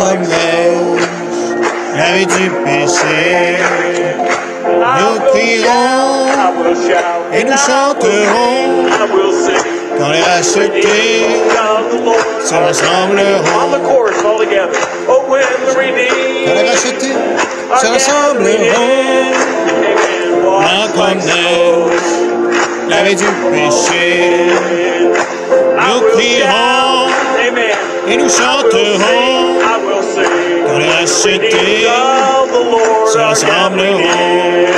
comme neige, la vie du péché. Nous crierons et nous chanterons quand les rachetés se rassembleront. Quand les rachetés se rassembleront, blanc comme neige, la vie du péché. Nous crierons et nous chanterons quand les rachetés se rassembleront.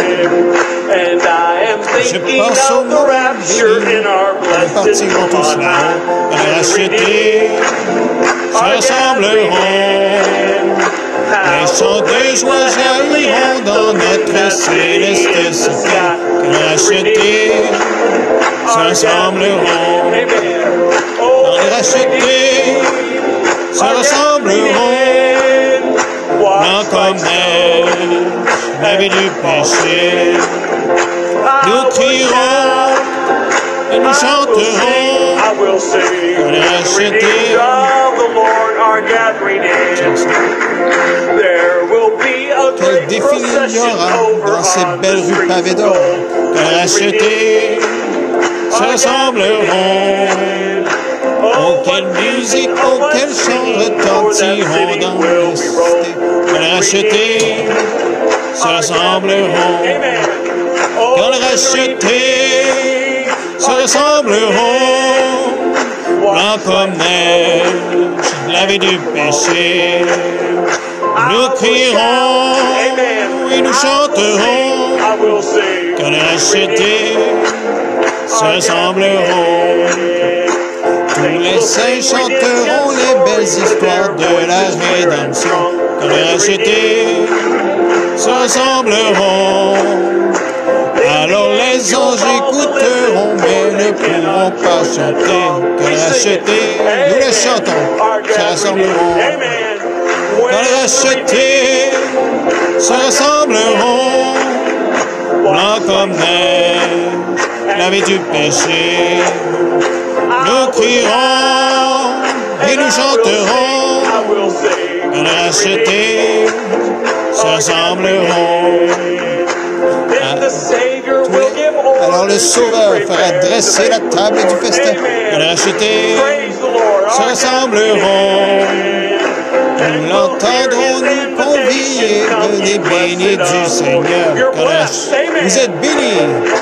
Je pense au monde béni, nous partirons tous là, quand les rachetés se rassembleront. Les chants de joie jailliront dans notre céleste cité, quand les rachetés se rassembleront. Quand les rachetés se rassembleront, blanc comme neige, la vie du péché. Nous crierons et nous chanterons quand les rachetés. Quel défilé il y aura dans ces belles rues pavées d'or, quand les rachetés se rassembleront. Oh, quelle musique, oh, quel chant retentiront dans les cités, quand les rachetés se rassembleront. Quand les rachetés se rassembleront, blanc comme neige, la vie du péché. Nous crierons et nous chanterons quand les rachetés se rassembleront. Tous les saints chanteront les belles histoires de la rédemption quand les rachetés se rassembleront. Alors les anges écouteront, mais ne pourront pas chanter quand les rachetés, nous les chantons, se rassembleront. Quand les rachetés se rassembleront, blanc comme neige, la vie du péché. Nous crierons et nous chanterons quand les rachetés se rassembleront. Alors le Sauveur fera dresser la table du festin quand les rachetés se rassembleront. Nous l'entendrons nous convier, venez bénis du Seigneur. Vous êtes bénis.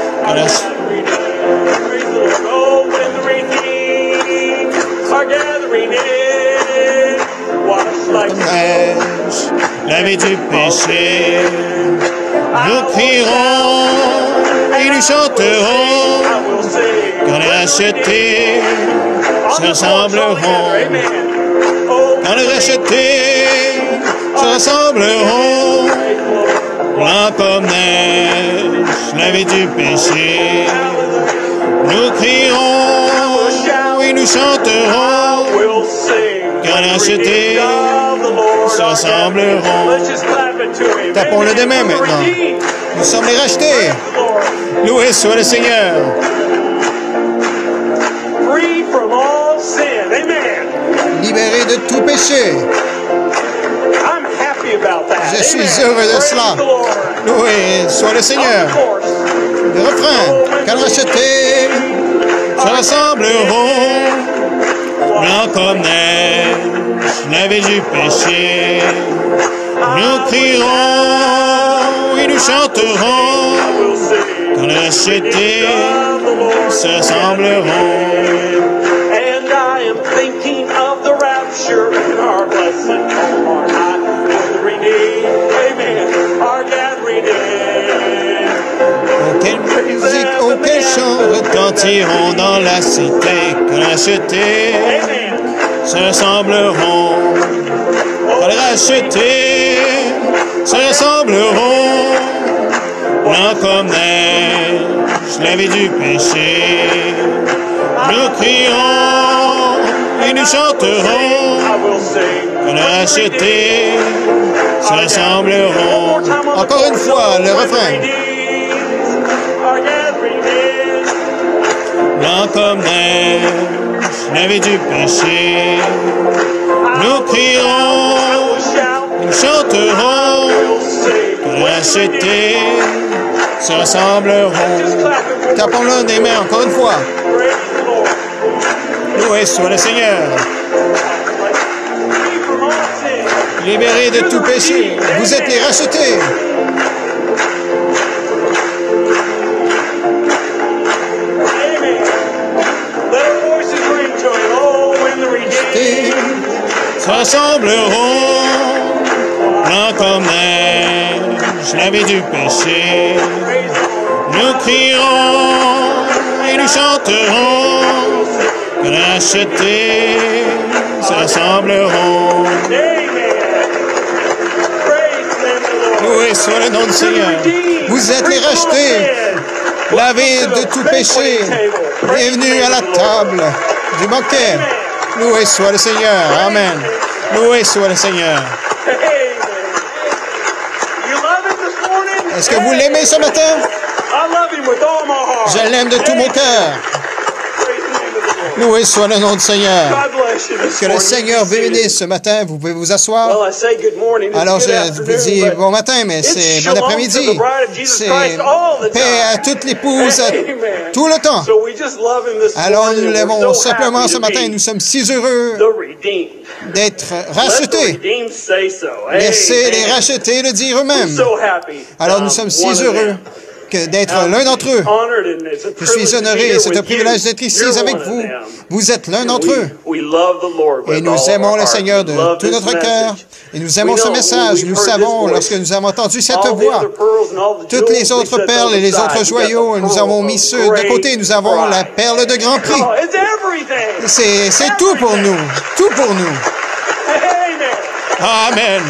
La vie du péché. Nous crierons et nous chanterons quand les rachetés se rassembleront. Quand les rachetés se rassembleront, blanc comme neige, la vie du péché. Nous crierons et nous chanterons quand les rachetés se rassembleront. Tapons-le des mains maintenant. Nous sommes les rachetés. Loué soit le Seigneur. Libérés de tout péché. Je suis heureux de cela. Loué soit le Seigneur. Le refrain. Quand les rachetés se rassembleront, blanc comme neige, la vie du péché. Nous crierons et nous chanterons quand les rachetés se rassembleront. And I am thinking of the rapture in our blessed home on high, the redeemed, amen, our gathering in. Oh, quelle musique, oh, quel chant retentiront dans la cité quand les rachetés se rassembleront. Quand les rachetés se rassembleront, blanc comme neige, la vie du péché. Nous crierons et nous chanterons quand les rachetés se rassembleront. Encore une fois, le refrain. Blanc comme neige, la vie du péché. Nous crierons rachetés se rassembleront. Tapons-le des mains encore une fois. Loué soit le Seigneur. Libérés de tout péché, vous êtes les rachetés. Se rassembleront, blancs comme neige, lavés du péché. Nous crierons et nous chanterons, rachetés se rassembleront. Loué soit le nom du Seigneur. Vous êtes les rachetés, lavés de tout péché. Bienvenue à la table du banquet. Loué soit le Seigneur. Amen. Loué soit le Seigneur. Est-ce que vous l'aimez ce matin? Je l'aime de tout mon cœur. Loué soit le nom du Seigneur. Que le Seigneur vous bénisse ce matin. Vous pouvez vous asseoir. Alors, je vous dis bon matin, mais c'est bon après-midi. C'est paix à toute l'épouse tout le temps. Alors, nous l'aimons simplement ce matin. Nous sommes si heureux d'être rachetés. Laissez les rachetés le dire eux-mêmes. Alors, nous sommes si heureux d'être l'un d'entre eux. Je suis honoré et c'est un privilège d'être ici avec vous. Vous êtes l'un d'entre eux. Et nous aimons le Seigneur de tout notre cœur. Et nous aimons ce message. Nous savons, lorsque nous avons entendu cette voix, toutes les autres perles et les autres joyaux, nous avons mis ceux de côté. Nous avons la perle de grand prix. C'est tout pour nous. Tout pour nous. Amen.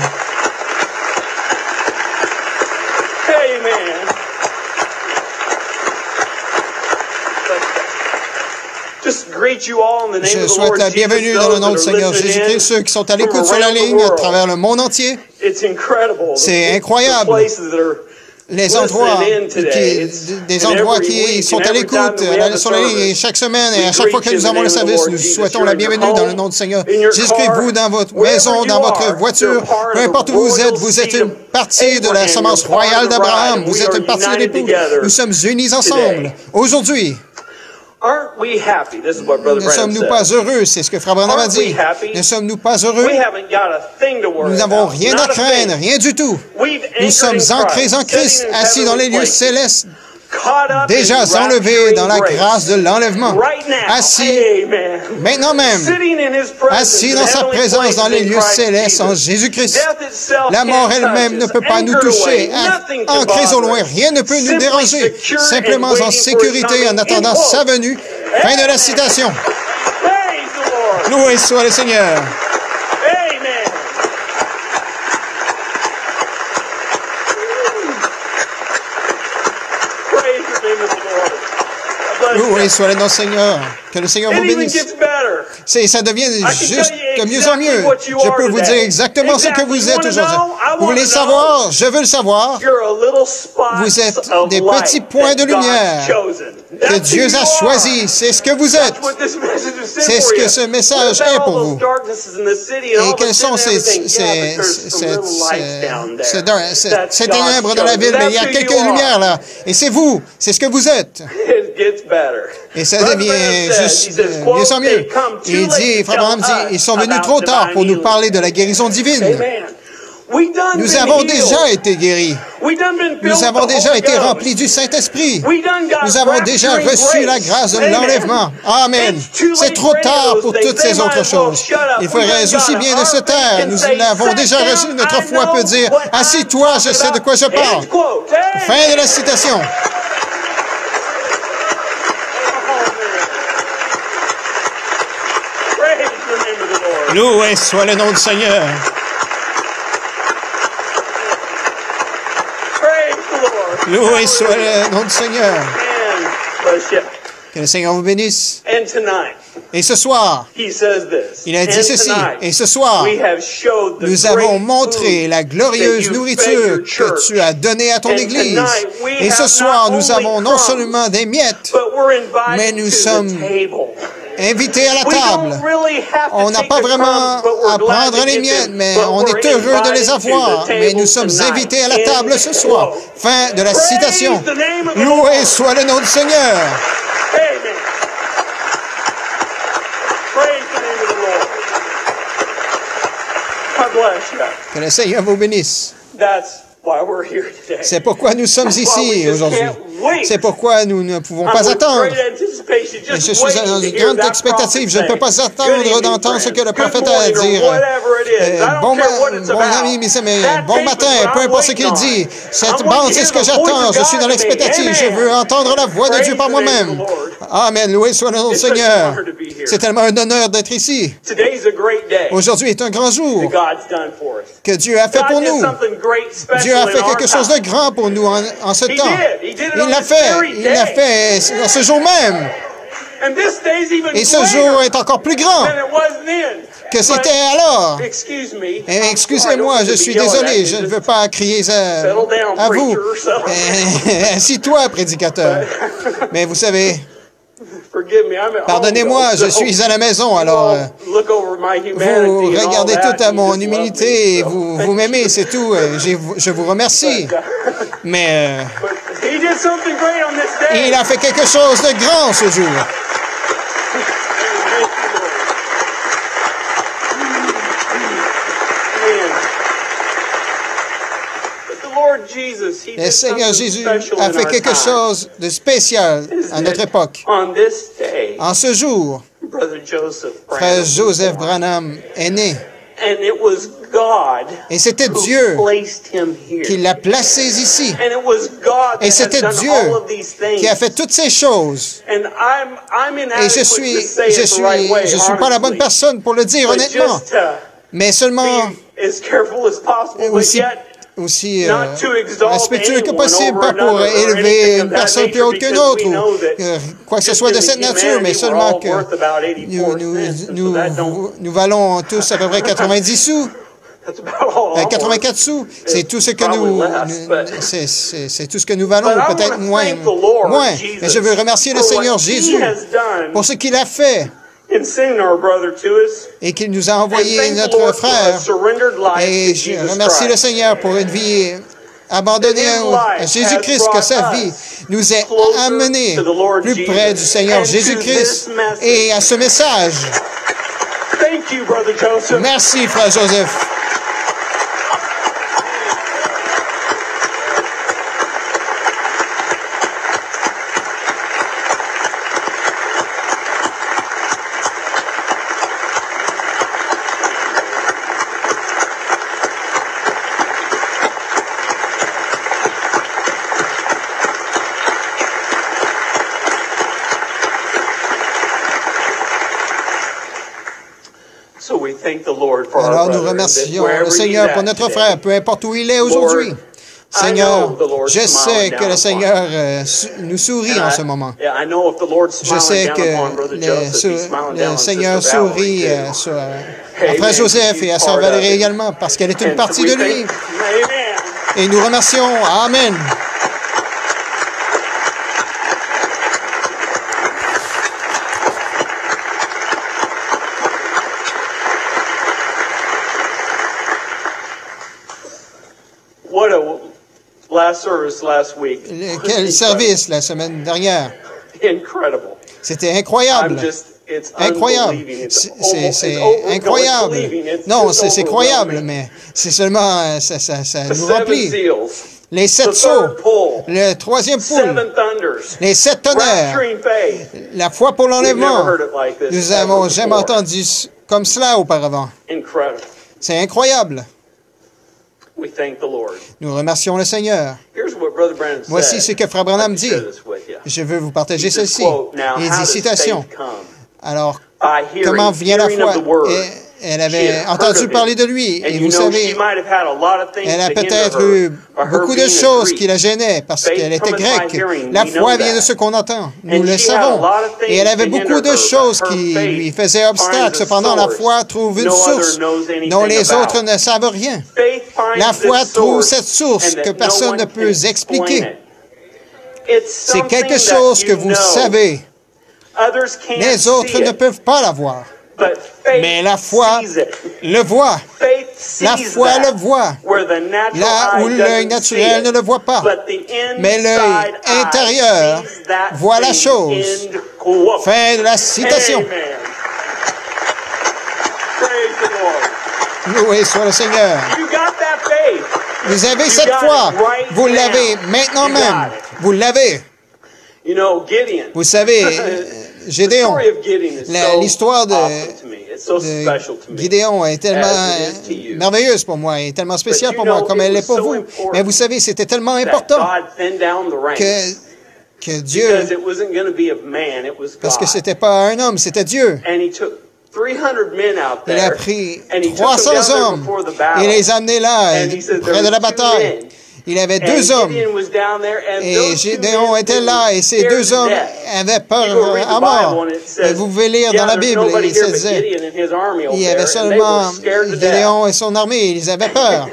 Je souhaite la bienvenue dans le nom du Seigneur Jésus-Christ, ceux qui sont à l'écoute sur la ligne à travers le monde entier. C'est incroyable. Les endroits, des endroits qui sont à l'écoute sur la ligne chaque semaine et à chaque fois que nous avons le service, nous souhaitons la bienvenue dans le nom du Seigneur. Jésus-Christ, vous, dans votre maison, dans votre voiture, peu importe où vous êtes une partie de la semence royale d'Abraham. Vous êtes une partie de l'époux. Nous sommes unis ensemble. Aujourd'hui, ne sommes-nous pas heureux? C'est ce que Frère Branham a dit. Ne sommes-nous pas heureux? Nous n'avons rien à craindre, rien du tout. Nous sommes ancrés en Christ, assis dans les lieux célestes, déjà enlevés dans la grâce de l'enlèvement. Assis, maintenant même, assis dans sa présence dans les lieux célestes en Jésus-Christ. La mort elle-même ne peut pas nous toucher. Ancrés au loin, rien ne peut nous déranger. Simplement en sécurité en attendant sa venue. Fin de la citation. Loué soit le Seigneur. Loué soit le nom du Seigneur. Que le Seigneur vous bénisse. Ça devient juste de mieux en mieux. Je peux vous dire exactement ce que vous êtes aujourd'hui. Vous voulez savoir? Je veux le savoir. Vous êtes des petits points de lumière que Dieu a choisis. C'est ce que vous êtes. C'est ce que ce message est pour vous. Et quelles sont ces ténèbres dans la ville? Mais il y a quelques lumières là. Et c'est vous. C'est ce que vous êtes. Et ça devient juste mieux en mieux. Il dit, Frère Branham dit, ils sont venus trop tard pour nous parler de la guérison divine. Nous avons déjà été guéris. Nous avons déjà été remplis du Saint-Esprit. Nous avons déjà reçu la grâce de l'enlèvement. Amen. C'est trop tard pour toutes ces autres choses. Il faudrait aussi bien de se taire. Nous l'avons déjà reçu. Notre foi peut dire, assis-toi, je sais de quoi je parle. Fin de la citation. Loué soit le nom du Seigneur. Loué soit le nom du Seigneur. Que le Seigneur vous bénisse. Et ce soir, il a dit ceci, et ce soir, nous avons montré la glorieuse nourriture que tu as donnée à ton Église. Et ce soir, nous avons non seulement des miettes, mais nous sommes invités à la table. On n'a pas vraiment à prendre les miettes, mais on est heureux de les avoir. Mais nous sommes invités à la table ce soir. Fin de la citation. Loué soit le nom du Seigneur. Que le Seigneur vous bénisse. C'est pourquoi nous sommes ici aujourd'hui. C'est pourquoi nous ne pouvons pas attendre. Et je suis dans une grande expectative. Je ne peux pas attendre d'entendre ce que le prophète a à dire. Bon ami, mes amis, bon matin, peu importe ce qu'il dit. Cette bande, c'est ce que j'attends. Je suis dans l'expectative. Je veux entendre la voix de Dieu par moi-même. Amen. Loué soit le nom du Seigneur. C'est tellement un honneur d'être ici. Aujourd'hui est un grand jour que Dieu a fait pour nous. Dieu a fait quelque chose de grand pour nous en ce temps. Il l'a fait en ce jour même. Et ce jour est encore plus grand que c'était alors. Excusez-moi, je suis désolé, je ne veux pas crier à vous. Assis-toi, prédicateur. Mais vous savez, pardonnez-moi, je suis à la maison, alors vous regardez tout à mon humilité et vous m'aimez, c'est tout. Je vous remercie. Mais il a fait quelque chose de grand ce jour. Le Seigneur Jésus a fait quelque chose de spécial à notre époque. En ce jour, Frère Joseph Branham est né. Et c'était Dieu qui l'a placé ici. Et c'était Dieu qui a fait toutes ces choses. Et je suis pas la bonne personne pour le dire honnêtement. Mais seulement aussi respectueux que possible, pas pour élever une personne plus haute qu'une autre ou quoi que ce soit de cette nature, mais seulement que nous valons tous à peu près 90 sous. 84 sous, c'est tout ce que c'est tout ce que nous valons, peut-être moins. Mais je veux remercier le Seigneur Jésus pour ce qu'il a fait et qu'il nous a envoyé notre frère. Et je remercie le Seigneur pour une vie abandonnée à Jésus-Christ, que sa vie nous ait amenés plus près du Seigneur Jésus-Christ et à ce message. Merci, frère Joseph. Alors nous remercions le Seigneur pour notre frère, peu importe où il est aujourd'hui. Seigneur, je sais que le Seigneur nous sourit en ce moment. Je sais que le Seigneur sourit à frère Joseph et à sœur Valérie également, parce qu'elle est une partie de lui. Et nous remercions. Amen. Quel service la semaine dernière. C'était incroyable. Incroyable. C'est incroyable. Non, c'est croyable, mais c'est seulement, ça nous remplit. Les 7 sceaux, le 3e poule, les 7 tonnerres, la foi pour l'enlèvement. Nous n'avons jamais entendu comme cela auparavant. C'est incroyable. Nous remercions le Seigneur. Voici ce que Frère Branham dit. Je veux vous partager ceci. Il dit, citation. Alors, comment vient la foi? Elle avait entendu parler de lui. Et vous savez, elle a peut-être eu beaucoup de choses qui la gênaient parce qu'elle était grecque. La foi vient de ce qu'on entend. Nous le savons. Et elle avait beaucoup de choses qui lui faisaient obstacle. Cependant, la foi trouve une source dont les autres ne savent rien. La foi trouve cette source que personne ne peut expliquer. C'est quelque chose que vous savez. Les autres ne peuvent pas la voir. Mais la foi le voit. La foi le voit. Là où l'œil naturel ne le voit pas. Mais l'œil intérieur voit la chose. Fin de la citation. Loué soit le Seigneur. Vous avez cette foi. Vous l'avez maintenant même. Vous l'avez. Vous savez, Gédéon, l'histoire de Gideon est tellement merveilleuse pour moi et tellement spéciale pour moi comme elle l'est pour vous. Mais vous savez, c'était tellement important que Dieu, parce que c'était pas un homme, c'était Dieu. Il a pris 300 hommes et les a amenés là, près de la bataille. Il avait 2 hommes. Et Gédéon était là, et ces 2 hommes avaient peur à mort. Et vous pouvez lire dans la Bible, il se disait, il y avait seulement Gédéon et son armée, ils avaient peur.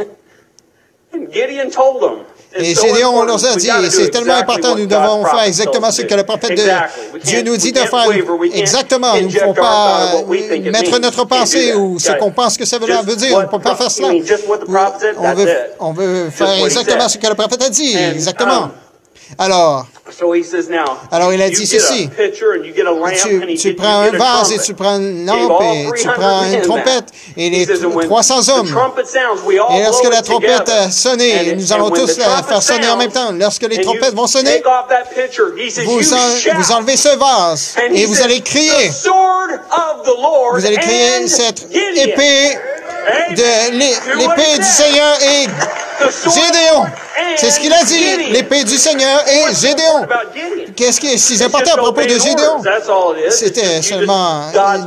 Et Gédéon leur a dit, c'est tellement important, nous devons faire exactement ce que le prophète de Dieu nous dit de faire. Exactement, nous ne pouvons pas mettre notre pensée ou ce qu'on pense que ça veut dire. On ne peut pas faire cela. On veut faire exactement ce que le prophète a dit. Exactement. Alors, il a dit ceci, tu prends un vase et tu prends une lampe et tu prends une trompette et les 300 hommes. Et lorsque la trompette a sonné, nous allons tous la faire sonner en même temps. Lorsque les trompettes vont sonner, vous enlevez ce vase et vous allez crier. Vous allez crier cette épée de l'épée du Seigneur et Gédéon. C'est ce qu'il a dit, l'épée du Seigneur et Gédéon. Qu'est-ce qui est si important à propos de Gédéon? C'était seulement...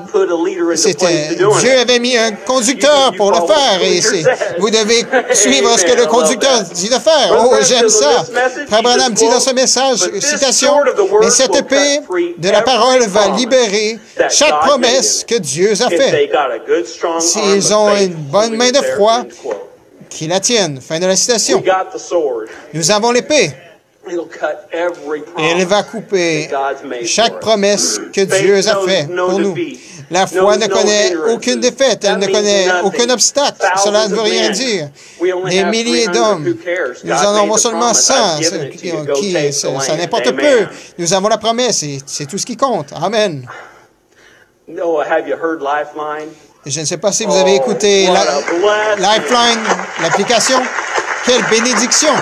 Dieu avait mis un conducteur pour le faire et vous devez suivre ce que le conducteur dit de faire. Oh, j'aime ça. Frère Branham dit dans ce message, citation, « Mais cette épée de la parole va libérer chaque promesse que Dieu a faite. S'ils ont une bonne main de foi, qui la tiennent. » Fin de la citation. Nous avons l'épée. Et elle va couper chaque promesse que Dieu a faite pour nous. La foi ne connaît aucune défaite, elle ne connaît aucun obstacle. Cela ne veut rien dire. Des milliers d'hommes, nous en avons seulement 100, ça n'importe peu. Nous avons la promesse et c'est tout ce qui compte. Amen. Je ne sais pas si vous avez écouté Lifeline, l'application. Quelle bénédiction!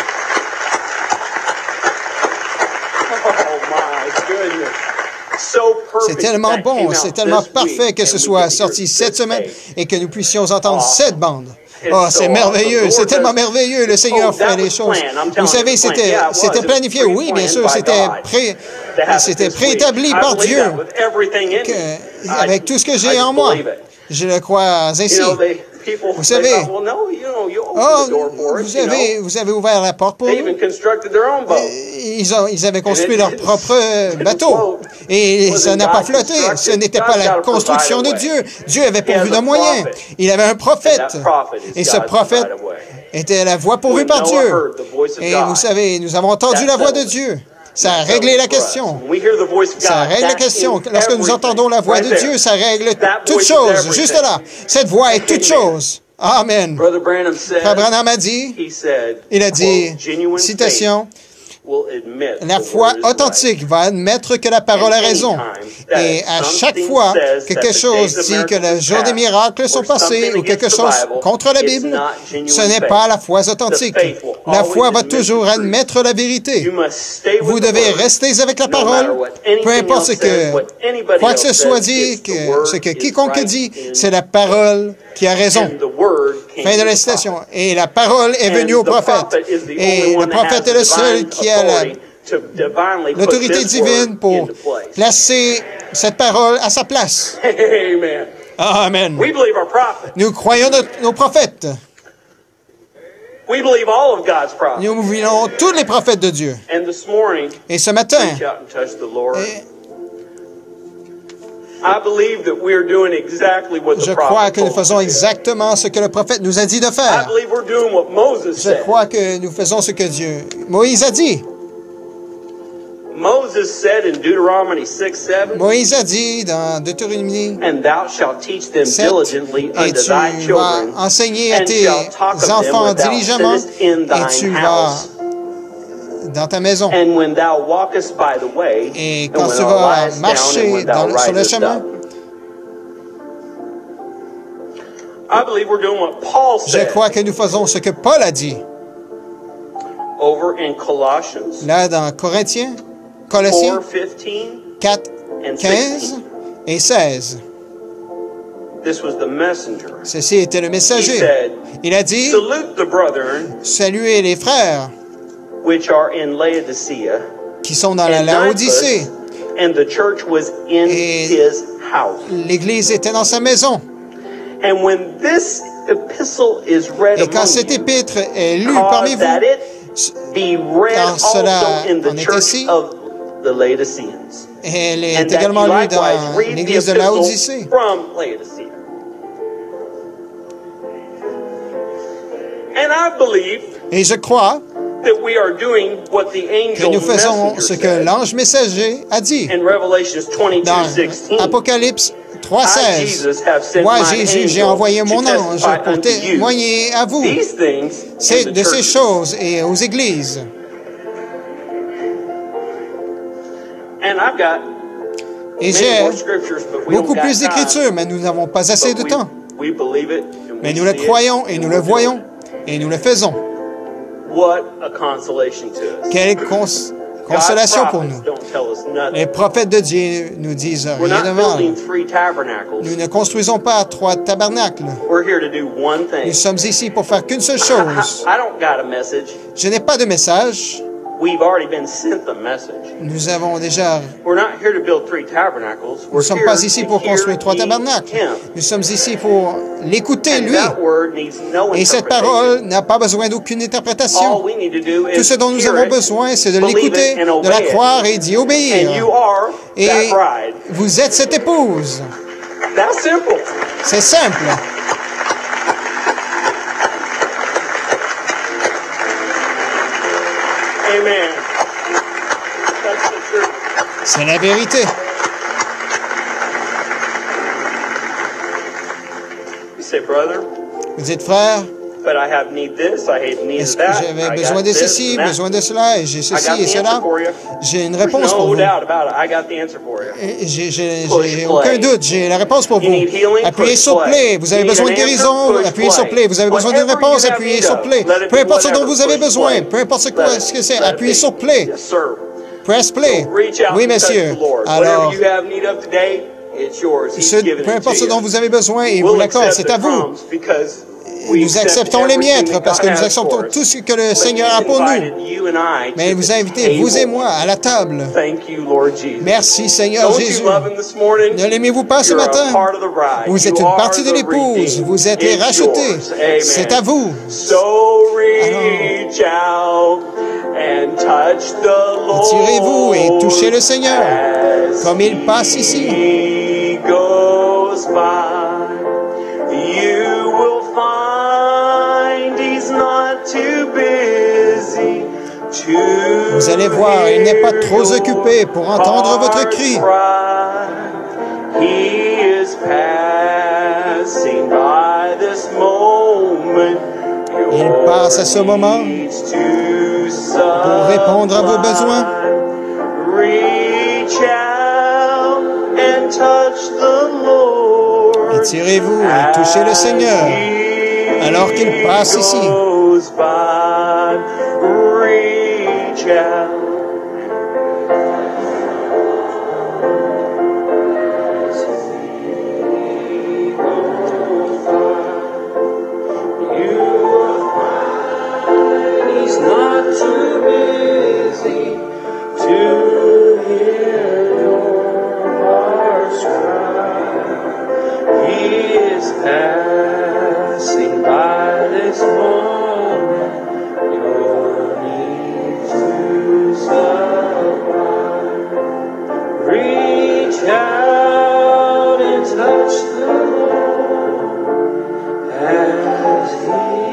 C'est tellement bon, c'est tellement parfait que ce soit sorti cette semaine et que nous puissions entendre cette bande. Oh, c'est merveilleux, c'est tellement merveilleux, le Seigneur fait les choses. Vous savez, c'était planifié, oui, bien sûr, c'était préétabli par Dieu, avec tout ce que j'ai en moi. Je le crois ainsi. Vous savez, vous avez ouvert la porte pour nous. Ils avaient construit leur propre bateau. Et ça n'a pas flotté. Ce n'était pas la construction de Dieu. Dieu avait pourvu de moyens. Il avait un prophète. Et ce prophète était la voix pourvue par Dieu. Et vous savez, nous avons entendu la voix de Dieu. Ça a réglé la question. Ça règle la question. Lorsque nous entendons la voix de Dieu, ça règle toute chose. Juste là. Cette voix est toute chose. Amen. Frère Branham a dit, il a dit, citation, la foi authentique va admettre que la parole a raison. Et à chaque fois que quelque chose dit que le jour des miracles sont passés ou quelque chose contre la Bible, ce n'est pas la foi authentique. La foi va toujours admettre la vérité. Vous devez rester avec la parole, peu importe quoi que ce soit dit, ce que quiconque dit, c'est la parole qui a raison. Fin de la citation. Et la parole est venue au prophète. Et le prophète est le seul qui a l'autorité divine pour placer cette parole à sa place. Amen. Nous croyons nos prophètes. Nous voulons tous les prophètes de Dieu. Et ce matin, je crois que nous faisons exactement ce que le prophète nous a dit de faire. Je crois que nous faisons ce que Moïse a dit. Moses said in Deuteronomy 6:7, Moïse a dit dans Deutéronomie and thou shalt teach them 7, diligently et unto thy tu children, vas enseigner à and tes shalt talk of them enfants when thou diligemment, sittest in et thine tu house. vas dans ta maison. And when thou walkest by the way, Et and quand when tu thou vas liest down, and marcher when thou sur le risest chemin, up. I believe we're doing what Paul je said crois que nous faisons ce que Paul a dit. over in Colossians Là, dans Corinthiens, Colossiens 4:15 4, and 15 16. et 16. This was the messenger. Ceci était le He messager. said, Il a dit, salute the brethren saluez les frères which are in Laodicea, qui sont dans la and Laodicée. Nymphas, and the church was in Et his house. l'Église était dans sa maison. And when this epistle is read Et quand among cet you, épître est lu parmi cause that vous, it be read car cela also in en the est church ainsi, of the Laodiceans. elle est And that également you lue likewise dans read the l'Église de epistle Laodicée. from Laodicea. And I believe Et je crois that we are doing what the que angel nous faisons messenger ce que said l'ange messager a dit in Revelations dans 22:16. Apocalypse I, 3,16. Jesus, have sent Moi, my Jésus, j'ai angel envoyé to mon ange testify pour unto you témoigner à vous these things in the de ces churches. choses et aux églises. And I've got Et many j'ai more scriptures, but we beaucoup don't plus got time. d'écritures, mais nous n'avons pas assez de But temps. we believe it, and Mais we nous le see it, croyons et and nous we're le doing voyons it. et nous le faisons. What a consolation to us. Quelle consolation pour God's nous. prophets don't tell us nothing. Les prophètes de Dieu nous disent We're rien de not mal. building 3 tabernacles. Nous ne construisons pas 3 tabernacles. We're here to do one thing. Nous sommes ici pour faire qu'une seule chose. I don't got a message. Je n'ai pas de message. We've already been sent the message. Nous avons déjà... We're not here to build 3 tabernacles. Nous ne We're sommes here pas ici to pour construire hear 3 ye tabernacles. him. Nous sommes ici pour l'écouter, And lui. that word needs no Et cette interpretation. parole n'a pas besoin d'aucune All interprétation. we need to do is Tout ce dont nous hear avons it, besoin, c'est de believe l'écouter, it, and de la obey it. croire et d'y And obéir. you are Et that bride. vous êtes cette épouse. That's simple. C'est simple. Amen. That's the truth. C'est la vérité. You say, brother, Vous dites, frère, but I have need this, I have need est-ce of que that. j'avais I besoin got de this ceci, and that. besoin de cela, et j'ai I ceci got et the cela? answer for you. J'ai une There's réponse pour no vous. doubt about it. I got the answer for you. Et J'ai Push aucun play. doute, j'ai la réponse pour You vous. need healing, Appuyez push sur play. play. Vous avez You need besoin de an guérison, answer, push appuyez sur play. play. Vous avez besoin d'une Whatever réponse, you have appuyez need sur of, play. let it Peu be importe ce dont whatever, vous avez push besoin, play. peu importe Let ce que c'est, it appuyez be. sur play. Yes, sir. Press play. So reach out Oui, and touch monsieur. the Lord. Alors, Whatever you have need of today, it's yours. He's given peu it importe to ce dont you. vous avez besoin, il vous We'll l'accorde, accept c'est à the vous. crumbs because we Nous accept acceptons les everything miettes that parce que God nous has acceptons for us. tout ce que le But Seigneur a He's pour nous. invited you and I Mais to vous the invitez, vous et table. moi, à la table. Thank you, Lord Jesus. Merci, Seigneur Don't Jésus. you love Him this morning? Ne l'aimez-vous pas ce You're a matin? part of the bride. Vous êtes You une are partie de the l'épouse. redeemed. Vous êtes les It's rachetés. yours. Amen. C'est à vous. So reach out and touch the Lord. Tirez-vous et touchez le Seigneur as comme il passe ici. He goes by. You will find He's not too busy to Vous allez voir, il n'est pas trop occupé pour entendre votre cri. He is passing by this moment. Il passe à ce moment pour répondre à vos besoins. Reach out and touch the Lord. Étirez-vous et touchez le Seigneur alors qu'il passe ici. Goes by. Reach out. He's not too busy to hear your heart's cry. He is passing by this moment. Your needs to supply. Reach out and touch the Lord as He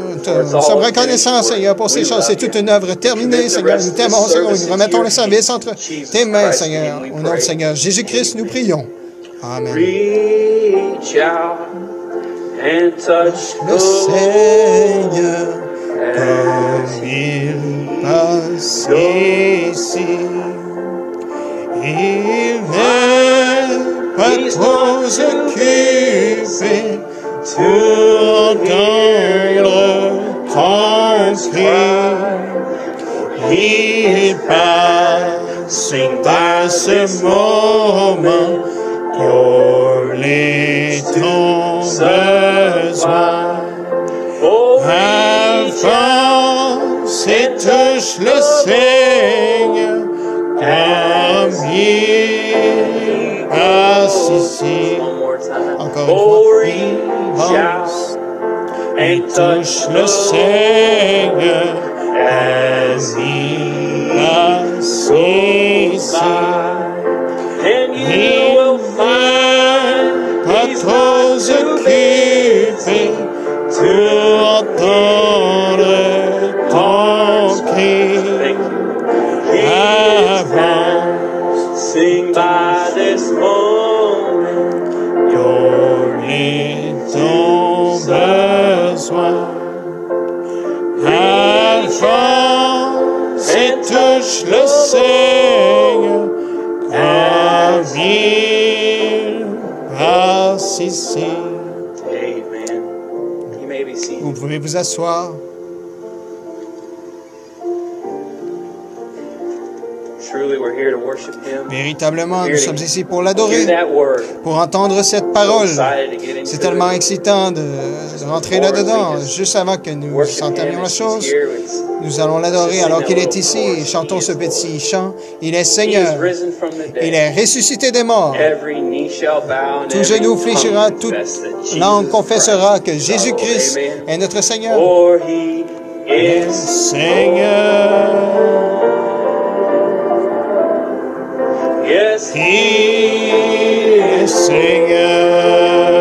Nous sommes reconnaissants, Seigneur, pour ces choses. C'est toute une œuvre terminée, Seigneur. Nous t'aimons, Seigneur. Nous remettons le service entre tes mains, Seigneur. Au nom du Seigneur Jésus-Christ, nous prions. Amen. Le Seigneur, comme il passe ici, il n'est pas trop occupé pour entendre ton cri. Il passe par ce moment pour les ton besoin. Avance et touche le Seigneur comme il passe ici. Encore une fois, il avance et touche le Seigneur as he passes and you will find pas trop occupé to entendre ton cri. Avance, sing by this moment, donner ton besoin. Avance et touche le Seigneur, car il passe ici. Amen. You may be seated. Vous pouvez vous asseoir. Truly, we're here to worship Him. Véritablement, nous sommes ici pour l'adorer, Hear that word. pour entendre cette parole. Excited to get into C'est tellement it. excitant de rentrer là-dedans. Juste avant que nous Worship entamions Him la as He's chose, here. It's- nous allons l'adorer alors qu'il est ici. Chantons ce petit chant. Il est He is Seigneur. risen from the Il dead. est ressuscité des morts. Every knee shall bow and Tout every genou tongue fléchira, toute confess that Jesus langue confessera que Christ is Jésus-Christ our Lord. Amen. est notre Seigneur. For He is Seigneur, yes, il est Seigneur.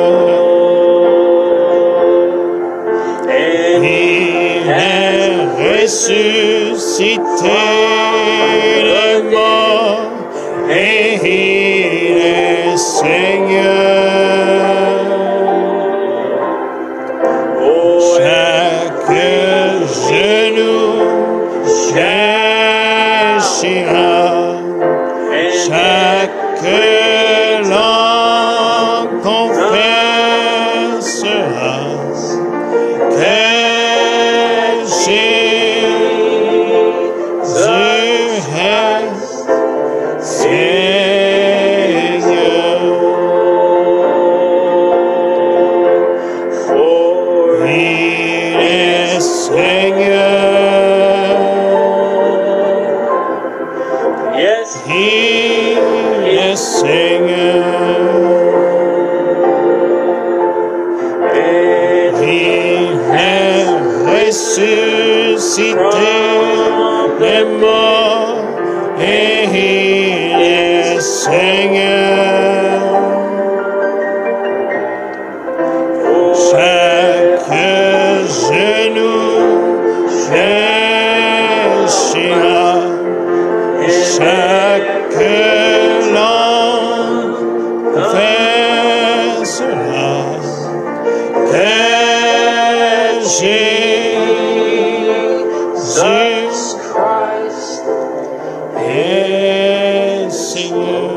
and Il est ressuscité des morts et il est Seigneur. oh, Chaque genou fléchira, and chaque langue confessera que Jésus est Seigneur. for Il est Seigneur. yes, Il est Seigneur. and Il est ressuscité des morts et il est Seigneur. Chaque genou fléchira, chaque langue confessera que Jésus Christ. est Seigneur.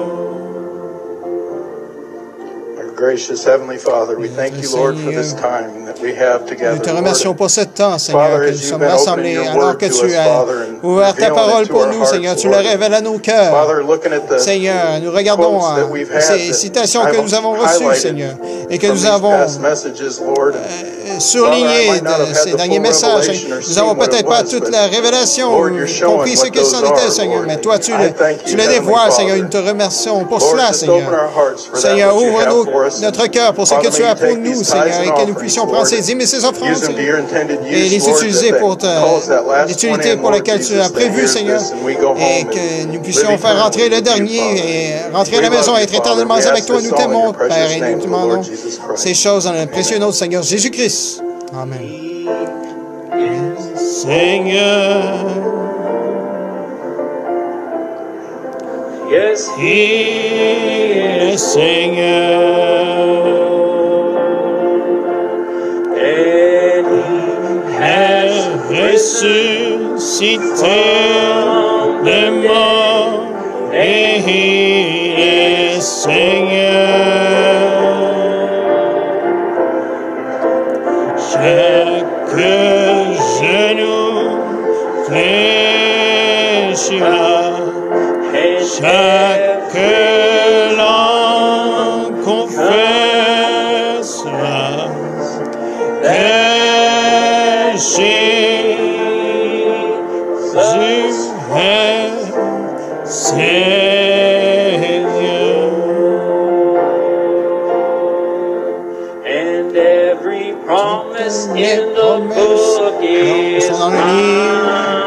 Our gracious Heavenly Father, we thank you, Lord, for this time that we have together. Nous te Lord. remercions pour ce temps, Seigneur, Father, que as nous you've sommes been rassemblés, opening your alors word que to tu us, as Father, and ouvert ta revealing parole it to pour our nous, hearts, Seigneur. Tu la Lord. révèles à nos cœurs. Father, looking at the Seigneur, nous regardons quotes that we've had ces that citations que I've nous avons reçues, highlighted Seigneur, et que from nous these avons past messages, Lord. surlignées de ces derniers messages. Nous n'avons peut-être pas toute la révélation, compris ce que c'en était, Seigneur, mais toi, tu le dévoiles, Seigneur. Nous te remercions pour cela, Seigneur. Seigneur, ouvre notre cœur pour ce que tu as pour nous, Seigneur, et que nous puissions prendre ces dîmes et ces offrandes, Seigneur, et les utiliser pour l'utilité pour laquelle tu as prévu, Seigneur, et que nous puissions faire rentrer le dernier et rentrer à la maison et être éternellement avec toi. Nous t'aimons, Père, et nous te demandons ces choses dans le précieux nom du Seigneur Jésus-Christ. Amen. Seigneur, Yes, il est Seigneur. and Est ressuscité des morts et il est Seigneur. Chaque genou fléchira, chaque langue confessera que Jésus est Seigneur. dans le livre.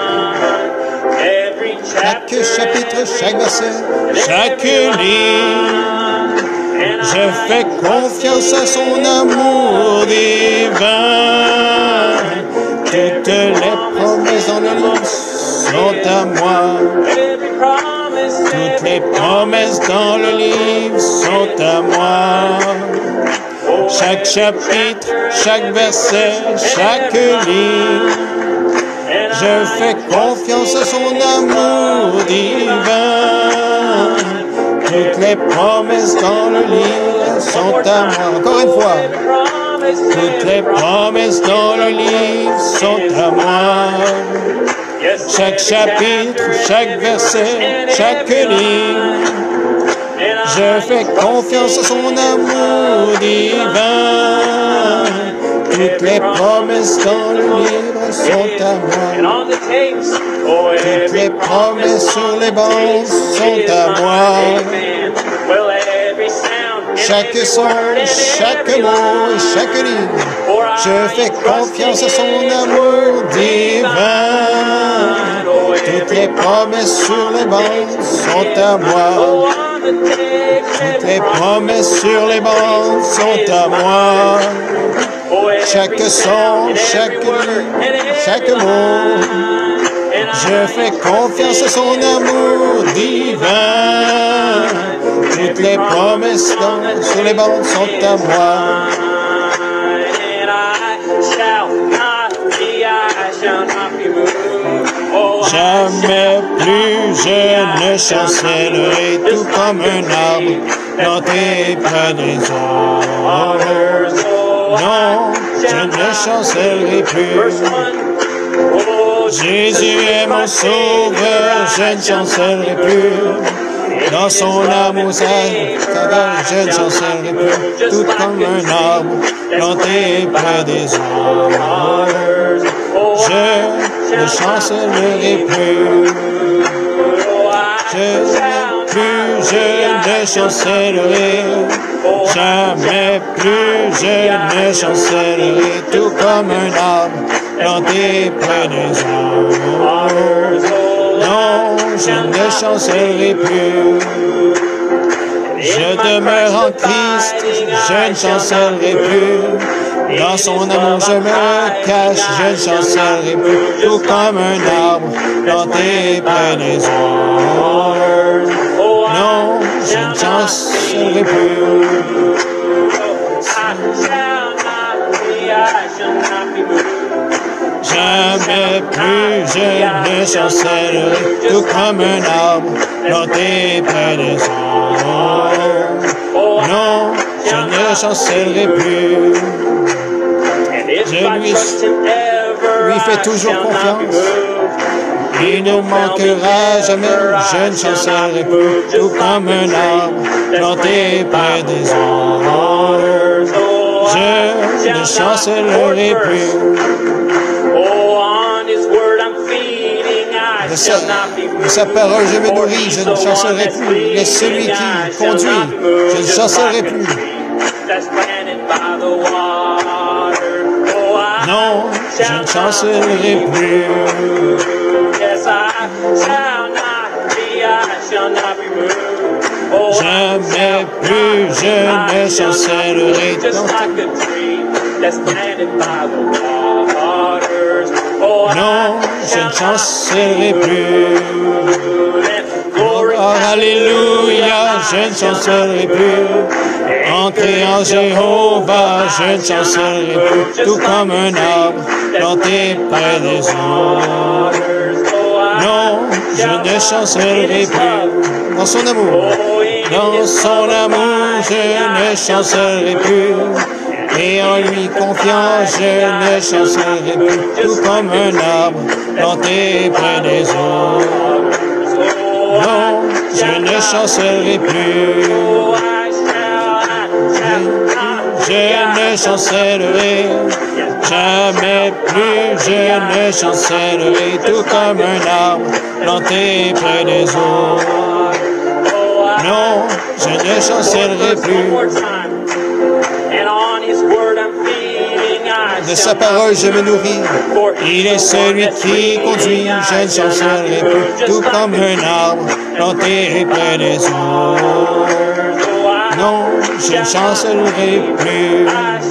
Chaque chapitre, chaque verset, chaque ligne. Je fais confiance à son amour divin. Toutes les promesses dans le livre sont à moi. Toutes les promesses dans le livre sont à moi. Chaque chapitre, chaque verset, chaque ligne. Je fais confiance à son amour divin. Toutes les promesses dans le livre sont à moi. Encore une fois. Toutes les promesses dans le livre sont à moi. Chaque chapitre, chaque verset, chaque ligne. Je fais confiance à son amour divin. Toutes les promesses dans le livre sont à moi. Toutes les promesses sur les bancs sont à moi. Chaque son, chaque mot et chaque ligne, je fais confiance à son amour divin. Toutes les promesses sur les bancs sont à moi. Toutes les promesses sur les bancs sont à moi. Chaque son, chaque ligne, chaque mot, je fais confiance à son amour divin. Toutes les promesses sur les bancs sont à moi. Jamais plus je ne chancellerai tout comme un arbre planté près des eaux. Non, je ne chancellerai plus. Jésus est mon sauveur, je ne chancellerai plus. Dans son amour, je ne chancellerai plus. Tout comme un arbre planté près des eaux. Je ne chancellerai plus. Je ne chancellerai. Jamais plus je ne chancellerai. Tout comme un arbre planté près des eaux. Non, je ne chancellerai plus. Je demeure en Christ, je ne chancellerai plus. Dans son amour je me cache, je ne chancellerai plus. Tout comme un arbre planté près des eaux. Non, je ne chancellerai plus. Jamais plus je ne chancellerai, tout comme un arbre planté près des eaux. Non, je ne chancellerai plus. Je lui fais toujours confiance. Il ne manquera jamais, je ne chancellerai plus, tout comme un arbre planté près des eaux. Je ne chancellerai plus. De sa parole je me nourris, je ne chancellerai plus. Mais celui qui conduit, je ne chancellerai plus. Non, je ne chancellerai plus. Jamais plus je ne chancellerai. Non, je ne chancellerai plus. Oh, alléluia, je ne chancellerai plus. En criant Jéhovah, je ne chancellerai plus. Tout comme un arbre planté près des eaux. Non, je ne chancellerai plus. Dans son amour, je ne chancellerai plus. Et en lui confiant, je ne chancellerai plus. Tout comme un arbre planté près des eaux. Non, je ne chancellerai plus. Je ne chancellerai. Jamais plus je ne chancellerai. Tout comme un arbre planté près des eaux. Non, je ne chancellerai plus. De sa parole je me nourris. Il est celui qui conduit. Je ne chancellerai plus. Tout comme un arbre planté près des eaux. Non, je ne chancellerai plus.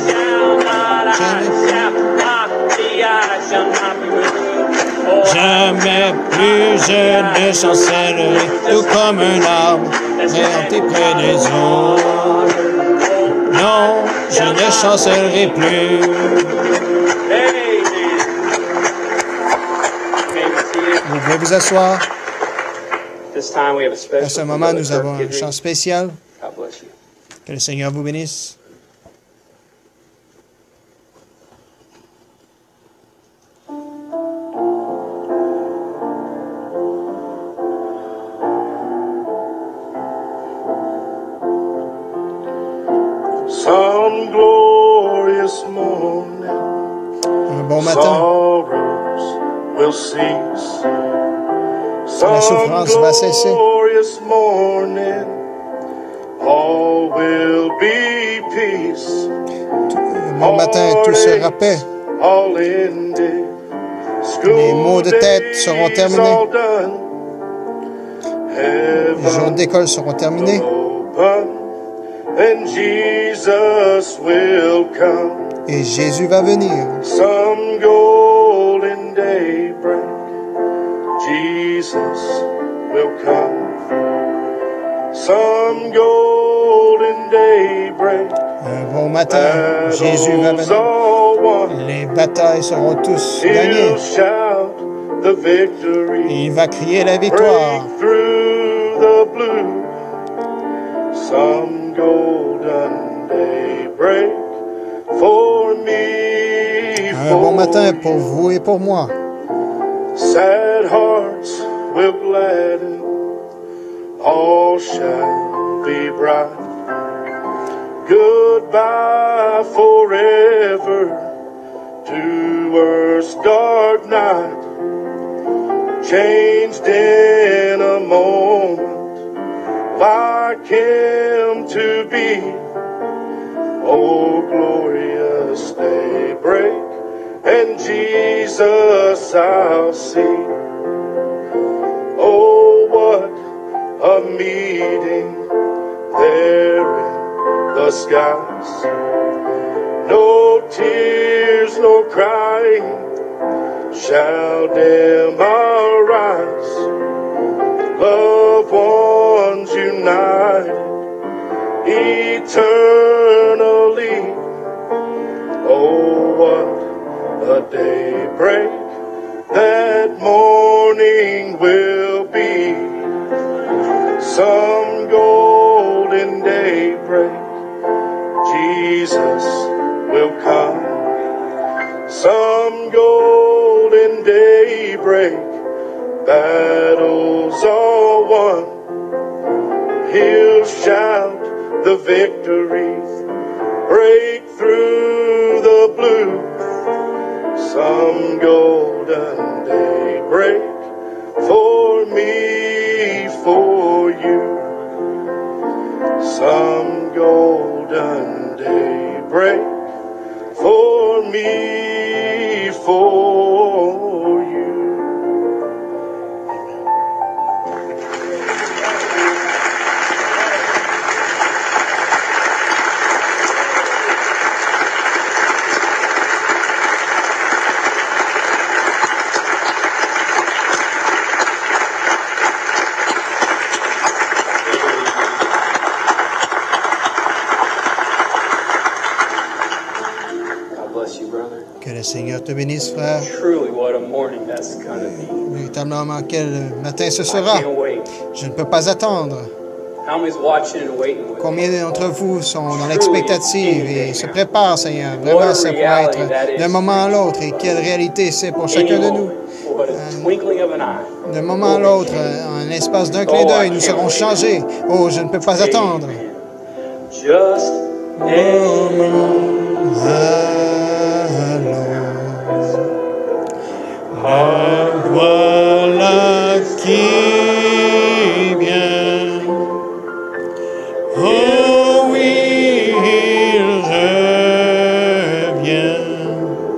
Jamais plus je ne chancellerai. Tout comme un arbre planté près des eaux. Non, je ne chancellerai plus. Vous pouvez vous asseoir. À ce moment, nous avons un chant spécial. Que le Seigneur vous bénisse. Some glorious morning, Un bon matin. sorrows will cease. La souffrance va cesser. Glorious morning, all will be peace. Un bon matin, tout sera paix. All ended. Les maux de tête seront terminés. Les jours d'école seront terminés. And Jesus will come. Et Jésus va venir. Some golden daybreak, Jesus will come. Some golden daybreak, Un bon matin, Jésus va venir. Les batailles seront tous gagnées. he'll shout the victory. Et il va crier la victoire. Break through the blue. Some golden daybreak for me. Un bon matin pour vous et pour moi. Sad hearts will gladden, all shall be bright. Goodbye forever to earth's dark night. Changed in a moment, like him to be. Oh, glorious daybreak, and Jesus I'll see. Oh, what a meeting there in the skies. No tears, no crying shall dim our eyes. Loved ones united eternally. Oh, what a daybreak that morning will be. Some golden daybreak, Jesus will come. Some golden daybreak, battles all won. He'll shout the victory, break through the blue. Some golden daybreak for me, for you. Some golden daybreak for me, for you. Que le Seigneur te bénisse, frère. Truly, what a morning that's going to be. Véritablement, quel matin ce I sera. can't wait. Je ne peux pas attendre. How many's watching and waiting with me? Combien d'entre vous sont dans l'expectative et se préparent, Seigneur? Vraiment, ça pourrait être d'un moment à l'autre. Et quelle réalité c'est pour chacun de nous. What a twinkling of an eye. D'un moment à l'autre, en l'espace d'un clin d'œil, nous serons changés. Oh, je ne peux pas attendre. Just Voilà qui vient. Oh oui, il revient.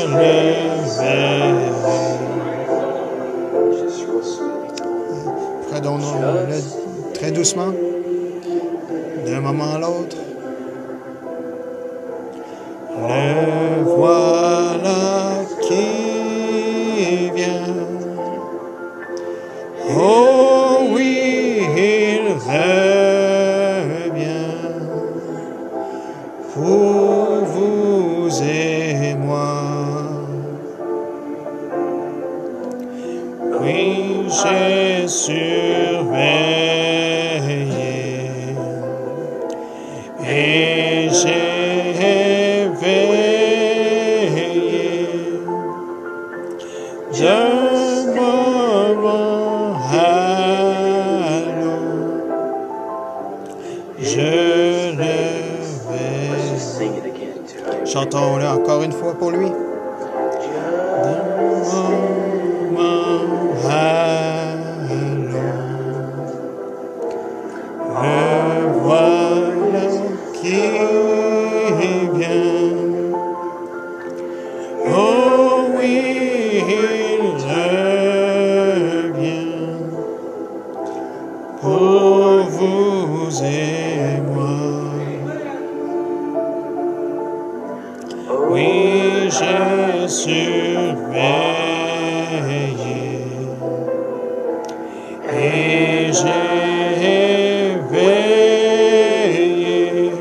l'éveil. Prenons-le très doucement, d'un moment à l'autre. Le voilà qui vient. Oh oui, il revient pour vous et moi. Oui, j'ai surveillé et j'ai veillé d'un moment à l'autre. Je le vais. Chantons-le encore une fois pour lui. D'un moment à l'autre. Le voilà qui vient. Oh oui, il revient pour vous et moi. Oui, j'ai surveillé et j'ai veillé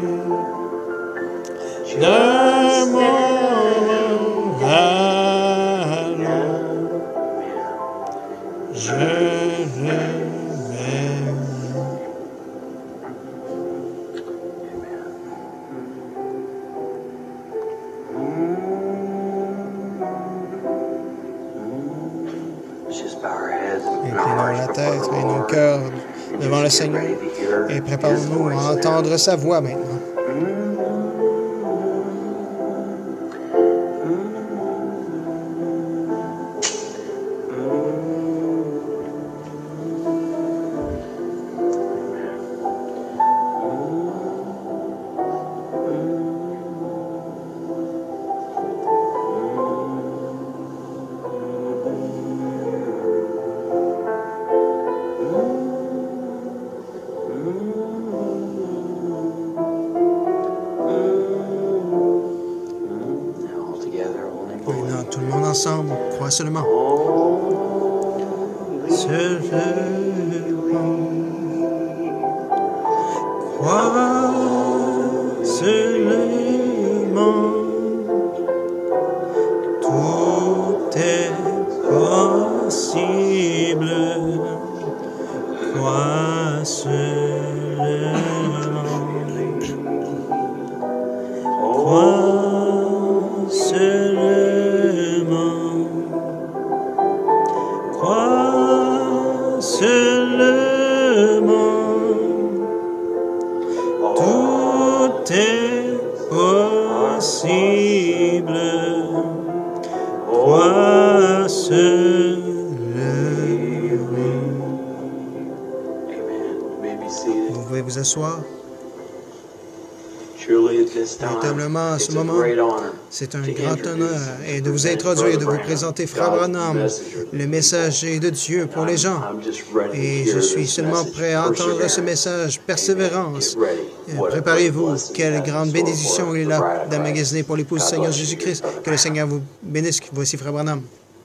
d'un moment à l'autre. Je le vais. Inclinons la tête et nos cœurs devant le Seigneur et préparons-nous à entendre sa voix maintenant. Maintenant, tout le monde ensemble, crois seulement. Crois seulement. Tout est possible. Crois seulement. Crois seulement. Crois seulement. Tout est possible. Crois seulement. Vous pouvez vous asseoir. Véritablement, à ce moment, c'est un grand honneur et de vous introduire, de vous présenter Frère Branham, le messager de Dieu pour les gens. Et je suis seulement prêt à entendre ce message. Persévérance. Préparez-vous. Quelle grande bénédiction il a d'emmagasiner pour l'épouse du Seigneur Jésus-Christ. Que le Seigneur vous bénisse. Voici Frère Branham.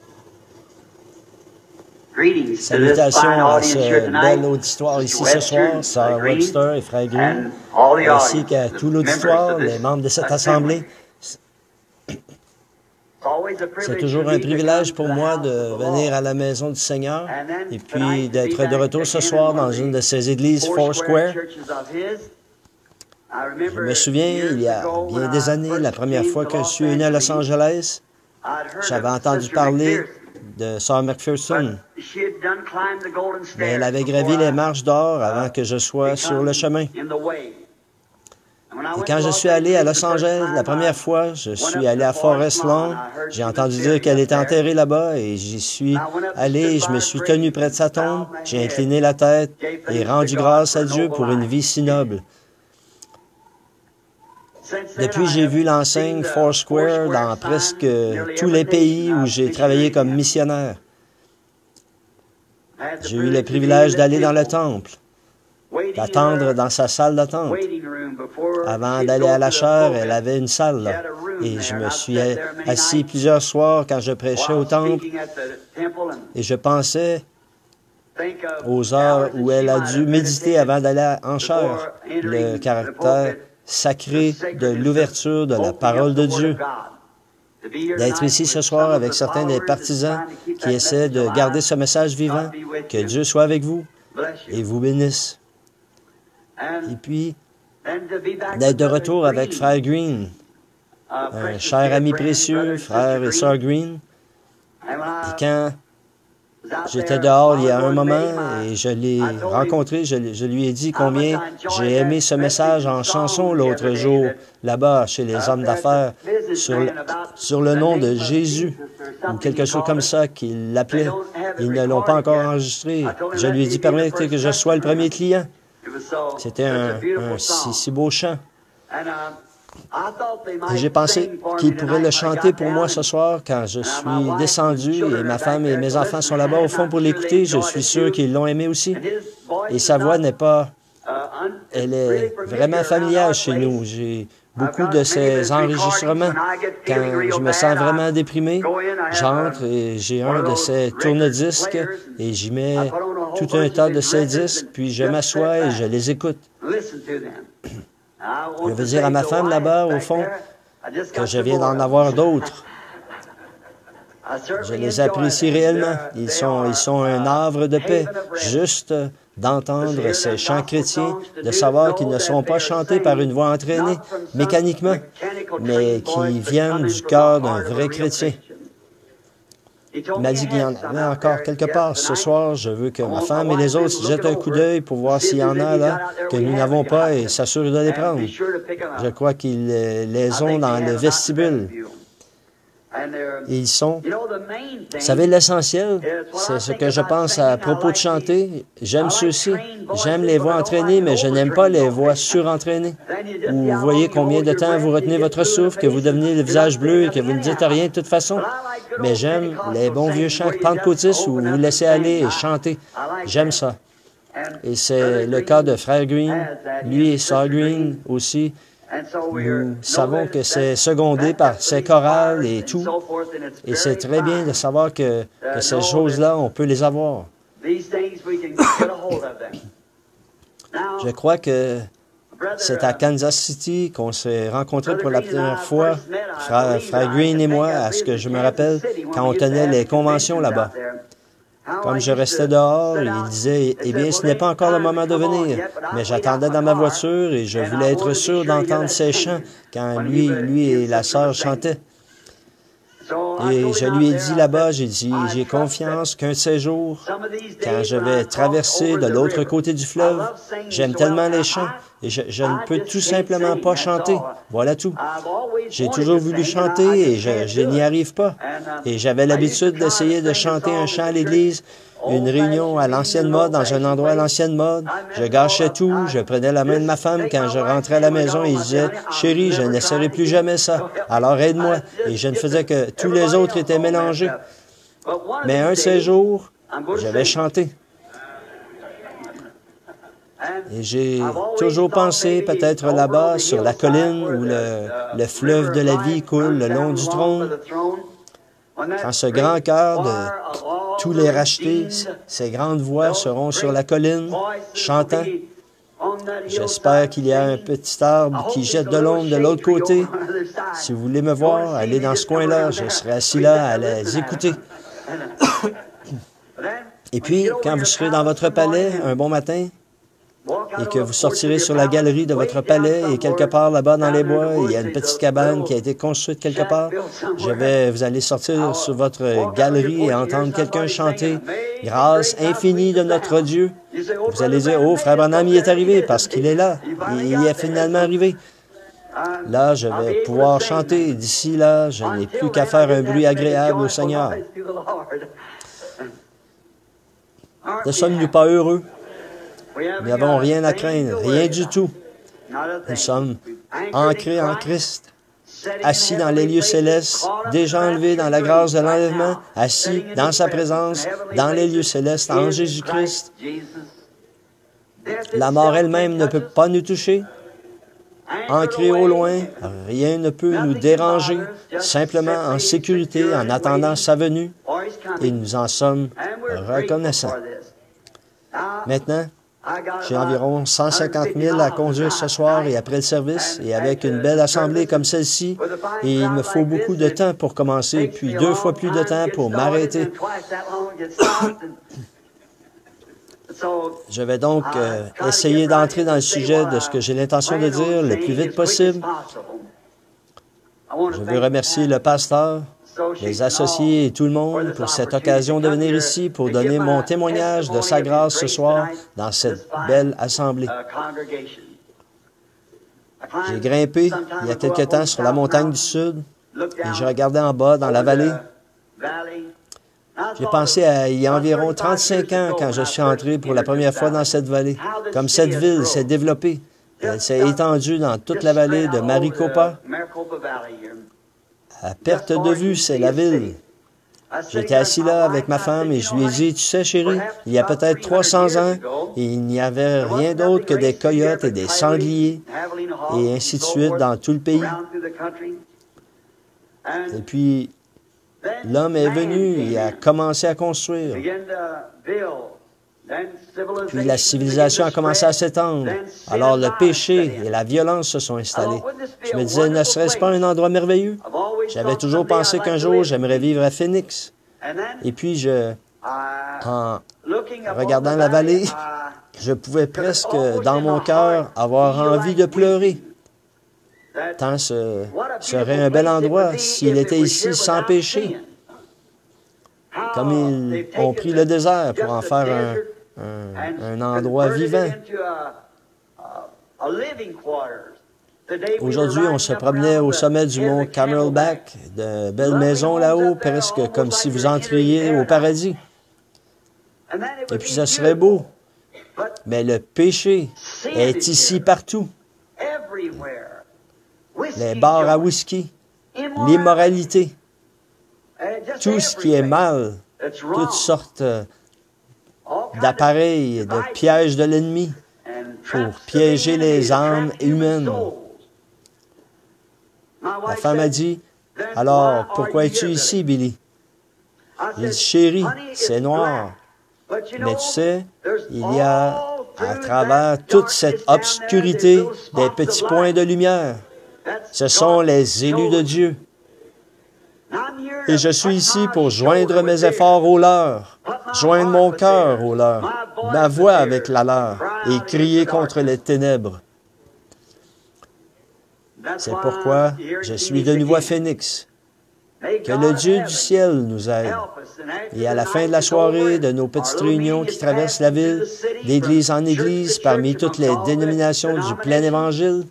Salutations à ce bel auditoire ici ce soir, Sœur Webster et Frère Green, ainsi qu'à tout l'auditoire, les membres de cette assemblée. C'est toujours un privilège pour moi de venir à la maison du Seigneur et puis d'être de retour ce soir dans une de ces églises Foursquare. Je me souviens, il y a bien des années, la première fois que je suis venu à Los Angeles, j'avais entendu parler de Sœur McPherson, mais elle avait gravi les marches d'or avant que je sois sur le chemin. Et quand je suis allé à Los Angeles, la première fois, je suis allé à Forest Lawn. J'ai entendu dire qu'elle était enterrée là-bas et j'y suis allé et je me suis tenu près de sa tombe. J'ai incliné la tête et rendu grâce à Dieu pour une vie si noble. Depuis, j'ai vu l'enseigne Foursquare dans presque tous les pays où j'ai travaillé comme missionnaire. J'ai eu le privilège d'aller dans le temple, d'attendre dans sa salle d'attente. Avant d'aller à la chaire, elle avait une salle là. Et je me suis assis plusieurs soirs quand je prêchais au temple et je pensais aux heures où elle a dû méditer avant d'aller en chaire, le caractère sacré de l'ouverture de la parole de Dieu. D'être ici ce soir avec certains des partisans qui essaient de garder ce message vivant, que Dieu soit avec vous et vous bénisse. Et puis, d'être de retour avec Frère Green, un cher ami précieux, Frère et Sœur Green. Et quand j'étais dehors il y a un moment et je l'ai rencontré, je lui ai dit combien j'ai aimé ce message en chanson l'autre jour, là-bas, chez les hommes d'affaires, sur le nom de Jésus, ou quelque chose comme ça qu'il l'appelait. Ils ne l'ont pas encore enregistré. Je lui ai dit, permettez que je sois le premier client. C'était un si beau chant. Et j'ai pensé qu'il pourrait le chanter pour moi ce soir quand je suis descendu et ma femme et mes enfants sont là-bas au fond pour l'écouter. Je suis sûr qu'ils l'ont aimé aussi. Et sa voix n'est pas... Elle est vraiment familière chez nous. J'ai beaucoup de ces enregistrements. Quand je me sens vraiment déprimé, j'entre et j'ai un de ces tourne-disques et j'y mets tout un tas de ces disques, puis je m'assois et je les écoute. Je veux dire à ma femme là-bas, au fond, que je viens d'en avoir d'autres. Je les apprécie réellement. Ils sont un havre de paix. Juste d'entendre ces chants chrétiens, de savoir qu'ils ne sont pas chantés par une voix entraînée mécaniquement, mais qui viennent du cœur d'un vrai chrétien. Il m'a dit qu'il y en avait encore quelque part. Ce soir, je veux que ma femme et les autres jettent un coup d'œil pour voir s'il y en a là que nous n'avons pas et s'assurent de les prendre. Je crois qu'ils les ont dans le vestibule. Et ils sont... Vous savez, l'essentiel, c'est ce que je pense à propos de chanter. J'aime ceux-ci. J'aime les voix entraînées, mais je n'aime pas les voix surentraînées. Où vous voyez combien de temps vous retenez votre souffle, que vous devenez le visage bleu et que vous ne dites rien de toute façon. Mais j'aime les bons vieux chants pentecôtistes où vous laissez aller et chanter. J'aime ça. Et c'est le cas de Frère Green, lui et Sœur Green aussi. Nous savons que c'est secondé par ces chorales et tout. Et c'est très bien de savoir que ces choses-là, on peut les avoir. Je crois que c'est à Kansas City qu'on s'est rencontrés pour la première fois, Frère Green et moi, à ce que je me rappelle, quand on tenait les conventions là-bas. Comme je restais dehors, il disait, « Eh bien, ce n'est pas encore le moment de venir. » Mais j'attendais dans ma voiture et je voulais être sûr d'entendre ses chants quand lui et la sœur chantaient. Et je lui ai dit là-bas, j'ai dit, j'ai confiance qu'un de ces jours, quand je vais traverser de l'autre côté du fleuve, j'aime tellement les chants et je ne peux tout simplement pas chanter. Voilà tout. J'ai toujours voulu chanter et je n'y arrive pas. Et j'avais l'habitude d'essayer de chanter un chant à l'église, une réunion à l'ancienne mode, dans un endroit à l'ancienne mode. Je gâchais tout, je prenais la main de ma femme quand je rentrais à la maison et je disais, « Chérie, je n'essaierai plus jamais ça, alors aide-moi. » Et je ne faisais que tous les autres étaient mélangés. Mais un de ces jours, je vais chanter. Et j'ai toujours pensé, peut-être là-bas, sur la colline où le fleuve de la vie coule le long du trône, quand ce grand cœur de tous les rachetés, ces grandes voix seront sur la colline, chantant. J'espère qu'il y a un petit arbre qui jette de l'ombre de l'autre côté. Si vous voulez me voir, allez dans ce coin-là. Je serai assis là à les écouter. Et puis, quand vous serez dans votre palais un bon matin, et que vous sortirez sur la galerie de votre palais et quelque part là-bas dans les bois, il y a une petite cabane qui a été construite quelque part. Vous allez sortir sur votre galerie et entendre quelqu'un chanter « Grâce infinie de notre Dieu ». Vous allez dire « Oh, Frère Branham, il est arrivé parce qu'il est là. Il est finalement arrivé. » Là, je vais pouvoir chanter. D'ici là, je n'ai plus qu'à faire un bruit agréable au Seigneur. Ne sommes-nous pas heureux? Nous n'avons rien à craindre, rien du tout. Nous sommes ancré en Christ, assis dans les lieux célestes, déjà enlevé dans la grâce de l'enlèvement, assis dans sa présence, dans les lieux célestes, en Jésus-Christ. La mort elle-même ne peut pas nous toucher. Ancré au loin, rien ne peut nous déranger, simplement en sécurité en attendant sa venue, et nous en sommes reconnaissants. Maintenant, j'ai environ 150 000 à conduire ce soir et après le service, et avec une belle assemblée comme celle-ci, et il me faut beaucoup de temps pour commencer, puis 2 fois plus de temps pour m'arrêter. Je vais donc essayer d'entrer dans le sujet de ce que j'ai l'intention de dire le plus vite possible. Je veux remercier le pasteur, les associés et tout le monde pour cette occasion de venir ici pour donner mon témoignage de sa grâce ce soir dans cette belle assemblée. J'ai grimpé il y a quelque temps sur la montagne du Sud et je regardais en bas dans la vallée. J'ai pensé à il y a environ 35 ans quand je suis entré pour la première fois dans cette vallée. Comme cette ville s'est développée. Elle s'est étendue dans toute la vallée de Maricopa. À perte de vue, c'est la ville. J'étais assis là avec ma femme et je lui ai dit, « Tu sais, chérie, il y a peut-être 300 ans, il n'y avait rien d'autre que des coyotes et des sangliers, et ainsi de suite dans tout le pays. Et puis, l'homme est venu et a commencé à construire. Puis la civilisation a commencé à s'étendre. Alors le péché et la violence se sont installés. Je me disais, ne serait-ce pas un endroit merveilleux? J'avais toujours pensé qu'un jour, j'aimerais vivre à Phoenix. Et puis, en regardant la vallée, je pouvais presque, dans mon cœur, avoir envie de pleurer. Tant ce serait un bel endroit s'il était ici sans péché. Comme ils ont pris le désert pour en faire un endroit vivant. Aujourd'hui, on se promenait au sommet du mont Camelback, de belles maisons là-haut, presque comme si vous entriez au paradis. Et puis, ça serait beau. Mais le péché est ici partout. Les bars à whisky, l'immoralité, tout ce qui est mal, toutes sortes d'appareils, de pièges de l'ennemi pour piéger les âmes humaines. La femme a dit, « Alors, pourquoi es-tu ici, Billy? » J'ai dit, « Chérie, c'est noir. Mais tu sais, il y a, à travers toute cette obscurité, des petits points de lumière. Ce sont les élus de Dieu. Et je suis ici pour joindre mes efforts aux leurs, joindre mon cœur aux leurs, ma voix avec la leur, et crier contre les ténèbres. C'est pourquoi je suis de nouveau à Phoenix. Que le Dieu du ciel nous aide. Et à la fin de la soirée, de nos petites réunions qui traversent la ville, d'église en église, parmi toutes les dénominations du plein évangile,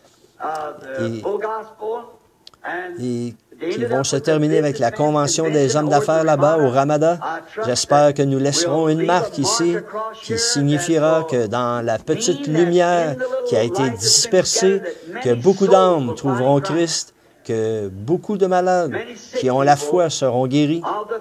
et qui vont se terminer avec la convention des hommes d'affaires là-bas au Ramada. J'espère que nous laisserons une marque ici qui signifiera que dans la petite lumière qui a été dispersée, que beaucoup d'âmes trouveront Christ, que beaucoup de malades qui ont la foi seront guéris.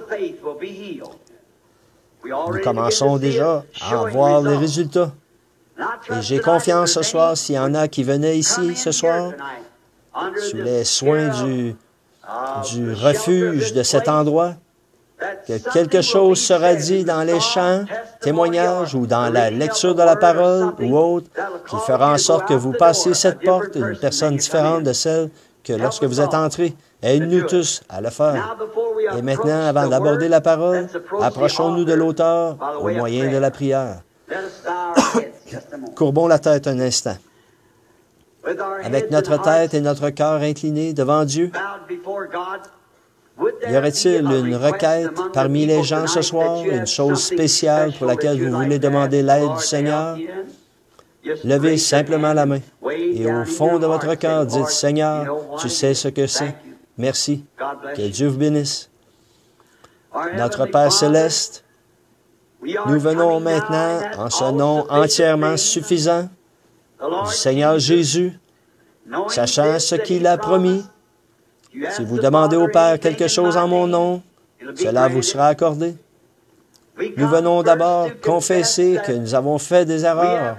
Nous commençons déjà à en voir les résultats. Et j'ai confiance ce soir, s'il y en a qui venaient ici ce soir, sous les soins du refuge de cet endroit, que quelque chose sera dit dans les chants, témoignages ou dans la lecture de la parole ou autre, qui fera en sorte que vous passiez cette porte, une personne différente de celle que lorsque vous êtes entré. Aide-nous tous à le faire. Et maintenant, avant d'aborder la parole, approchons-nous de l'auteur au moyen de la prière. Courbons la tête un instant. Avec notre tête et notre cœur inclinés devant Dieu, y aurait-il une requête parmi les gens ce soir, une chose spéciale pour laquelle vous voulez demander l'aide du Seigneur? Levez simplement la main et au fond de votre cœur, dites, « Seigneur, tu sais ce que c'est. Merci. Que Dieu vous bénisse. » Notre Père céleste, nous venons maintenant en ce nom entièrement suffisant du Seigneur Jésus sachant ce qu'il a promis. Si vous demandez au Père quelque chose en mon nom, cela vous sera accordé. Nous venons d'abord confesser que nous avons fait des erreurs.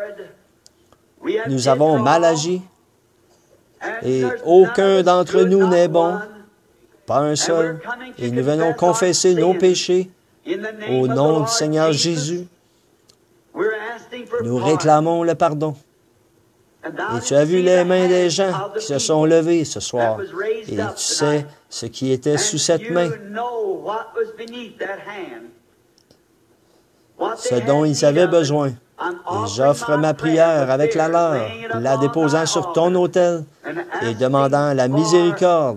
Nous avons mal agi. Et aucun d'entre nous n'est bon, pas un seul. Et nous venons confesser nos péchés au nom du Seigneur Jésus. Nous réclamons le pardon. Et tu as vu les mains des gens qui se sont levées ce soir. Et tu sais ce qui était sous cette main, ce dont ils avaient besoin. Et j'offre ma prière avec la leur, la déposant sur ton autel et demandant la miséricorde,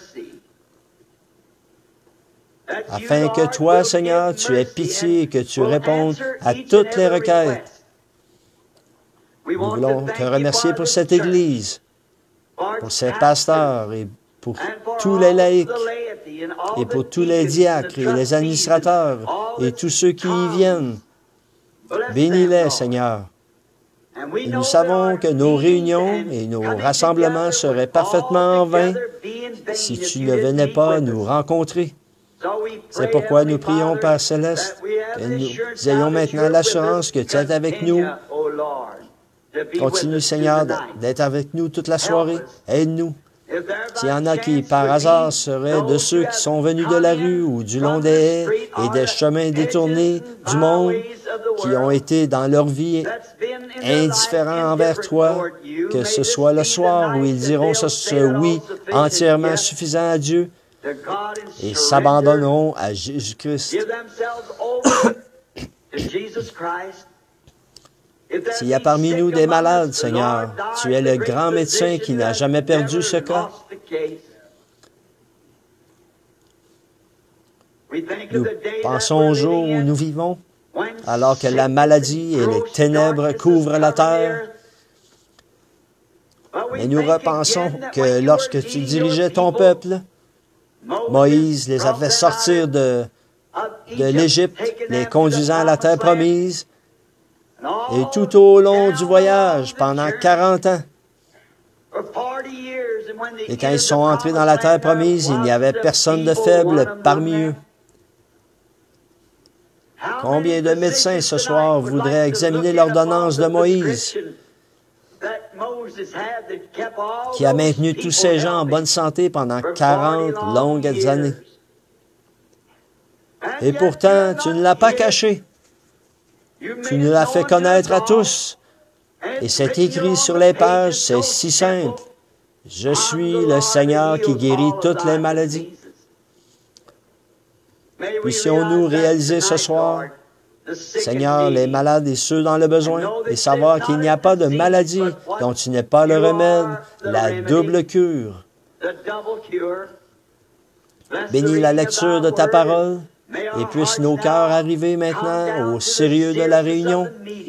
afin que toi, Seigneur, tu aies pitié et que tu répondes à toutes les requêtes. Nous voulons te remercier pour cette Église, pour ses pasteurs et pour tous les laïcs, et pour tous les diacres et les administrateurs et tous ceux qui y viennent. Bénis-les, Seigneur. Et nous savons que nos réunions et nos rassemblements seraient parfaitement en vain si tu ne venais pas nous rencontrer. C'est pourquoi nous prions, Père Céleste, que nous ayons maintenant l'assurance que tu es avec nous. Continue, Seigneur, d'être avec nous toute la soirée. Aide-nous. S'il y en a qui, par hasard, seraient de ceux qui sont venus de la rue ou du long des haies et des chemins détournés du monde, qui ont été dans leur vie indifférents envers toi, que ce soit le soir où ils diront ce oui entièrement suffisant à Dieu et s'abandonneront à Jésus-Christ. S'il y a parmi nous des malades, Seigneur, tu es le grand médecin qui n'a jamais perdu ce cas. Nous pensons au jour où nous vivons, alors que la maladie et les ténèbres couvrent la terre. Mais nous repensons que lorsque tu dirigeais ton peuple, Moïse les a fait sortir de l'Égypte, les conduisant à la terre promise. Et tout au long du voyage, pendant 40 ans, et quand ils sont entrés dans la terre promise, il n'y avait personne de faible parmi eux. Combien de médecins ce soir voudraient examiner l'ordonnance de Moïse, qui a maintenu tous ces gens en bonne santé pendant 40 longues années? Et pourtant, tu ne l'as pas caché. Tu nous l'as fait connaître à tous. Et c'est écrit sur les pages, c'est si simple. Je suis le Seigneur qui guérit toutes les maladies. Puissions-nous réaliser ce soir, Seigneur, les malades et ceux dans le besoin, et savoir qu'il n'y a pas de maladie dont tu n'es pas le remède, la double cure. Bénis la lecture de ta parole, et puissent nos cœurs arriver maintenant au sérieux de la réunion,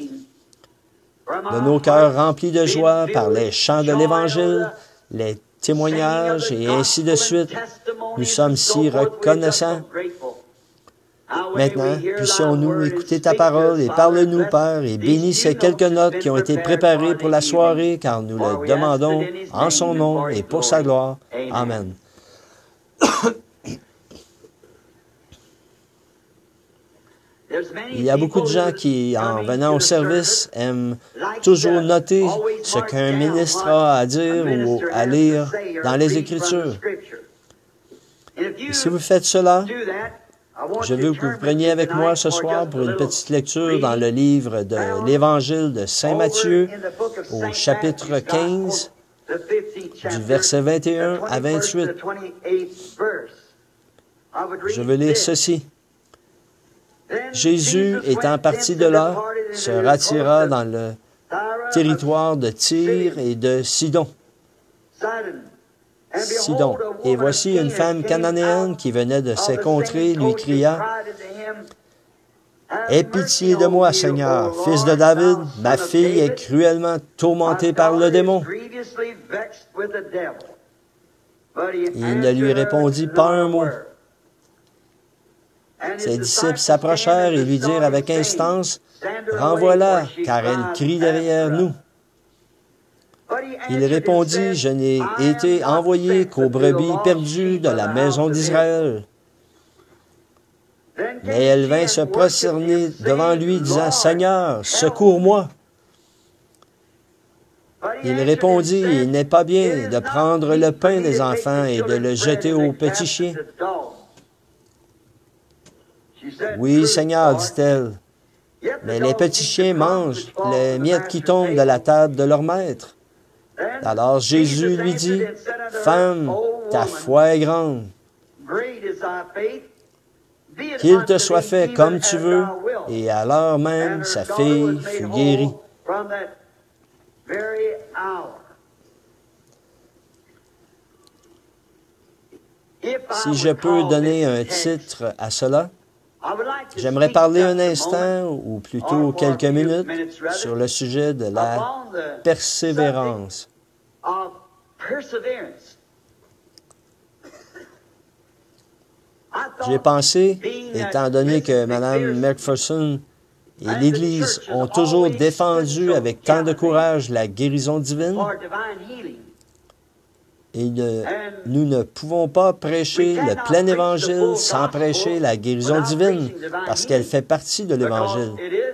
de nos cœurs remplis de joie par les chants de l'Évangile, les témoignages et ainsi de suite. Nous sommes si reconnaissants. Maintenant, puissions-nous écouter ta parole et parle-nous, Père, et bénis ces quelques notes qui ont été préparées pour la soirée, car nous le demandons en son nom et pour sa gloire. Amen. Il y a beaucoup de gens qui, en venant au service, aiment toujours noter ce qu'un ministre a à dire ou à lire dans les Écritures. Et si vous faites cela, je veux que vous preniez avec moi ce soir pour une petite lecture dans le livre de l'Évangile de Saint Matthieu, au chapitre 15, du verset 21 à 28. Je veux lire ceci. Jésus, étant parti de là, se rattira dans le territoire de Tyr et de Sidon. Et voici une femme cananéenne qui venait de ces contrées lui cria, « Aie pitié de moi, Seigneur, fils de David, ma fille est cruellement tourmentée par le démon. » Il ne lui répondit pas un mot. Ses disciples s'approchèrent et lui dirent avec instance, « Renvoie-la, car elle crie derrière nous. » Il répondit, « Je n'ai été envoyé qu'aux brebis perdues de la maison d'Israël. » Mais elle vint se prosterner devant lui, disant, « Seigneur, secours-moi. » Il répondit, « Il n'est pas bien de prendre le pain des enfants et de le jeter aux petits chiens. » « Oui, Seigneur, dit-elle, mais les petits chiens mangent les miettes qui tombent de la table de leur maître. » Alors Jésus lui dit, « Femme, ta foi est grande. Qu'il te soit fait comme tu veux. » Et à l'heure même, sa fille fut guérie. Si je peux donner un titre à cela, j'aimerais parler un instant, ou plutôt quelques minutes, sur le sujet de la persévérance. J'ai pensé, étant donné que Mme McPherson et l'Église ont toujours défendu avec tant de courage la guérison divine, et nous ne pouvons pas prêcher le plein Évangile sans prêcher la guérison divine, parce qu'elle fait partie de l'Évangile.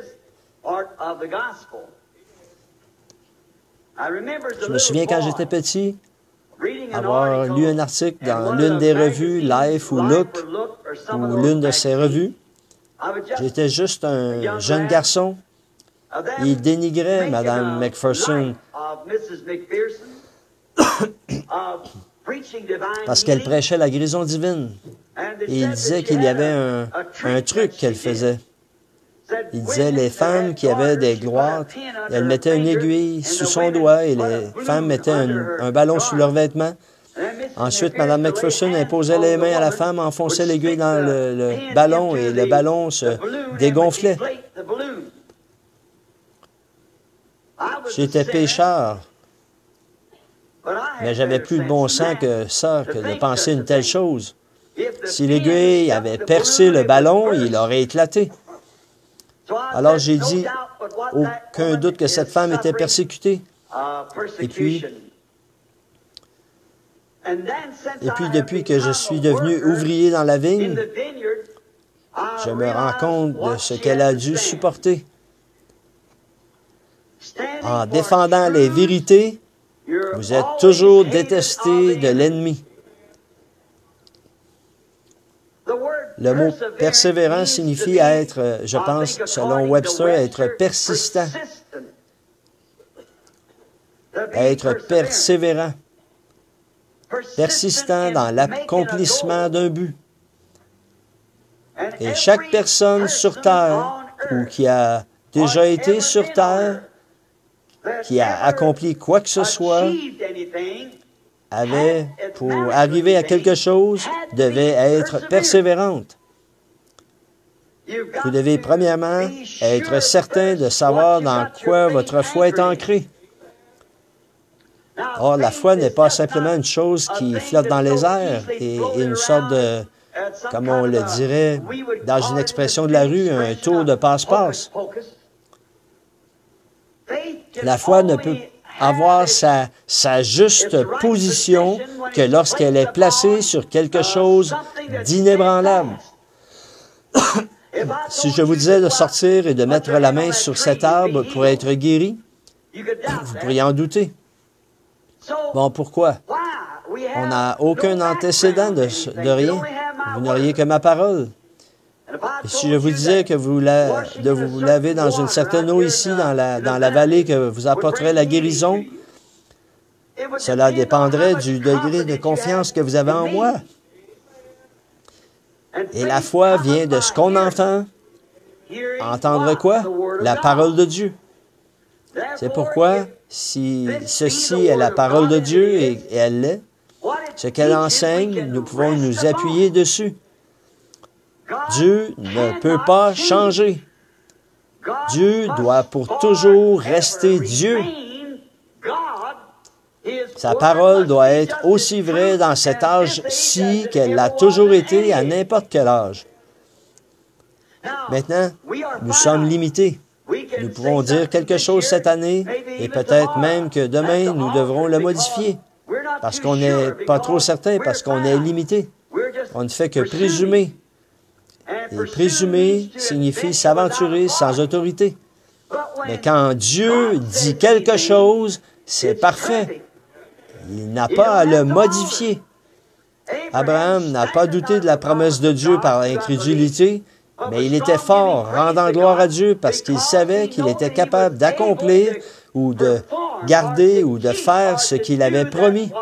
Je me souviens quand j'étais petit, avoir lu un article dans l'une des revues, Life ou Look, ou l'une de ces revues. J'étais juste un jeune garçon. Il dénigrait Mme McPherson parce qu'elle prêchait la guérison divine. Et il disait qu'il y avait un truc qu'elle faisait. Il disait les femmes qui avaient des gloires, elles mettaient une aiguille sous son doigt et les femmes mettaient un ballon sous leurs vêtements. Ensuite, Mme McPherson imposait les mains à la femme, enfonçait l'aiguille dans le ballon et le ballon se dégonflait. J'étais pécheur, mais j'avais plus de bon sens que ça, que de penser une telle chose. Si l'aiguille avait percé le ballon, il aurait éclaté. Alors j'ai dit, aucun doute que cette femme était persécutée. Et puis, depuis que je suis devenu ouvrier dans la vigne, je me rends compte de ce qu'elle a dû supporter. En défendant les vérités, vous êtes toujours détesté de l'ennemi. Le mot persévérant signifie être, je pense, selon Webster, être persistant. Être persévérant. Persistant dans l'accomplissement d'un but. Et chaque personne sur Terre, ou qui a déjà été sur Terre, qui a accompli quoi que ce soit, avait, pour arriver à quelque chose, devait être persévérante. Vous devez premièrement être certain de savoir dans quoi votre foi est ancrée. Or, la foi n'est pas simplement une chose qui flotte dans les airs et une sorte de, comme on le dirait dans une expression de la rue, un tour de passe-passe. La foi ne peut avoir sa juste position que lorsqu'elle est placée sur quelque chose d'inébranlable. Si je vous disais de sortir et de mettre la main sur cet arbre pour être guéri, vous pourriez en douter. Bon, pourquoi? On n'a aucun antécédent de rien. Vous n'auriez que ma parole. Et si je vous disais que de vous laver dans une certaine eau ici, dans la vallée, que vous apporterait la guérison, cela dépendrait du degré de confiance que vous avez en moi. Et la foi vient de ce qu'on entend. Entendre quoi? La parole de Dieu. C'est pourquoi, si ceci est la parole de Dieu, et elle l'est, ce qu'elle enseigne, nous pouvons nous appuyer dessus. Dieu ne peut pas changer. Dieu doit pour toujours rester Dieu. Sa parole doit être aussi vraie dans cet âge-ci qu'elle l'a toujours été à n'importe quel âge. Maintenant, nous sommes limités. Nous pouvons dire quelque chose cette année et peut-être même que demain, nous devrons le modifier parce qu'on n'est pas trop certain, parce qu'on est limité. On ne fait que présumer. Et présumer signifie s'aventurer sans autorité. Mais quand Dieu dit quelque chose, c'est parfait. Il n'a pas à le modifier. Abraham n'a pas douté de la promesse de Dieu par l'incrédulité, mais il était fort, rendant gloire à Dieu parce qu'il savait qu'il était capable d'accomplir ou de garder ou de faire ce qu'il avait promis.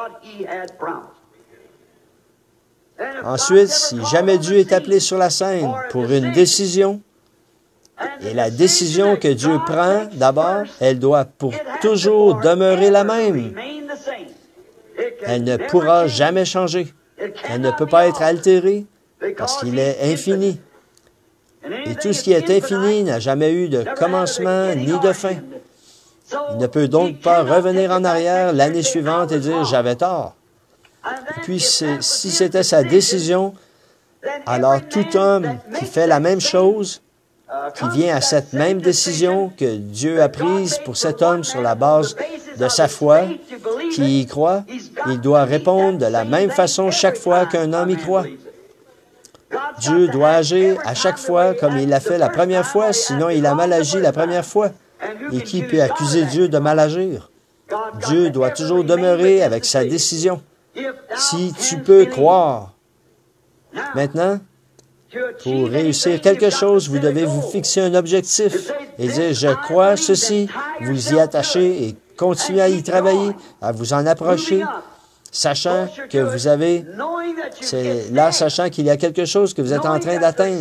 Ensuite, si jamais Dieu est appelé sur la scène pour une décision, et la décision que Dieu prend d'abord, elle doit pour toujours demeurer la même. Elle ne pourra jamais changer. Elle ne peut pas être altérée parce qu'il est infini. Et tout ce qui est infini n'a jamais eu de commencement ni de fin. Il ne peut donc pas revenir en arrière l'année suivante et dire « j'avais tort ». Et puis, si c'était sa décision, alors tout homme qui fait la même chose, qui vient à cette même décision que Dieu a prise pour cet homme sur la base de sa foi, qui y croit, il doit répondre de la même façon chaque fois qu'un homme y croit. Dieu doit agir à chaque fois comme il l'a fait la première fois, sinon il a mal agi la première fois. Et qui peut accuser Dieu de mal agir? Dieu doit toujours demeurer avec sa décision. Si tu peux croire. Maintenant, pour réussir quelque chose, vous devez vous fixer un objectif et dire « je crois ceci », vous y attacher et continuer à y travailler, à vous en approcher, sachant que vous avez, c'est là, sachant qu'il y a quelque chose que vous êtes en train d'atteindre.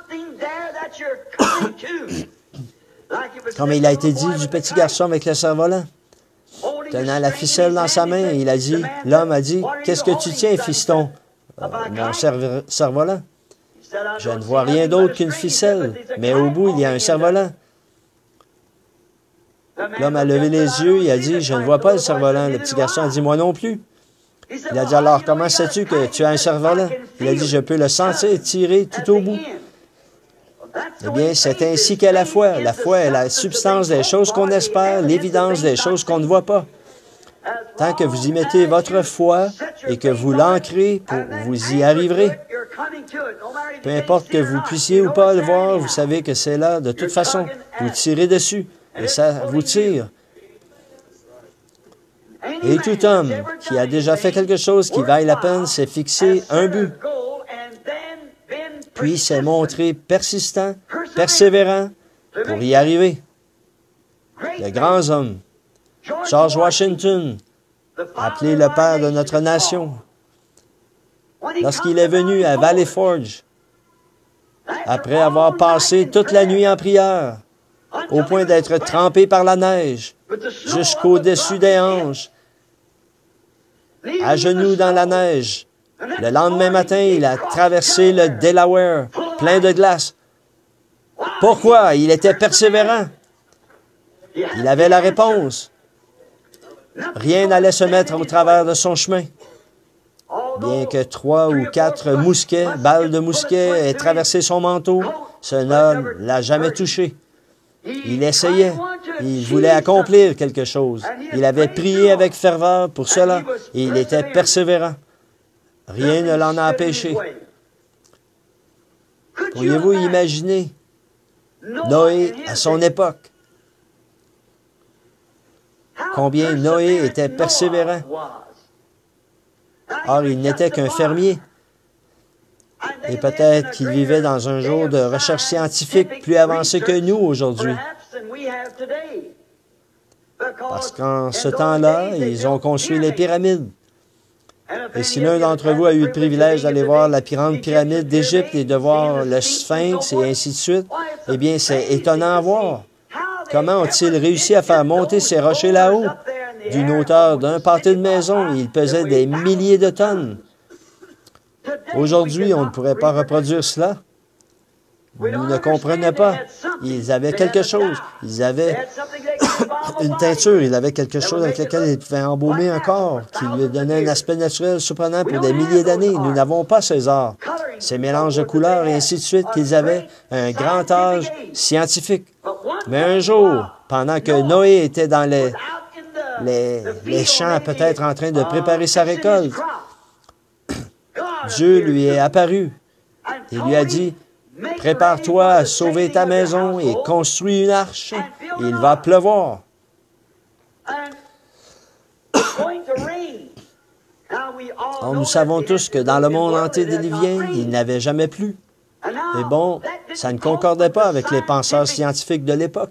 Comme il a été dit du petit garçon avec le cerf-volant, tenant la ficelle dans sa main, il a dit, l'homme a dit, « Qu'est-ce que tu tiens, fiston? » Mon cerf-volant. Je ne vois rien d'autre qu'une ficelle, mais au bout, il y a un cerf-volant. L'homme a levé les yeux et a dit, « Je ne vois pas le cerf-volant. » Le petit garçon a dit, « Moi non plus. » Il a dit, « Alors, comment sais-tu que tu as un cerf-volant? » Il a dit, « Je peux le sentir tirer tout au bout. » Eh bien, c'est ainsi qu'est la foi. La foi est la substance des choses qu'on espère, l'évidence des choses qu'on ne voit pas. Tant que vous y mettez votre foi et que vous l'ancrez, vous y arriverez. Peu importe que vous puissiez ou pas le voir, vous savez que c'est là de toute façon. Vous tirez dessus et ça vous tire. Et tout homme qui a déjà fait quelque chose qui vaille la peine s'est fixé un but. Puis s'est montré persistant, persévérant pour y arriver. De grands hommes. George Washington, appelé le père de notre nation, lorsqu'il est venu à Valley Forge, après avoir passé toute la nuit en prière, au point d'être trempé par la neige, jusqu'au-dessus des hanches, à genoux dans la neige, le lendemain matin, il a traversé le Delaware, plein de glace. Pourquoi? Il était persévérant. Il avait la réponse. Rien n'allait se mettre au travers de son chemin. Bien que 3 ou 4 mousquets, balles de mousquet aient traversé son manteau, ce homme ne l'a jamais touché. Il essayait. Il voulait accomplir quelque chose. Il avait prié avec ferveur pour cela et il était persévérant. Rien ne l'en a empêché. Pourriez-vous imaginer Noé à son époque? Combien Noé était persévérant. Or, il n'était qu'un fermier. Et peut-être qu'il vivait dans un jour de recherche scientifique plus avancé que nous aujourd'hui. Parce qu'en ce temps-là, ils ont construit les pyramides. Et si l'un d'entre vous a eu le privilège d'aller voir la grande pyramide d'Égypte et de voir le Sphinx et ainsi de suite, eh bien, c'est étonnant à voir. Comment ont-ils réussi à faire monter ces rochers là-haut? D'une hauteur d'un pâté de maison, ils pesaient des milliers de tonnes. Aujourd'hui, on ne pourrait pas reproduire cela. Nous ne comprenaient pas. Ils avaient quelque chose. Ils avaient une teinture, il avait quelque chose avec lequel il pouvait embaumer un corps, qui lui donnait un aspect naturel surprenant pour des milliers d'années. Nous n'avons pas ces arts, ces mélanges de couleurs et ainsi de suite qu'ils avaient un grand âge scientifique. Mais un jour, pendant que Noé était dans les champs, peut-être en train de préparer sa récolte, Dieu lui est apparu et lui a dit, « Prépare-toi à sauver ta maison et construis une arche, et il va pleuvoir. » Or, nous savons tous que dans le monde antédiluvien, il n'avait jamais plu. Mais bon, ça ne concordait pas avec les penseurs scientifiques de l'époque.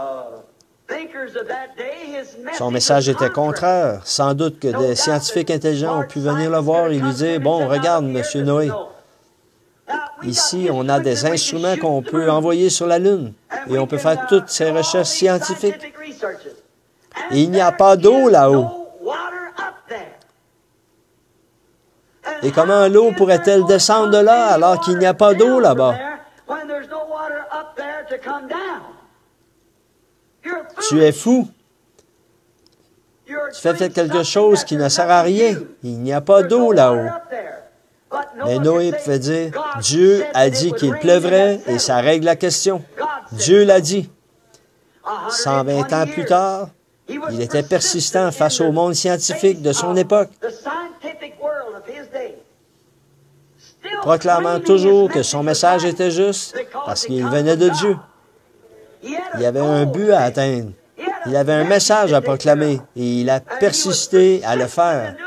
Son message était contraire. Sans doute que des scientifiques intelligents ont pu venir le voir et lui dire, « Bon, regarde, Monsieur Noé, ici, on a des instruments qu'on peut envoyer sur la Lune et on peut faire toutes ces recherches scientifiques. Et il n'y a pas d'eau là-haut. Et comment l'eau pourrait-elle descendre de là alors qu'il n'y a pas d'eau là-bas? Tu es fou. Tu fais quelque chose qui ne sert à rien. Il n'y a pas d'eau là-haut. » Mais Noé pouvait dire, Dieu a dit qu'il pleuvrait et ça règle la question. Dieu l'a dit. 120 ans plus tard, il était persistant face au monde scientifique de son époque, proclamant toujours que son message était juste parce qu'il venait de Dieu. Il y avait un but à atteindre. Il avait un message à proclamer et il a persisté à le faire.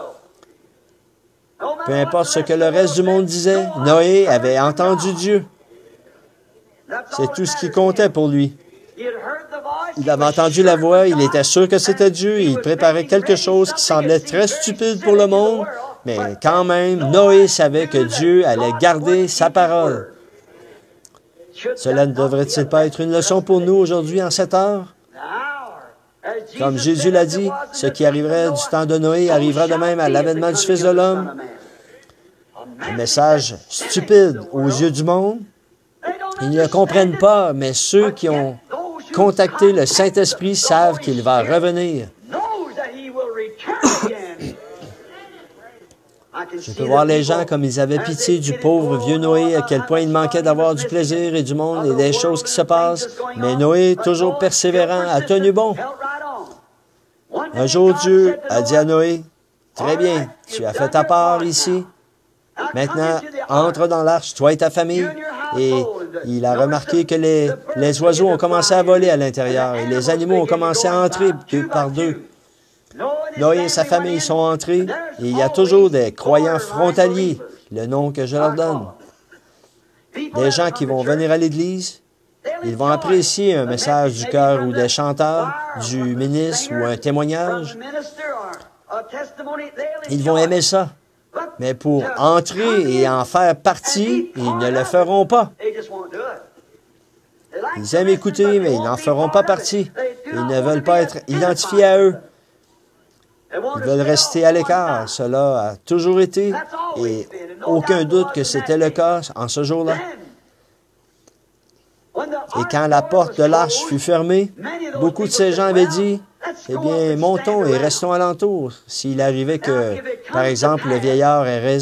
Peu importe ce que le reste du monde disait, Noé avait entendu Dieu. C'est tout ce qui comptait pour lui. Il avait entendu la voix, il était sûr que c'était Dieu et il préparait quelque chose qui semblait très stupide pour le monde, mais quand même, Noé savait que Dieu allait garder sa parole. Cela ne devrait-il pas être une leçon pour nous aujourd'hui en cette heure? Comme Jésus l'a dit, ce qui arriverait du temps de Noé arrivera de même à l'avènement du Fils de l'homme. Un message stupide aux yeux du monde. Ils ne comprennent pas, mais ceux qui ont contacté le Saint-Esprit savent qu'il va revenir. Je peux voir les gens comme ils avaient pitié du pauvre vieux Noé, à quel point il manquait d'avoir du plaisir et du monde et des choses qui se passent. Mais Noé, toujours persévérant, a tenu bon. Un jour, Dieu a dit à Noé, « Très bien, tu as fait ta part ici. Maintenant, entre dans l'arche, toi et ta famille. » Et il a remarqué que les oiseaux ont commencé à voler à l'intérieur et les animaux ont commencé à entrer deux par deux. Noé et sa famille sont entrés et il y a toujours des croyants frontaliers, le nom que je leur donne. Des gens qui vont venir à l'Église, ils vont apprécier un message du cœur ou des chanteurs, du ministre ou un témoignage. Ils vont aimer ça. Mais pour entrer et en faire partie, ils ne le feront pas. Ils aiment écouter, mais ils n'en feront pas partie. Ils ne veulent pas être identifiés à eux. Ils veulent rester à l'écart. Cela a toujours été, et aucun doute que c'était le cas en ce jour-là. Et quand la porte de l'arche fut fermée, beaucoup de ces gens avaient dit, « Eh bien, montons et restons alentour, s'il arrivait que, par exemple, le vieillard ait raison. »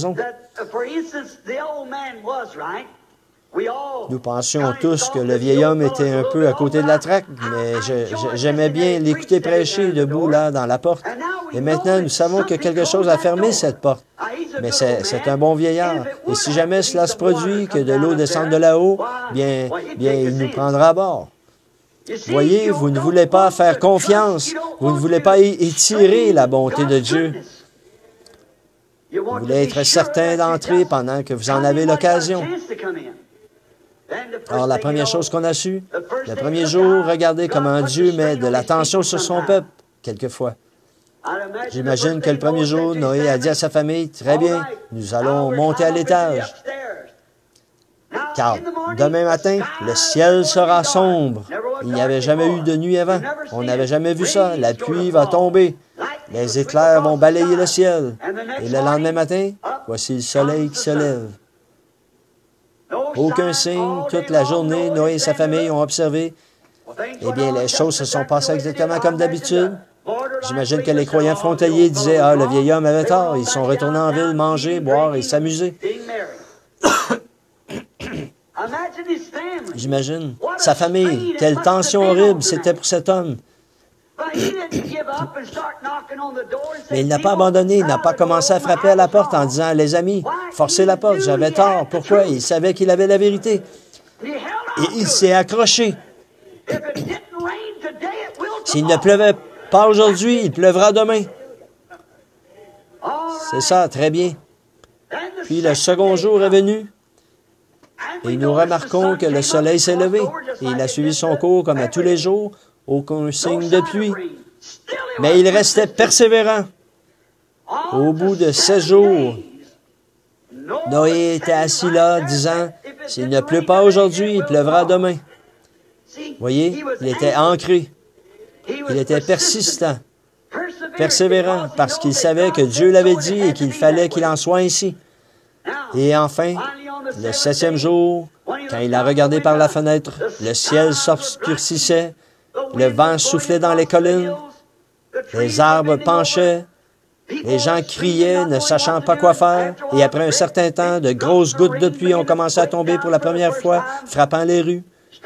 Nous pensions tous que le vieil homme était un peu à côté de la traque, mais j'aimais bien l'écouter prêcher debout là dans la porte. Et maintenant, nous savons que quelque chose a fermé cette porte. Mais c'est un bon vieillard. Et si jamais cela se produit, que de l'eau descende de là-haut, bien, il nous prendra à bord. Voyez, vous ne voulez pas faire confiance. Vous ne voulez pas étirer la bonté de Dieu. Vous voulez être certain d'entrer pendant que vous en avez l'occasion. Alors, la première chose qu'on a su, le premier jour, regardez comment Dieu met de l'attention sur son peuple, quelquefois. J'imagine que le premier jour, Noé a dit à sa famille, « Très bien, nous allons monter à l'étage. Car demain matin, le ciel sera sombre. Il n'y avait jamais eu de nuit avant. On n'avait jamais vu ça. La pluie va tomber. Les éclairs vont balayer le ciel. Et le lendemain matin, voici le soleil qui se lève. » Aucun signe, toute la journée, Noé et sa famille ont observé Eh bien, les choses se sont passées exactement comme d'habitude. J'imagine que les croyants frontaliers disaient « Ah, le vieil homme avait tort. Ils sont retournés en ville manger, boire et s'amuser. » J'imagine. Sa famille, quelle tension horrible c'était pour cet homme. Mais il n'a pas abandonné, il n'a pas commencé à frapper à la porte en disant « Les amis, forcez la porte, j'avais tort. » Pourquoi? Il savait qu'il avait la vérité. Et il s'est accroché. S'il ne pleuvait pas aujourd'hui, il pleuvra demain. C'est ça, très bien. Puis le second jour est venu. Et nous remarquons que le soleil s'est levé. Et il a suivi son cours comme à tous les jours. Aucun signe de pluie. Mais il restait persévérant. Au bout de 16 jours, Noé était assis là, disant, « S'il ne pleut pas aujourd'hui, il pleuvra demain. » Voyez, il était ancré. Il était persistant, persévérant, parce qu'il savait que Dieu l'avait dit et qu'il fallait qu'il en soit ainsi. Et enfin, le 7e jour, quand il a regardé par la fenêtre, le ciel s'obscurcissait, le vent soufflait dans les collines, les arbres penchaient, les gens criaient, ne sachant pas quoi faire, et après un certain temps, de grosses gouttes de pluie ont commencé à tomber pour la première fois, frappant les rues.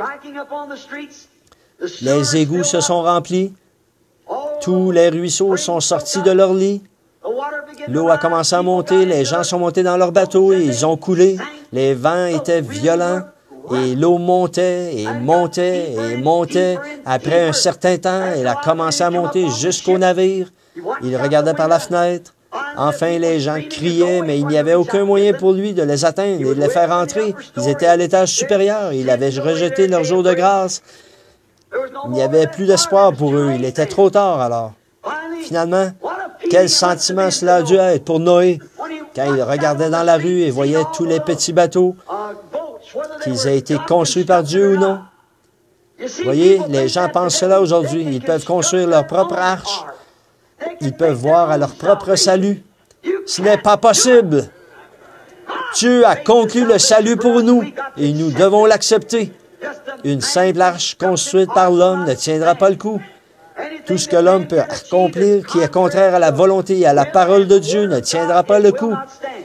Les égouts se sont remplis. Tous les ruisseaux sont sortis de leur lit. L'eau a commencé à monter. Les gens sont montés dans leur bateau et ils ont coulé. Les vents étaient violents et l'eau montait et montait et montait. Après un certain temps, elle a commencé à monter jusqu'au navire. Il regardait par la fenêtre. Enfin, les gens criaient, mais il n'y avait aucun moyen pour lui de les atteindre et de les faire entrer. Ils étaient à l'étage supérieur. Il avait rejeté leur jour de grâce. Il n'y avait plus d'espoir pour eux. Il était trop tard alors. Finalement, quel sentiment cela a dû être pour Noé quand il regardait dans la rue et voyait tous les petits bateaux, qu'ils aient été construits par Dieu ou non. Voyez, les gens pensent cela aujourd'hui. Ils peuvent construire leur propre arche. Ils peuvent voir à leur propre salut. Ce n'est pas possible. Dieu a conclu le salut pour nous et nous devons l'accepter. Une simple arche construite par l'homme ne tiendra pas le coup. Tout ce que l'homme peut accomplir qui est contraire à la volonté et à la parole de Dieu ne tiendra pas le coup.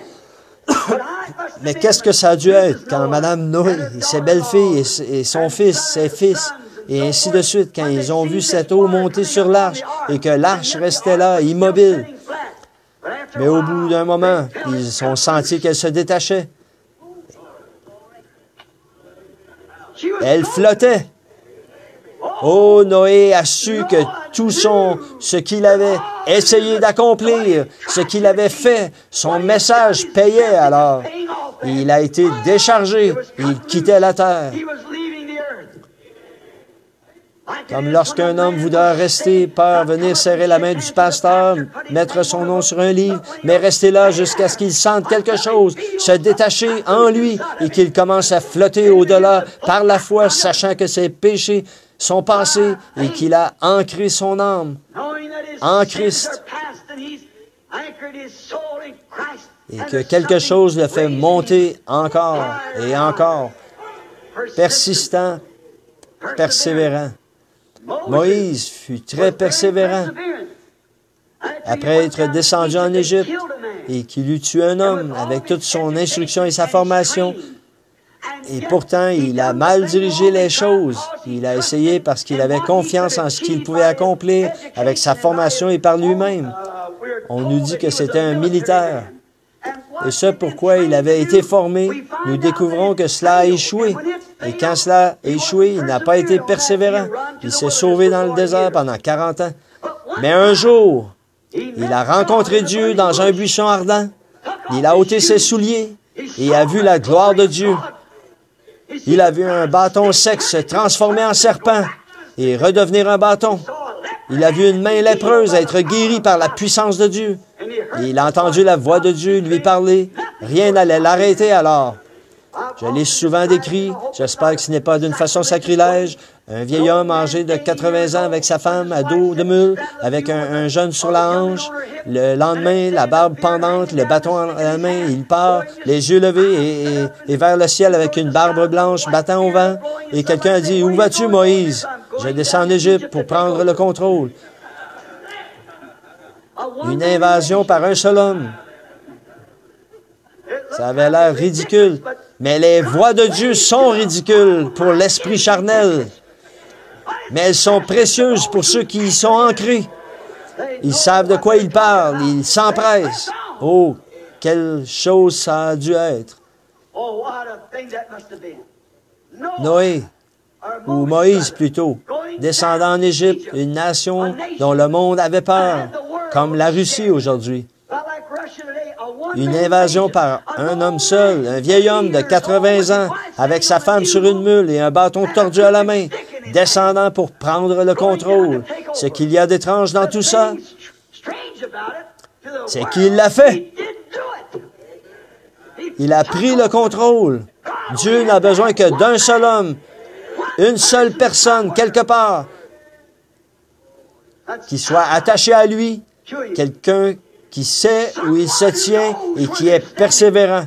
Mais qu'est-ce que ça a dû être quand Mme Noé et ses belles-filles et son fils, ses fils, et ainsi de suite, quand ils ont vu cette eau monter sur l'arche et que l'arche restait là, immobile. Mais au bout d'un moment, ils ont senti qu'elle se détachait. Elle flottait. Oh, Noé a su que tout ce qu'il avait essayé d'accomplir, ce qu'il avait fait, son message payait alors. Il a été déchargé. Il quittait la terre. Comme lorsqu'un homme voudra rester, peur, venir serrer la main du pasteur, mettre son nom sur un livre, mais rester là jusqu'à ce qu'il sente quelque chose, se détacher en lui et qu'il commence à flotter au-delà par la foi, sachant que ses péchés sont passés et qu'il a ancré son âme en Christ et que quelque chose le fait monter encore et encore, persistant, persévérant. Moïse fut très persévérant. Après être descendu en Égypte et qu'il eut tué un homme avec toute son instruction et sa formation, et pourtant il a mal dirigé les choses. Il a essayé parce qu'il avait confiance en ce qu'il pouvait accomplir avec sa formation et par lui-même. On nous dit que c'était un militaire. Et ce pourquoi il avait été formé, nous découvrons que cela a échoué. Et quand cela a échoué, il n'a pas été persévérant. Il s'est sauvé dans le désert pendant 40 ans. Mais un jour, il a rencontré Dieu dans un buisson ardent. Il a ôté ses souliers et a vu la gloire de Dieu. Il a vu un bâton sec se transformer en serpent et redevenir un bâton. Il a vu une main lépreuse être guérie par la puissance de Dieu. Et il a entendu la voix de Dieu lui parler. Rien n'allait l'arrêter alors. Je l'ai souvent décrit, j'espère que ce n'est pas d'une façon sacrilège, un vieil homme âgé de 80 ans avec sa femme à dos de mule, avec un jeune sur la hanche. Le lendemain, la barbe pendante, le bâton à la main, il part, les yeux levés et vers le ciel avec une barbe blanche battant au vent. Et quelqu'un a dit, « Où vas-tu, Moïse? » Je descends en Égypte pour prendre le contrôle. Une invasion par un seul homme. Ça avait l'air ridicule. Mais les voies de Dieu sont ridicules pour l'esprit charnel. Mais elles sont précieuses pour ceux qui y sont ancrés. Ils savent de quoi ils parlent. Ils s'empressent. Oh, quelle chose ça a dû être. Noé, ou Moïse plutôt, descendant en Égypte, une nation dont le monde avait peur, comme la Russie aujourd'hui. Une invasion par un homme seul, un vieil homme de 80 ans, avec sa femme sur une mule et un bâton tordu à la main, descendant pour prendre le contrôle. Ce qu'il y a d'étrange dans tout ça, c'est qu'il l'a fait. Il a pris le contrôle. Dieu n'a besoin que d'un seul homme, une seule personne, quelque part, qui soit attaché à lui, quelqu'un qui sait où il se tient et qui est persévérant.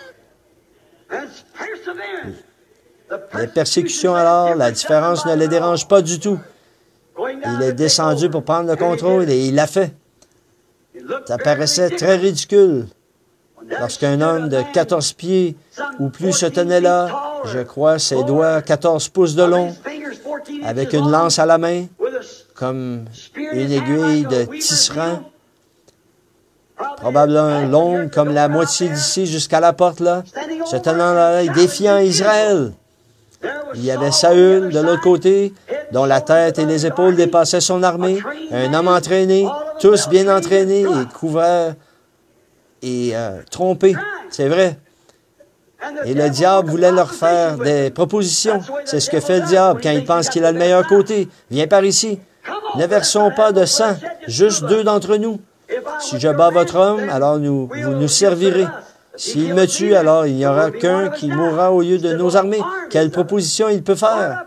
Les persécutions, alors, la différence ne les dérange pas du tout. Il est descendu pour prendre le contrôle et il l'a fait. Ça paraissait très ridicule. Lorsqu'un homme de 14 pieds ou plus se tenait là, je crois ses doigts 14 pouces de long, avec une lance à la main, comme une aiguille de tisserand, probablement longue comme la moitié d'ici jusqu'à la porte là, se tenant là et défiant Israël. Il y avait Saül de l'autre côté, dont la tête et les épaules dépassaient son armée, un homme entraîné, tous bien entraînés et couverts et trompés, c'est vrai. Et le diable voulait leur faire des propositions. C'est ce que fait le diable quand il pense qu'il a le meilleur côté. Viens par ici. Ne versons pas de sang, juste 2 d'entre nous. Si je bats votre homme, alors vous nous servirez. S'il me tue, alors il n'y aura qu'un qui mourra au lieu de nos armées. Quelle proposition il peut faire?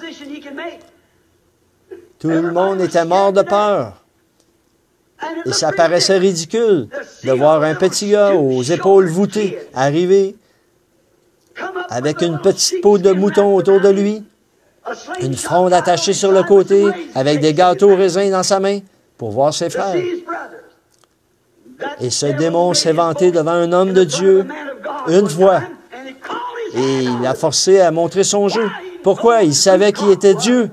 Tout le monde était mort de peur. Et ça paraissait ridicule de voir un petit gars aux épaules voûtées arriver avec une petite peau de mouton autour de lui, une fronde attachée sur le côté, avec des gâteaux raisins dans sa main pour voir ses frères. Et ce démon s'est vanté devant un homme de Dieu une fois. Et il l'a forcé à montrer son jeu. Pourquoi? Il savait qui était Dieu.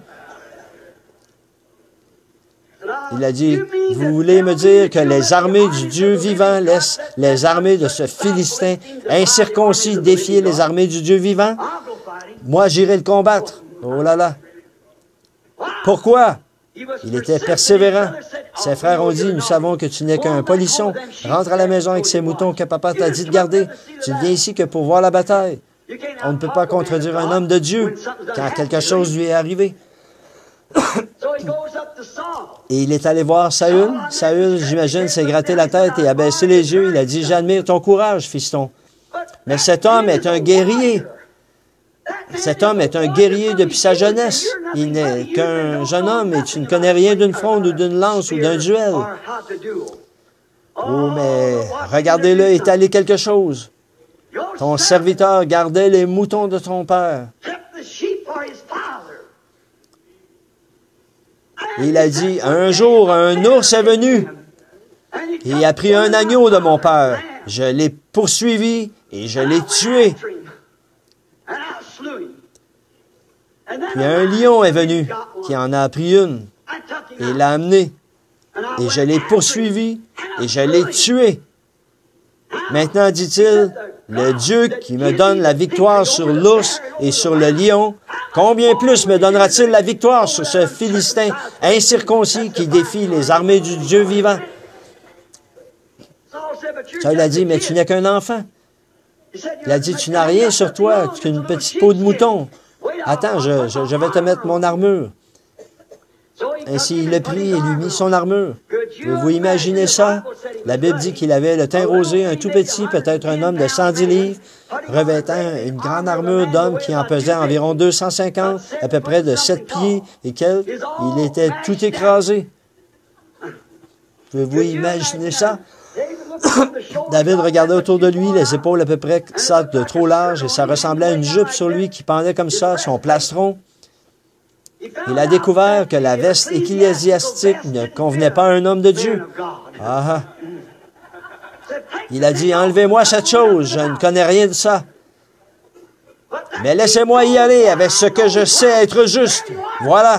Il a dit, vous voulez me dire que les armées du Dieu vivant laissent les armées de ce Philistin incirconcis défier les armées du Dieu vivant? Moi, j'irai le combattre. Oh là là. Pourquoi? Il était persévérant. Ses frères ont dit, nous savons que tu n'es qu'un polisson. Rentre à la maison avec ces moutons que papa t'a dit de garder. Tu ne viens ici que pour voir la bataille. On ne peut pas contredire un homme de Dieu quand quelque chose lui est arrivé. Et il est allé voir Saül. Saül, j'imagine, s'est gratté la tête et a baissé les yeux. Il a dit, j'admire ton courage, fiston. Mais cet homme est un guerrier. Cet homme est un guerrier depuis sa jeunesse. Il n'est qu'un jeune homme et tu ne connais rien d'une fronde ou d'une lance ou d'un duel. Oh, mais regardez-le étaler quelque chose. Ton serviteur gardait les moutons de ton père. Et il a dit, un jour, un ours est venu et il a pris un agneau de mon père. Je l'ai poursuivi et je l'ai tué. Puis un lion est venu qui en a pris une et l'a amené. Et je l'ai poursuivi et je l'ai tué. Maintenant, dit-il, le Dieu qui me donne la victoire sur l'ours et sur le lion, combien plus me donnera-t-il la victoire sur ce Philistin incirconcis qui défie les armées du Dieu vivant? Saül a dit, mais tu n'es qu'un enfant. Il a dit, tu n'as rien sur toi qu'une petite peau de mouton. Attends, je vais te mettre mon armure. Ainsi, il le prit et lui mit son armure. Vous imaginez ça? La Bible dit qu'il avait le teint rosé, un tout petit, peut-être un homme de 110 livres, revêtant une grande armure d'homme qui en pesait environ 250, à peu près de 7 pieds et quelques. Il était tout écrasé. Pouvez-vous imaginer ça? David regardait autour de lui, les épaules à peu près ça de trop large, et ça ressemblait à une jupe sur lui qui pendait comme ça, son plastron. Il a découvert que la veste ecclésiastique ne convenait pas à un homme de Dieu. Ah, il a dit, enlevez-moi cette chose, je ne connais rien de ça. Mais laissez-moi y aller avec ce que je sais être juste. Voilà.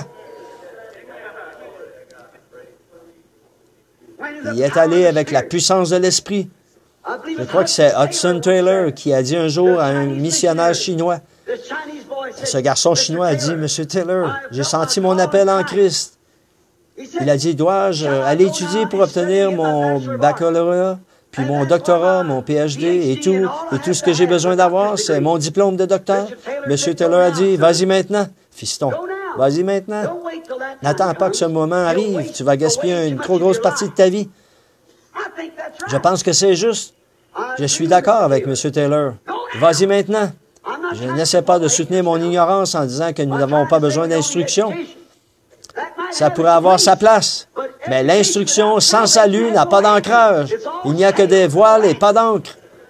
Il est allé avec la puissance de l'Esprit. Je crois que c'est Hudson Taylor qui a dit un jour à un missionnaire chinois. Ce garçon chinois a dit, « Monsieur Taylor, j'ai senti mon appel en Christ. » Il a dit, « Dois-je aller étudier pour obtenir mon baccalauréat, puis mon doctorat, mon PhD et tout ce que j'ai besoin d'avoir, c'est mon diplôme de docteur? » Monsieur Taylor a dit, « Vas-y maintenant, fiston. Vas-y maintenant. N'attends pas que ce moment arrive. Tu vas gaspiller une trop grosse partie de ta vie. » Je pense que c'est juste. Je suis d'accord avec M. Taylor. Vas-y maintenant. Je n'essaie pas de soutenir mon ignorance en disant que nous n'avons pas besoin d'instruction. Ça pourrait avoir sa place. Mais l'instruction sans salut n'a pas d'ancrage. Il n'y a que des voiles et pas d'encre.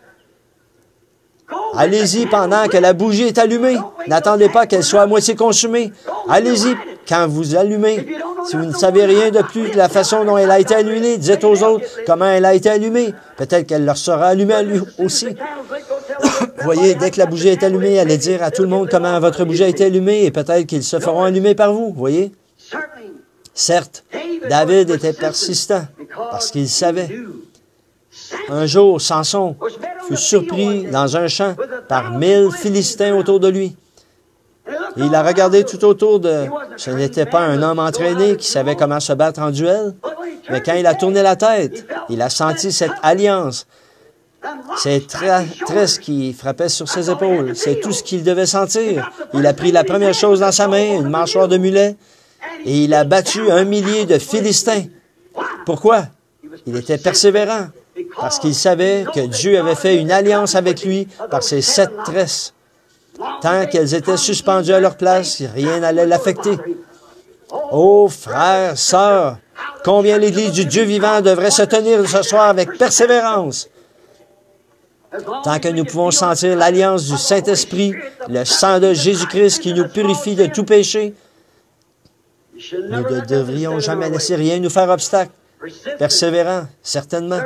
Allez-y pendant que la bougie est allumée. N'attendez pas qu'elle soit à moitié consumée. Allez-y quand vous allumez. Si vous ne savez rien de plus de la façon dont elle a été allumée, dites aux autres comment elle a été allumée. Peut-être qu'elle leur sera allumée à lui aussi. Vous voyez, dès que la bougie est allumée, allez dire à tout le monde comment votre bougie a été allumée et peut-être qu'ils se feront allumer par vous. Vous voyez? Certes, David était persistant parce qu'il savait. Un jour, Samson fut surpris dans un champ par 1000 Philistins autour de lui. Et il a regardé tout autour de... Ce n'était pas un homme entraîné qui savait comment se battre en duel, mais quand il a tourné la tête, il a senti cette alliance. Ces tresses qui frappaient sur ses épaules, c'est tout ce qu'il devait sentir. Il a pris la première chose dans sa main, une mâchoire de mulet, et il a battu 1 millier de Philistins. Pourquoi? Il était persévérant, parce qu'il savait que Dieu avait fait une alliance avec lui par ses 7 tresses. Tant qu'elles étaient suspendues à leur place, rien n'allait l'affecter. Oh, frères, sœurs, combien l'Église du Dieu vivant devrait se tenir ce soir avec persévérance. Tant que nous pouvons sentir l'alliance du Saint-Esprit, le sang de Jésus-Christ qui nous purifie de tout péché, nous ne devrions jamais laisser rien nous faire obstacle. Persévérant, certainement.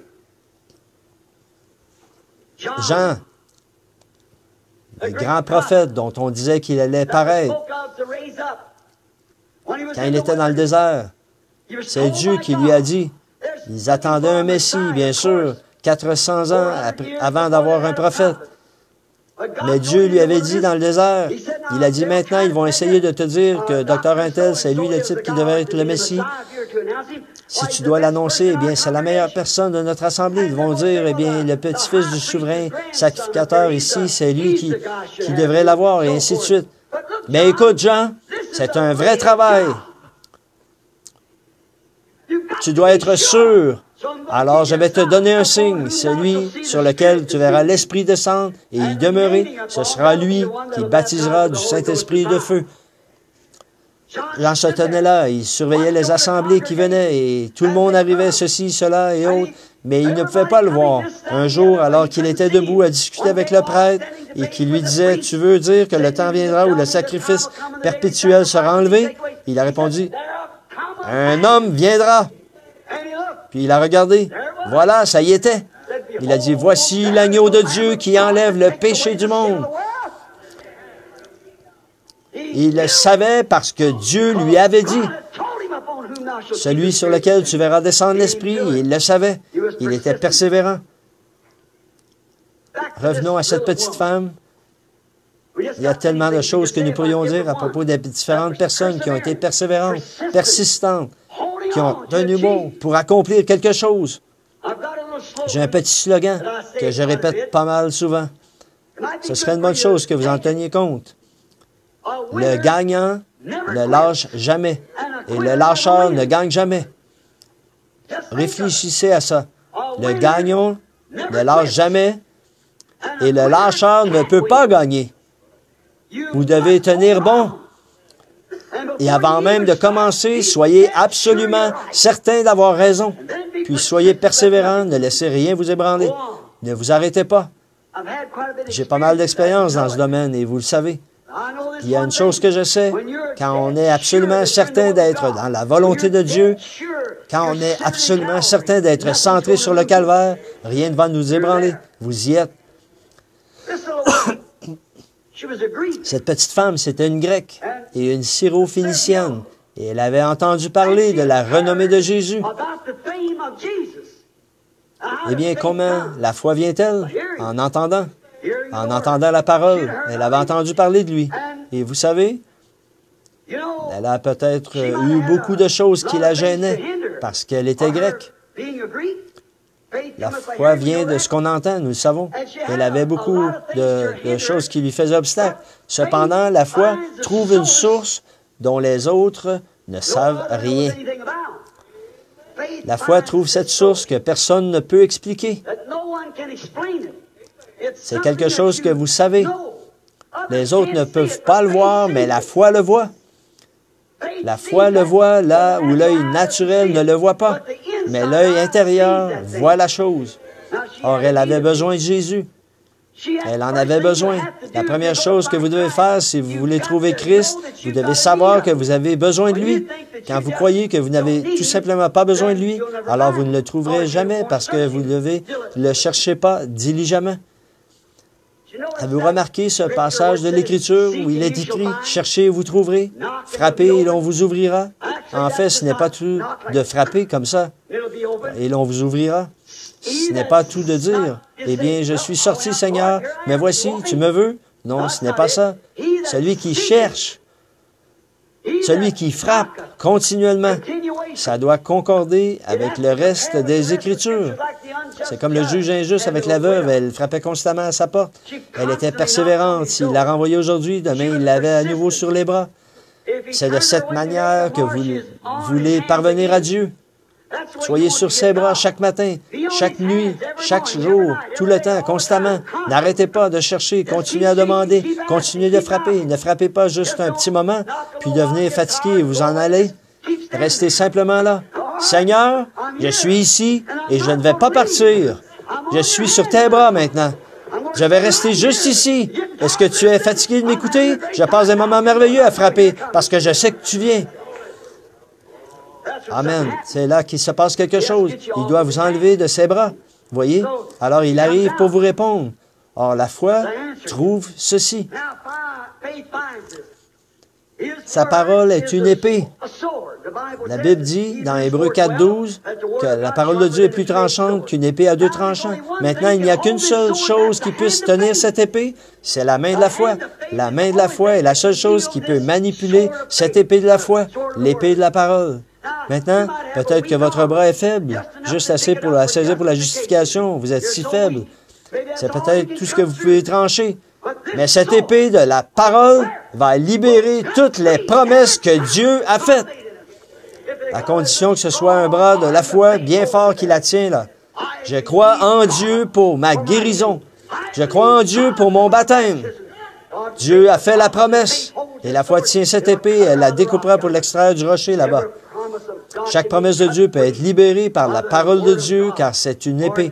Jean, le grand prophète dont on disait qu'il allait paraître quand il était dans le désert, c'est Dieu qui lui a dit. Ils attendaient un Messie, bien sûr, 400 ans avant d'avoir un prophète. Mais Dieu lui avait dit dans le désert, il a dit maintenant, ils vont essayer de te dire que Dr. Intel, c'est lui le type qui devrait être le Messie. Si tu dois l'annoncer, eh bien, c'est la meilleure personne de notre assemblée. Ils vont dire, eh bien, le petit-fils du souverain sacrificateur ici, c'est lui qui devrait l'avoir, et ainsi de suite. Mais écoute, Jean, c'est un vrai travail. Tu dois être sûr. Alors, je vais te donner un signe, celui sur lequel tu verras l'Esprit descendre et y demeurer. Ce sera lui qui baptisera du Saint-Esprit et de feu. Jean se tenait là, il surveillait les assemblées qui venaient et tout le monde arrivait, ceci, cela et autres, mais il ne pouvait pas le voir. Un jour, alors qu'il était debout à discuter avec le prêtre et qu'il lui disait, « Tu veux dire que le temps viendra où le sacrifice perpétuel sera enlevé? » Il a répondu, « Un homme viendra. » Puis il a regardé. Voilà, ça y était. Il a dit, « Voici l'agneau de Dieu qui enlève le péché du monde. » Il le savait parce que Dieu lui avait dit. Celui sur lequel tu verras descendre l'Esprit, il le savait. Il était persévérant. Revenons à cette petite femme. Il y a tellement de choses que nous pourrions dire à propos des différentes personnes qui ont été persévérantes, persistantes, qui ont tenu bon pour accomplir quelque chose. J'ai un petit slogan que je répète pas mal souvent. Ce serait une bonne chose que vous en teniez compte. Le gagnant ne lâche jamais et le lâcheur ne gagne jamais. Réfléchissez à ça. Le gagnant ne lâche jamais et le lâcheur ne peut pas gagner. Vous devez tenir bon. Et avant même de commencer, soyez absolument certain d'avoir raison. Puis soyez persévérant, ne laissez rien vous ébranler. Ne vous arrêtez pas. J'ai pas mal d'expérience dans ce domaine et vous le savez. Il y a une chose que je sais, quand on est absolument certain d'être dans la volonté de Dieu, quand on est absolument certain d'être centré sur le calvaire, rien ne va nous ébranler. Vous y êtes. Cette petite femme, c'était une Grecque et une Syro-Phénicienne. Et elle avait entendu parler de la renommée de Jésus. Eh bien, comment la foi vient-elle? En entendant la parole. Elle avait entendu parler de lui. Et vous savez, elle a peut-être eu beaucoup de choses qui la gênaient parce qu'elle était grecque. La foi vient de ce qu'on entend, nous le savons. Elle avait beaucoup de choses qui lui faisaient obstacle. Cependant, la foi trouve une source dont les autres ne savent rien. La foi trouve cette source que personne ne peut expliquer. C'est quelque chose que vous savez. Les autres ne peuvent pas le voir, mais la foi le voit. La foi le voit là où l'œil naturel ne le voit pas, mais l'œil intérieur voit la chose. Or, elle avait besoin de Jésus. Elle en avait besoin. La première chose que vous devez faire, si vous voulez trouver Christ, vous devez savoir que vous avez besoin de lui. Quand vous croyez que vous n'avez tout simplement pas besoin de lui, alors vous ne le trouverez jamais parce que vous ne le cherchez pas diligemment. Avez-vous remarqué ce passage de l'Écriture où il est écrit « Cherchez et vous trouverez, frappez et l'on vous ouvrira ». En fait, ce n'est pas tout de frapper comme ça et l'on vous ouvrira. Ce n'est pas tout de dire « Eh bien, je suis sorti, Seigneur, mais voici, tu me veux ». Non, ce n'est pas ça. Celui qui cherche, celui qui frappe continuellement, ça doit concorder avec le reste des Écritures. C'est comme le juge injuste avec la veuve, elle frappait constamment à sa porte. Elle était persévérante. S'il la renvoyait aujourd'hui, demain, il l'avait à nouveau sur les bras. C'est de cette manière que vous voulez parvenir à Dieu. Soyez sur ses bras chaque matin, chaque nuit, chaque jour, tout le temps, constamment. N'arrêtez pas de chercher, continuez à demander, continuez de frapper. Ne frappez pas juste un petit moment, puis devenez fatigué et vous en allez. Restez simplement là. Seigneur, je suis ici et je ne vais pas partir. Je suis sur tes bras maintenant. Je vais rester juste ici. Est-ce que tu es fatigué de m'écouter? Je passe des moments merveilleux à frapper parce que je sais que tu viens. Amen. C'est là qu'il se passe quelque chose. Il doit vous enlever de ses bras. Voyez? Alors il arrive pour vous répondre. Or, la foi trouve ceci. Sa parole est une épée. La Bible dit, dans Hébreux 4:12, que la parole de Dieu est plus tranchante qu'une épée à deux tranchants. Maintenant, il n'y a qu'une seule chose qui puisse tenir cette épée, c'est la main de la foi. La main de la foi est la seule chose qui peut manipuler cette épée de la foi, l'épée de la parole. Maintenant, peut-être que votre bras est faible, juste assez pour la saisir pour la justification. Vous êtes si faible. C'est peut-être tout ce que vous pouvez trancher. Mais cette épée de la parole va libérer toutes les promesses que Dieu a faites. À condition que ce soit un bras de la foi bien fort qui la tient là. Je crois en Dieu pour ma guérison. Je crois en Dieu pour mon baptême. Dieu a fait la promesse. Et la foi tient cette épée, elle la découpera pour l'extraire du rocher là-bas. Chaque promesse de Dieu peut être libérée par la parole de Dieu, car c'est une épée.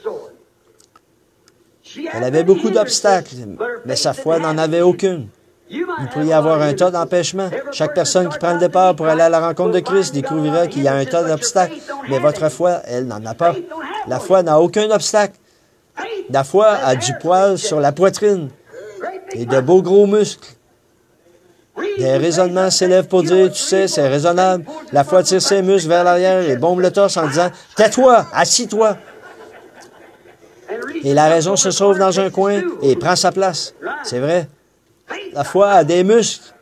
Elle avait beaucoup d'obstacles, mais sa foi n'en avait aucune. Il pourrait y avoir un tas d'empêchements. Chaque personne qui prend le départ pour aller à la rencontre de Christ découvrira qu'il y a un tas d'obstacles, mais votre foi, elle n'en a pas. La foi n'a aucun obstacle. La foi a du poil sur la poitrine et de beaux gros muscles. Des raisonnements s'élèvent pour dire, tu sais, c'est raisonnable. La foi tire ses muscles vers l'arrière et bombe le torse en disant, tais-toi, assis-toi. Et la raison se sauve dans un coin et prend sa place. C'est vrai. La foi a des muscles.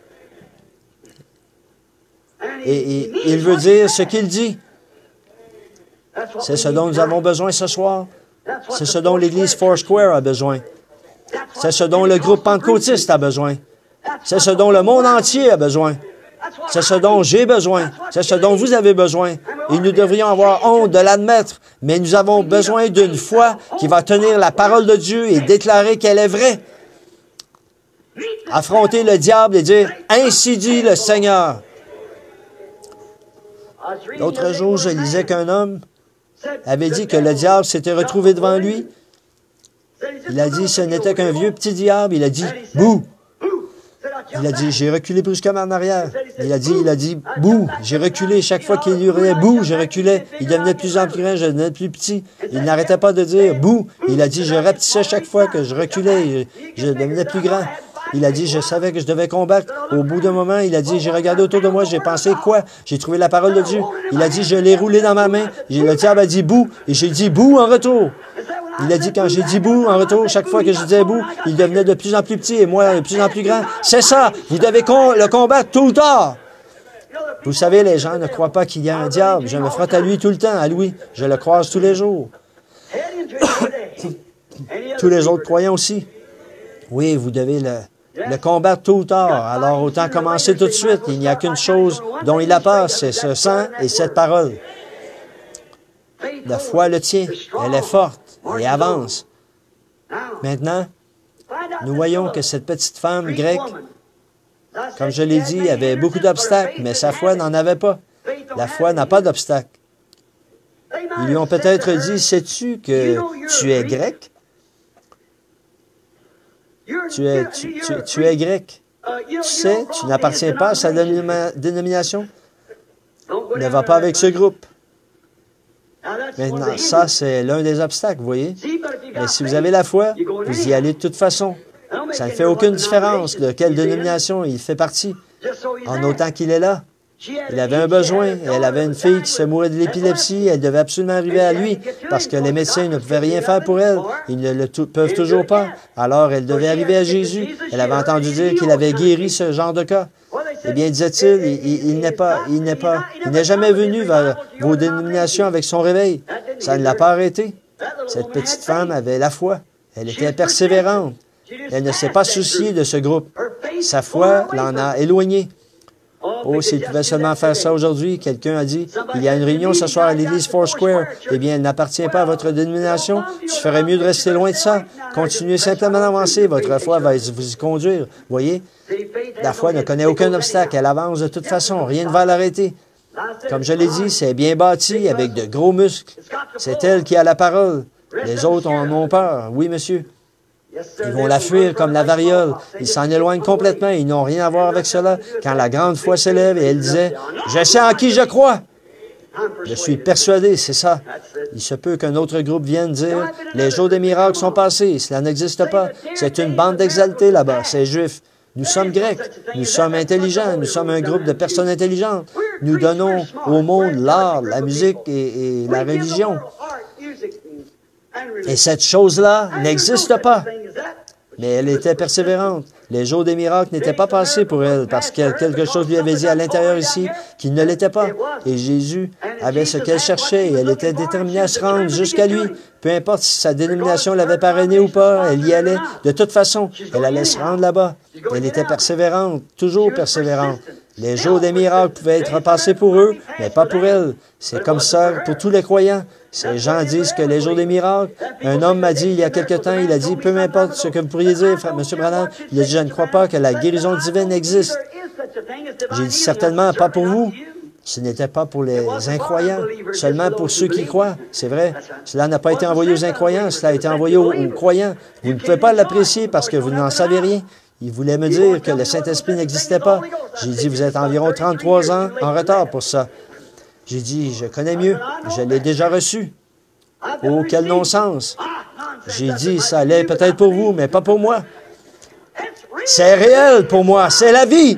Et il veut dire ce qu'il dit. C'est ce dont nous avons besoin ce soir. C'est ce dont l'Église Foursquare a besoin. C'est ce dont le groupe pentecôtiste a besoin. C'est ce dont le monde entier a besoin. C'est ce dont j'ai besoin. C'est ce dont vous avez besoin. Et nous devrions avoir honte de l'admettre. Mais nous avons besoin d'une foi qui va tenir la parole de Dieu et déclarer qu'elle est vraie. Affronter le diable et dire, « Ainsi dit le Seigneur ». L'autre jour, je lisais qu'un homme avait dit que le diable s'était retrouvé devant lui. Il a dit, ce n'était qu'un vieux petit diable. Il a dit, « Bouh ». Il a dit, j'ai reculé brusquement en arrière. Il a dit, bouh, j'ai reculé. Chaque fois qu'il hurlait bouh, je reculais. Il devenait de plus en plus grand, je devenais plus petit. Il n'arrêtait pas de dire bouh. Il a dit, je rapetissais chaque fois que je reculais, je devenais plus grand. Il a dit, je savais que je devais combattre. Au bout d'un moment, il a dit, j'ai regardé autour de moi, j'ai pensé quoi? J'ai trouvé la parole de Dieu. Il a dit, je l'ai roulé dans ma main. Le diable a dit bouh, et j'ai dit bouh en retour. Il a dit, quand j'ai dit bouh en retour, chaque fois que je disais bouh, il devenait de plus en plus petit et moi de plus en plus grand. C'est ça, vous devez le combattre tout ou tard. Vous savez, les gens ne croient pas qu'il y a un diable. Je me frotte à lui tout le temps, à lui. Je le croise tous les jours. Tous les autres croyants aussi. Oui, vous devez le combattre tôt ou tard. Alors, autant commencer tout de suite. Il n'y a qu'une chose dont il a peur, c'est ce sang et cette parole. La foi le tient. Elle est forte et avance. Maintenant, nous voyons que cette petite femme grecque, comme je l'ai dit, avait beaucoup d'obstacles, mais sa foi n'en avait pas. La foi n'a pas d'obstacles. Ils lui ont peut-être dit, sais-tu que tu es grec? Tu es grec. Tu sais, tu n'appartiens pas à sa dénomination. Ne va pas avec ce groupe. Maintenant, ça, c'est l'un des obstacles, vous voyez. Mais si vous avez la foi, vous y allez de toute façon. Ça ne fait aucune différence de quelle dénomination il fait partie, en autant qu'il est là. Il avait un besoin. Elle avait une fille qui se mourait de l'épilepsie. Elle devait absolument arriver à lui parce que les médecins ne pouvaient rien faire pour elle. Ils ne le peuvent toujours pas. Alors, elle devait arriver à Jésus. Elle avait entendu dire qu'il avait guéri ce genre de cas. Eh bien, disait-il, il n'est jamais venu vers vos dénominations avec son réveil. Ça ne l'a pas arrêté. Cette petite femme avait la foi. Elle était persévérante. Elle ne s'est pas souciée de ce groupe. Sa foi l'en a éloigné. Oh, s'il pouvait seulement faire ça aujourd'hui, quelqu'un a dit, il y a une réunion ce soir à l'église Foursquare. Eh bien, elle n'appartient pas à votre dénomination. Tu ferais mieux de rester loin de ça. Continuez simplement d'avancer. Votre foi va vous y conduire. Voyez, la foi ne connaît aucun obstacle. Elle avance de toute façon. Rien ne va l'arrêter. Comme je l'ai dit, c'est bien bâti avec de gros muscles. C'est elle qui a la parole. Les autres en ont peur. Oui, monsieur. Ils vont la fuir comme la variole. Ils s'en éloignent complètement. Ils n'ont rien à voir avec cela. Quand la grande foi s'élève et elle disait, « Je sais en qui je crois. Je suis persuadé, c'est ça. » Il se peut qu'un autre groupe vienne dire, « Les jours des miracles sont passés. Cela n'existe pas. C'est une bande d'exaltés là-bas. C'est juif. Nous sommes grecs. Nous sommes intelligents. Nous sommes un groupe de personnes intelligentes. Nous donnons au monde l'art, la musique et la religion. Et cette chose-là n'existe pas. Mais elle était persévérante. Les jours des miracles n'étaient pas passés pour elle parce que quelque chose lui avait dit à l'intérieur ici qu'il ne l'était pas. Et Jésus avait ce qu'elle cherchait et elle était déterminée à se rendre jusqu'à lui. Peu importe si sa dénomination l'avait parrainée ou pas, elle y allait. De toute façon, elle allait se rendre là-bas. Elle était persévérante, toujours persévérante. Les jours des miracles pouvaient être passés pour eux, mais pas pour elle. C'est comme ça pour tous les croyants. Ces gens disent que les jours des miracles, un homme m'a dit il y a quelque temps, il a dit, peu importe ce que vous pourriez dire, frère, M. Branham, il a dit, je ne crois pas que la guérison divine existe. J'ai dit, certainement pas pour vous. Ce n'était pas pour les incroyants, seulement pour ceux qui croient. C'est vrai. Cela n'a pas été envoyé aux incroyants, cela a été envoyé aux croyants. Vous ne pouvez pas l'apprécier parce que vous n'en savez rien. Il voulait me dire que le Saint-Esprit n'existait pas. J'ai dit, vous êtes environ 33 ans en retard pour ça. J'ai dit, je connais mieux. Je l'ai déjà reçu. Oh, quel non-sens. J'ai dit, ça allait peut-être pour vous, mais pas pour moi. C'est réel pour moi. C'est la vie.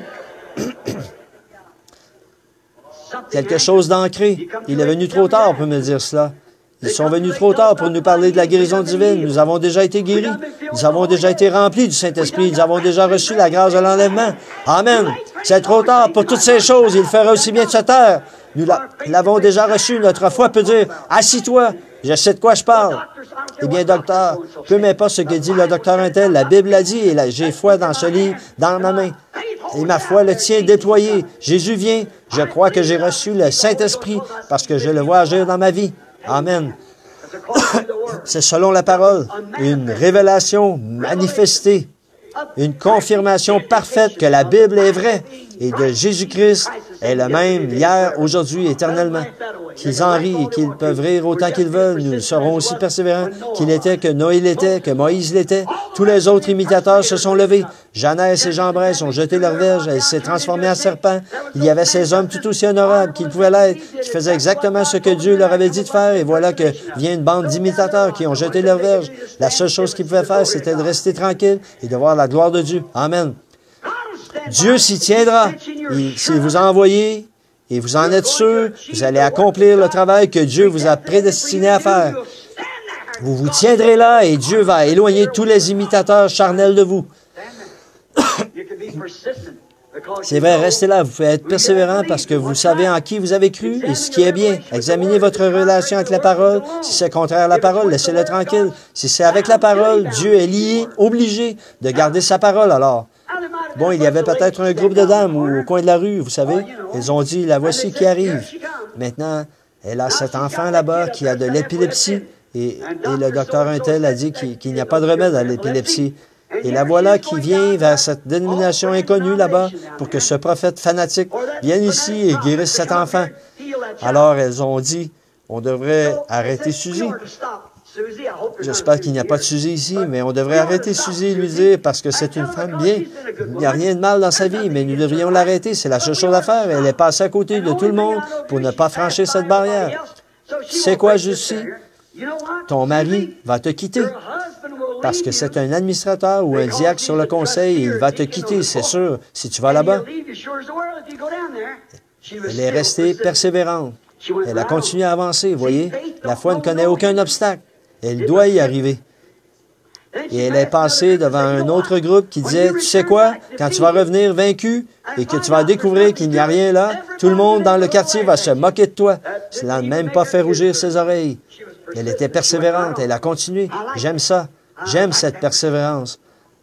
Quelque chose d'ancré. Il est venu trop tard pour me dire cela. Ils sont venus trop tard pour nous parler de la guérison divine. Nous avons déjà été guéris. Nous avons déjà été remplis du Saint-Esprit. Nous avons déjà reçu la grâce de l'enlèvement. Amen. C'est trop tard pour toutes ces choses. Il ferait aussi bien de se taire. Nous l'avons déjà reçu. Notre foi peut dire, assis-toi. Je sais de quoi je parle. Eh bien, docteur, peu m'importe ce que dit le docteur Intel, la Bible l'a dit et j'ai foi dans ce livre, dans ma main. Et ma foi le tient déployé. Jésus vient. Je crois que j'ai reçu le Saint-Esprit parce que je le vois agir dans ma vie. Amen. C'est selon la parole, une révélation manifestée, une confirmation parfaite que la Bible est vraie et de Jésus-Christ est le même hier, aujourd'hui, éternellement. Qu'ils en rient et qu'ils peuvent rire autant qu'ils veulent, nous serons aussi persévérants qu'il était, que Noé l'était, que Moïse l'était. Tous les autres imitateurs se sont levés. Jeannès et Jean Bresse ont jeté leur verge, elle s'est transformée en serpent. Il y avait ces hommes tout aussi honorables qu'ils pouvaient l'être, qui faisaient exactement ce que Dieu leur avait dit de faire, et voilà que vient une bande d'imitateurs qui ont jeté leur verge. La seule chose qu'ils pouvaient faire, c'était de rester tranquille et de voir la gloire de Dieu. Amen. Dieu s'y tiendra. S'il vous a envoyé, et vous en êtes sûr, vous allez accomplir le travail que Dieu vous a prédestiné à faire. Vous vous tiendrez là et Dieu va éloigner tous les imitateurs charnels de vous. C'est vrai, restez là. Vous pouvez être persévérant parce que vous savez en qui vous avez cru et ce qui est bien. Examinez votre relation avec la parole. Si c'est contraire à la parole, laissez-le tranquille. Si c'est avec la parole, Dieu est lié, obligé de garder sa parole alors. Bon, il y avait peut-être un groupe de dames au coin de la rue, vous savez. Elles ont dit, la voici qui arrive. Maintenant, elle a cet enfant là-bas qui a de l'épilepsie. Et le docteur Untel a dit qu'il n'y a pas de remède à l'épilepsie. Et la voilà qui vient vers cette dénomination inconnue là-bas pour que ce prophète fanatique vienne ici et guérisse cet enfant. Alors, elles ont dit, on devrait arrêter Suzy. J'espère qu'il n'y a pas de Suzy ici, mais on devrait arrêter Suzy et lui dire, parce que c'est une femme bien. Il n'y a rien de mal dans sa vie, mais nous devrions l'arrêter. C'est la seule chose à faire. Elle est passée à côté de tout le monde pour ne pas franchir cette barrière. Tu sais quoi, Jussi? Ton mari va te quitter. Parce que c'est un administrateur ou un diacre sur le conseil, il va te quitter, c'est sûr, si tu vas là-bas. Elle est restée persévérante. Elle a continué à avancer, voyez. La foi ne connaît aucun obstacle. Elle doit y arriver. Et elle est passée devant un autre groupe qui disait, tu sais quoi, quand tu vas revenir vaincu et que tu vas découvrir qu'il n'y a rien là, tout le monde dans le quartier va se moquer de toi. Cela n'a même pas fait rougir ses oreilles. Elle était persévérante, elle a continué. J'aime ça. J'aime cette persévérance.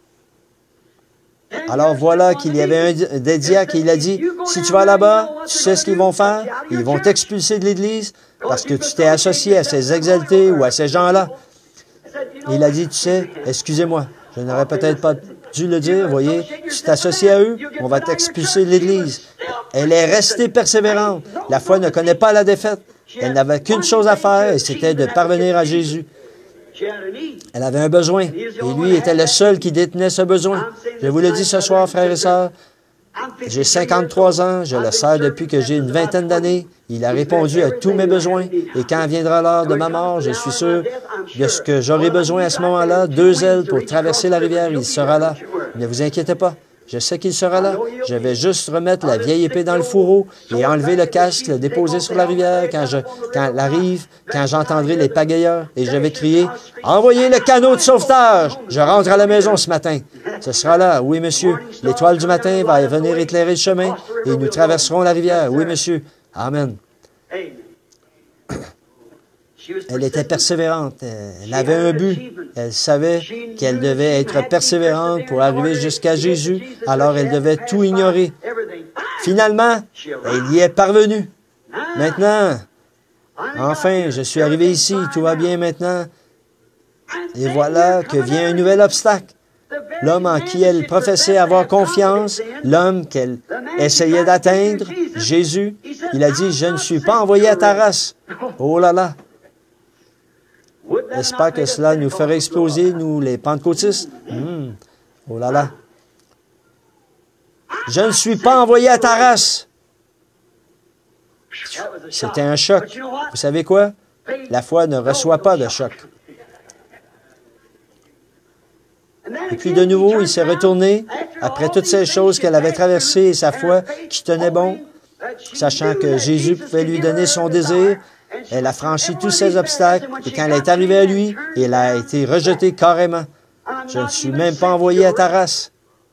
Alors voilà qu'il y avait un des diacres et il a dit, si tu vas là-bas, tu sais ce qu'ils vont faire? Ils vont t'expulser de l'Église parce que tu t'es associé à ces exaltés ou à ces gens-là. Il a dit, tu sais, excusez-moi, je n'aurais peut-être pas dû le dire, voyez, tu t'associes à eux, on va t'expulser de l'Église. Elle est restée persévérante. La foi ne connaît pas la défaite. Elle n'avait qu'une chose à faire et c'était de parvenir à Jésus. Elle avait un besoin, et lui était le seul qui détenait ce besoin. Je vous le dis ce soir, frères et sœurs, j'ai 53 ans, je le sers depuis que j'ai une vingtaine d'années. Il a répondu à tous mes besoins, et quand viendra l'heure de ma mort, je suis sûr de ce que j'aurai besoin à ce moment-là, 2 ailes pour traverser la rivière, il sera là. Ne vous inquiétez pas. Je sais qu'il sera là. Je vais juste remettre la vieille épée dans le fourreau et enlever le casque, le déposer sur la rivière quand elle arrive, quand j'entendrai les pagayeurs. Et je vais crier, « Envoyez le canot de sauvetage! Je rentre à la maison ce matin. » Ce sera là. Oui, monsieur. L'étoile du matin va venir éclairer le chemin et nous traverserons la rivière. Oui, monsieur. Amen. Elle était persévérante. Elle avait un but. Elle savait qu'elle devait être persévérante pour arriver jusqu'à Jésus. Alors elle devait tout ignorer. Finalement, elle y est parvenue. Maintenant, enfin, je suis arrivé ici. Tout va bien maintenant. Et voilà que vient un nouvel obstacle. L'homme en qui elle professait avoir confiance, l'homme qu'elle essayait d'atteindre, Jésus, il a dit, « Je ne suis pas envoyé à ta race. » Oh là là! J'espère que cela nous ferait exploser, nous, les pentecôtistes. Oh là là. Je ne suis pas envoyé à ta race. C'était un choc. Vous savez quoi? La foi ne reçoit pas de choc. Et puis de nouveau, il s'est retourné, après toutes ces choses qu'elle avait traversées et sa foi qui tenait bon, sachant que Jésus pouvait lui donner son désir. Elle a franchi tous ces obstacles et quand elle est arrivée à lui, elle a été rejetée carrément. Je ne suis même pas envoyé à ta race.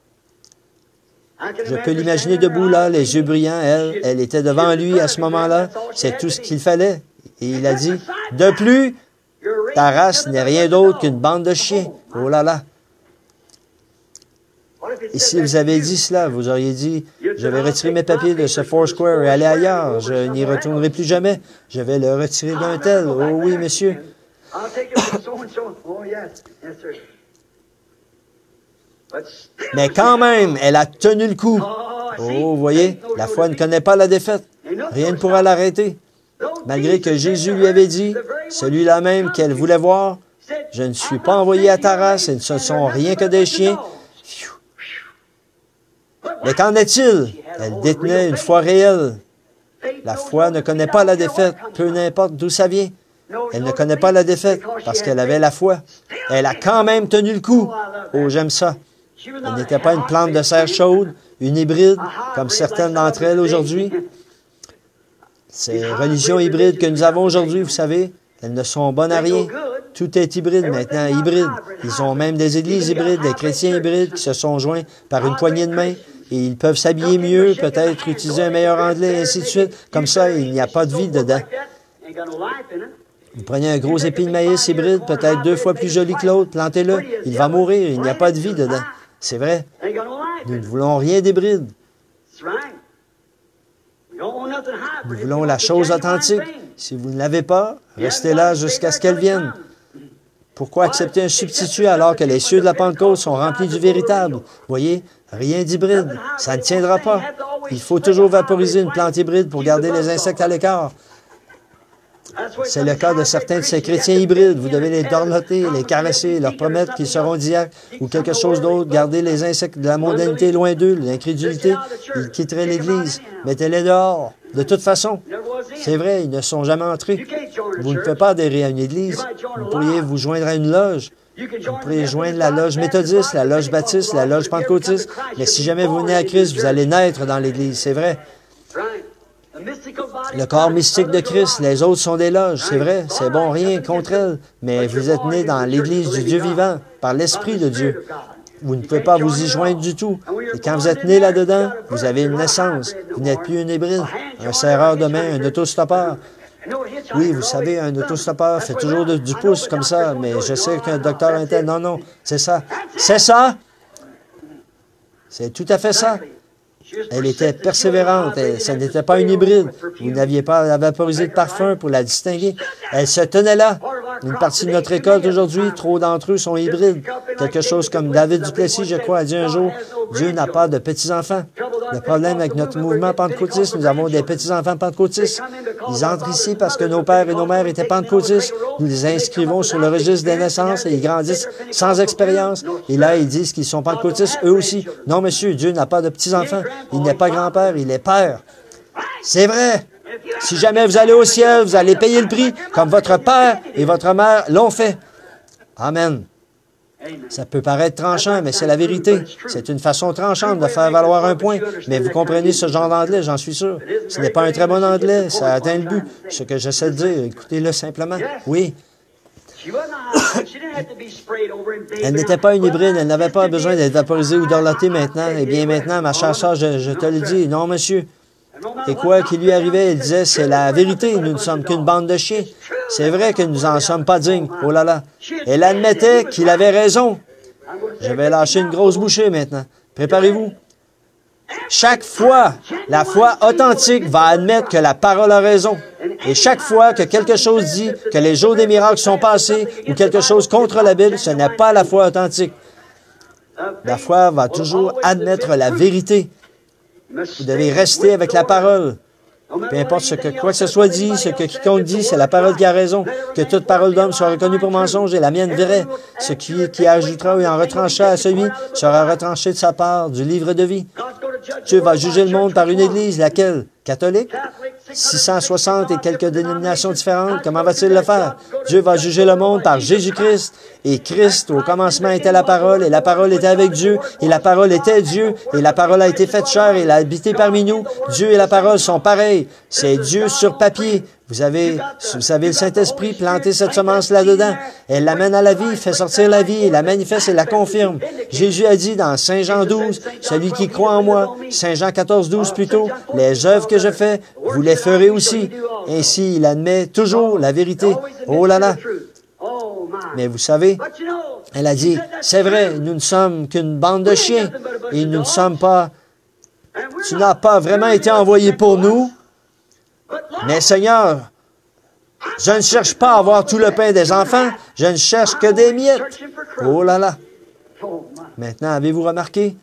Je peux l'imaginer debout là, les yeux brillants. Elle était devant lui à ce moment-là. C'est tout ce qu'il fallait. Et il a dit, de plus, ta race n'est rien d'autre qu'une bande de chiens. Oh là là. Et si vous avez dit cela, vous auriez dit, je vais retirer mes papiers de ce Foursquare et aller ailleurs. Je n'y retournerai plus jamais. Je vais le retirer d'un tel. Oh oui, monsieur. Mais quand même, elle a tenu le coup. Oh, vous voyez, la foi ne connaît pas la défaite. Rien ne pourra l'arrêter. Malgré que Jésus lui avait dit, celui-là même qu'elle voulait voir, je ne suis pas envoyé à ta race et ce ne sont rien que des chiens. Mais qu'en est-il? Elle détenait une foi réelle. La foi ne connaît pas la défaite, peu n'importe d'où ça vient. Elle ne connaît pas la défaite parce qu'elle avait la foi. Elle a quand même tenu le coup. Oh, j'aime ça. Elle n'était pas une plante de serre chaude, une hybride, comme certaines d'entre elles aujourd'hui. Ces religions hybrides que nous avons aujourd'hui, vous savez, elles ne sont bonnes à rien. Tout est hybride maintenant, hybride. Ils ont même des églises hybrides, des chrétiens hybrides qui se sont joints par une poignée de main. Et ils peuvent s'habiller mieux, peut-être utiliser un meilleur anglais, et ainsi de suite. Comme ça, il n'y a pas de vie dedans. Vous prenez un gros épi de maïs hybride, peut-être 2 fois plus joli que l'autre, plantez-le. Il va mourir, il n'y a pas de vie dedans. C'est vrai. Nous ne voulons rien d'hybride. Nous voulons la chose authentique. Si vous ne l'avez pas, restez là jusqu'à ce qu'elle vienne. Pourquoi accepter un substitut alors que les cieux de la Pentecôte sont remplis du véritable? Voyez, rien d'hybride. Ça ne tiendra pas. Il faut toujours vaporiser une plante hybride pour garder les insectes à l'écart. C'est le cas de certains de ces chrétiens hybrides. Vous devez les dorloter, les caresser, leur promettre qu'ils seront diacres ou quelque chose d'autre. Gardez les insectes de la mondanité loin d'eux, l'incrédulité. Ils quitteraient l'Église. Mettez-les dehors. De toute façon, c'est vrai, ils ne sont jamais entrés. Vous ne pouvez pas adhérer à une Église. Vous pourriez vous joindre à une loge. Vous pourriez joindre la loge méthodiste, la loge baptiste, la loge pentecôtiste. Mais si jamais vous venez à Christ, vous allez naître dans l'Église. C'est vrai. Le corps mystique de Christ, les autres sont des loges, c'est vrai, c'est bon, rien contre elles, mais vous êtes nés dans l'Église du Dieu vivant, par l'Esprit de Dieu. Vous ne pouvez pas vous y joindre du tout. Et quand vous êtes né là-dedans, vous avez une naissance. Vous n'êtes plus un hybride, un serreur de main, un autostoppeur. Oui, vous savez, un autostoppeur fait toujours du pouce comme ça, mais je sais qu'un docteur intel, non, c'est ça. C'est ça! C'est tout à fait ça. Elle était persévérante, ce n'était pas une hybride. Vous n'aviez pas à vaporiser de parfum pour la distinguer. Elle se tenait là. Une partie de notre école aujourd'hui, trop d'entre eux sont hybrides. Quelque chose comme David Duplessis, je crois, a dit un jour, Dieu n'a pas de petits-enfants. Le problème avec notre mouvement pentecôtiste, nous avons des petits-enfants pentecôtistes. Ils entrent ici parce que nos pères et nos mères étaient pentecôtistes. Nous les inscrivons sur le registre des naissances et ils grandissent sans expérience. Et là, ils disent qu'ils sont pentecôtistes eux aussi. Non, monsieur, Dieu n'a pas de petits-enfants. Il n'est pas grand-père, il est père. C'est vrai. Si jamais vous allez au ciel, vous allez payer le prix comme votre père et votre mère l'ont fait. Amen. Ça peut paraître tranchant, mais c'est la vérité. C'est une façon tranchante de faire valoir un point. Mais vous comprenez ce genre d'anglais, j'en suis sûr. Ce n'est pas un très bon anglais, ça atteint le but. Ce que j'essaie de dire, écoutez-le simplement. Oui. Elle n'était pas une hybride, elle n'avait pas besoin d'être vaporisée ou dorlotée maintenant. Eh bien maintenant, ma chère sœur, je te le dis, non monsieur. Et quoi qu'il lui arrivait, il disait, c'est la vérité, nous ne sommes qu'une bande de chiens. C'est vrai que nous n'en sommes pas dignes. Oh là là. Elle admettait qu'il avait raison. Je vais lâcher une grosse bouchée maintenant. Préparez-vous. Chaque fois, la foi authentique va admettre que la parole a raison. Et chaque fois que quelque chose dit que les jours des miracles sont passés ou quelque chose contre la Bible, ce n'est pas la foi authentique. La foi va toujours admettre la vérité. Vous devez rester avec la parole. Peu importe ce que quoi que ce soit dit, ce que quiconque dit, c'est la parole qui a raison. Que toute parole d'homme soit reconnue pour mensonge et la mienne vraie. Ce qui ajoutera ou en retranchera à celui sera retranché de sa part du livre de vie. Dieu va juger le monde par une église, laquelle? Catholique? 660 et quelques dénominations différentes. Comment va-t-il le faire? Dieu va juger le monde par Jésus-Christ. Et Christ, au commencement, était la parole, et la parole était avec Dieu, et la parole était Dieu, et la parole a été faite chair, et elle a habité parmi nous. Dieu et la parole sont pareils. C'est Dieu sur papier. Vous savez, le Saint-Esprit, planter cette semence là-dedans. Elle l'amène à la vie, fait sortir la vie, et la manifeste et la confirme. Jésus a dit dans Saint Jean 12, celui qui croit en moi, Saint Jean 14, 12 plutôt, les œuvres que je fais, vous les ferez aussi. Ainsi, il admet toujours la vérité. Oh là là! Mais vous savez, elle a dit, c'est vrai, nous ne sommes qu'une bande de chiens, et nous ne sommes pas, tu n'as pas vraiment été envoyé pour nous, mais Seigneur, je ne cherche pas à avoir tout le pain des enfants, je ne cherche que des miettes. Oh là là! Maintenant, avez-vous remarqué?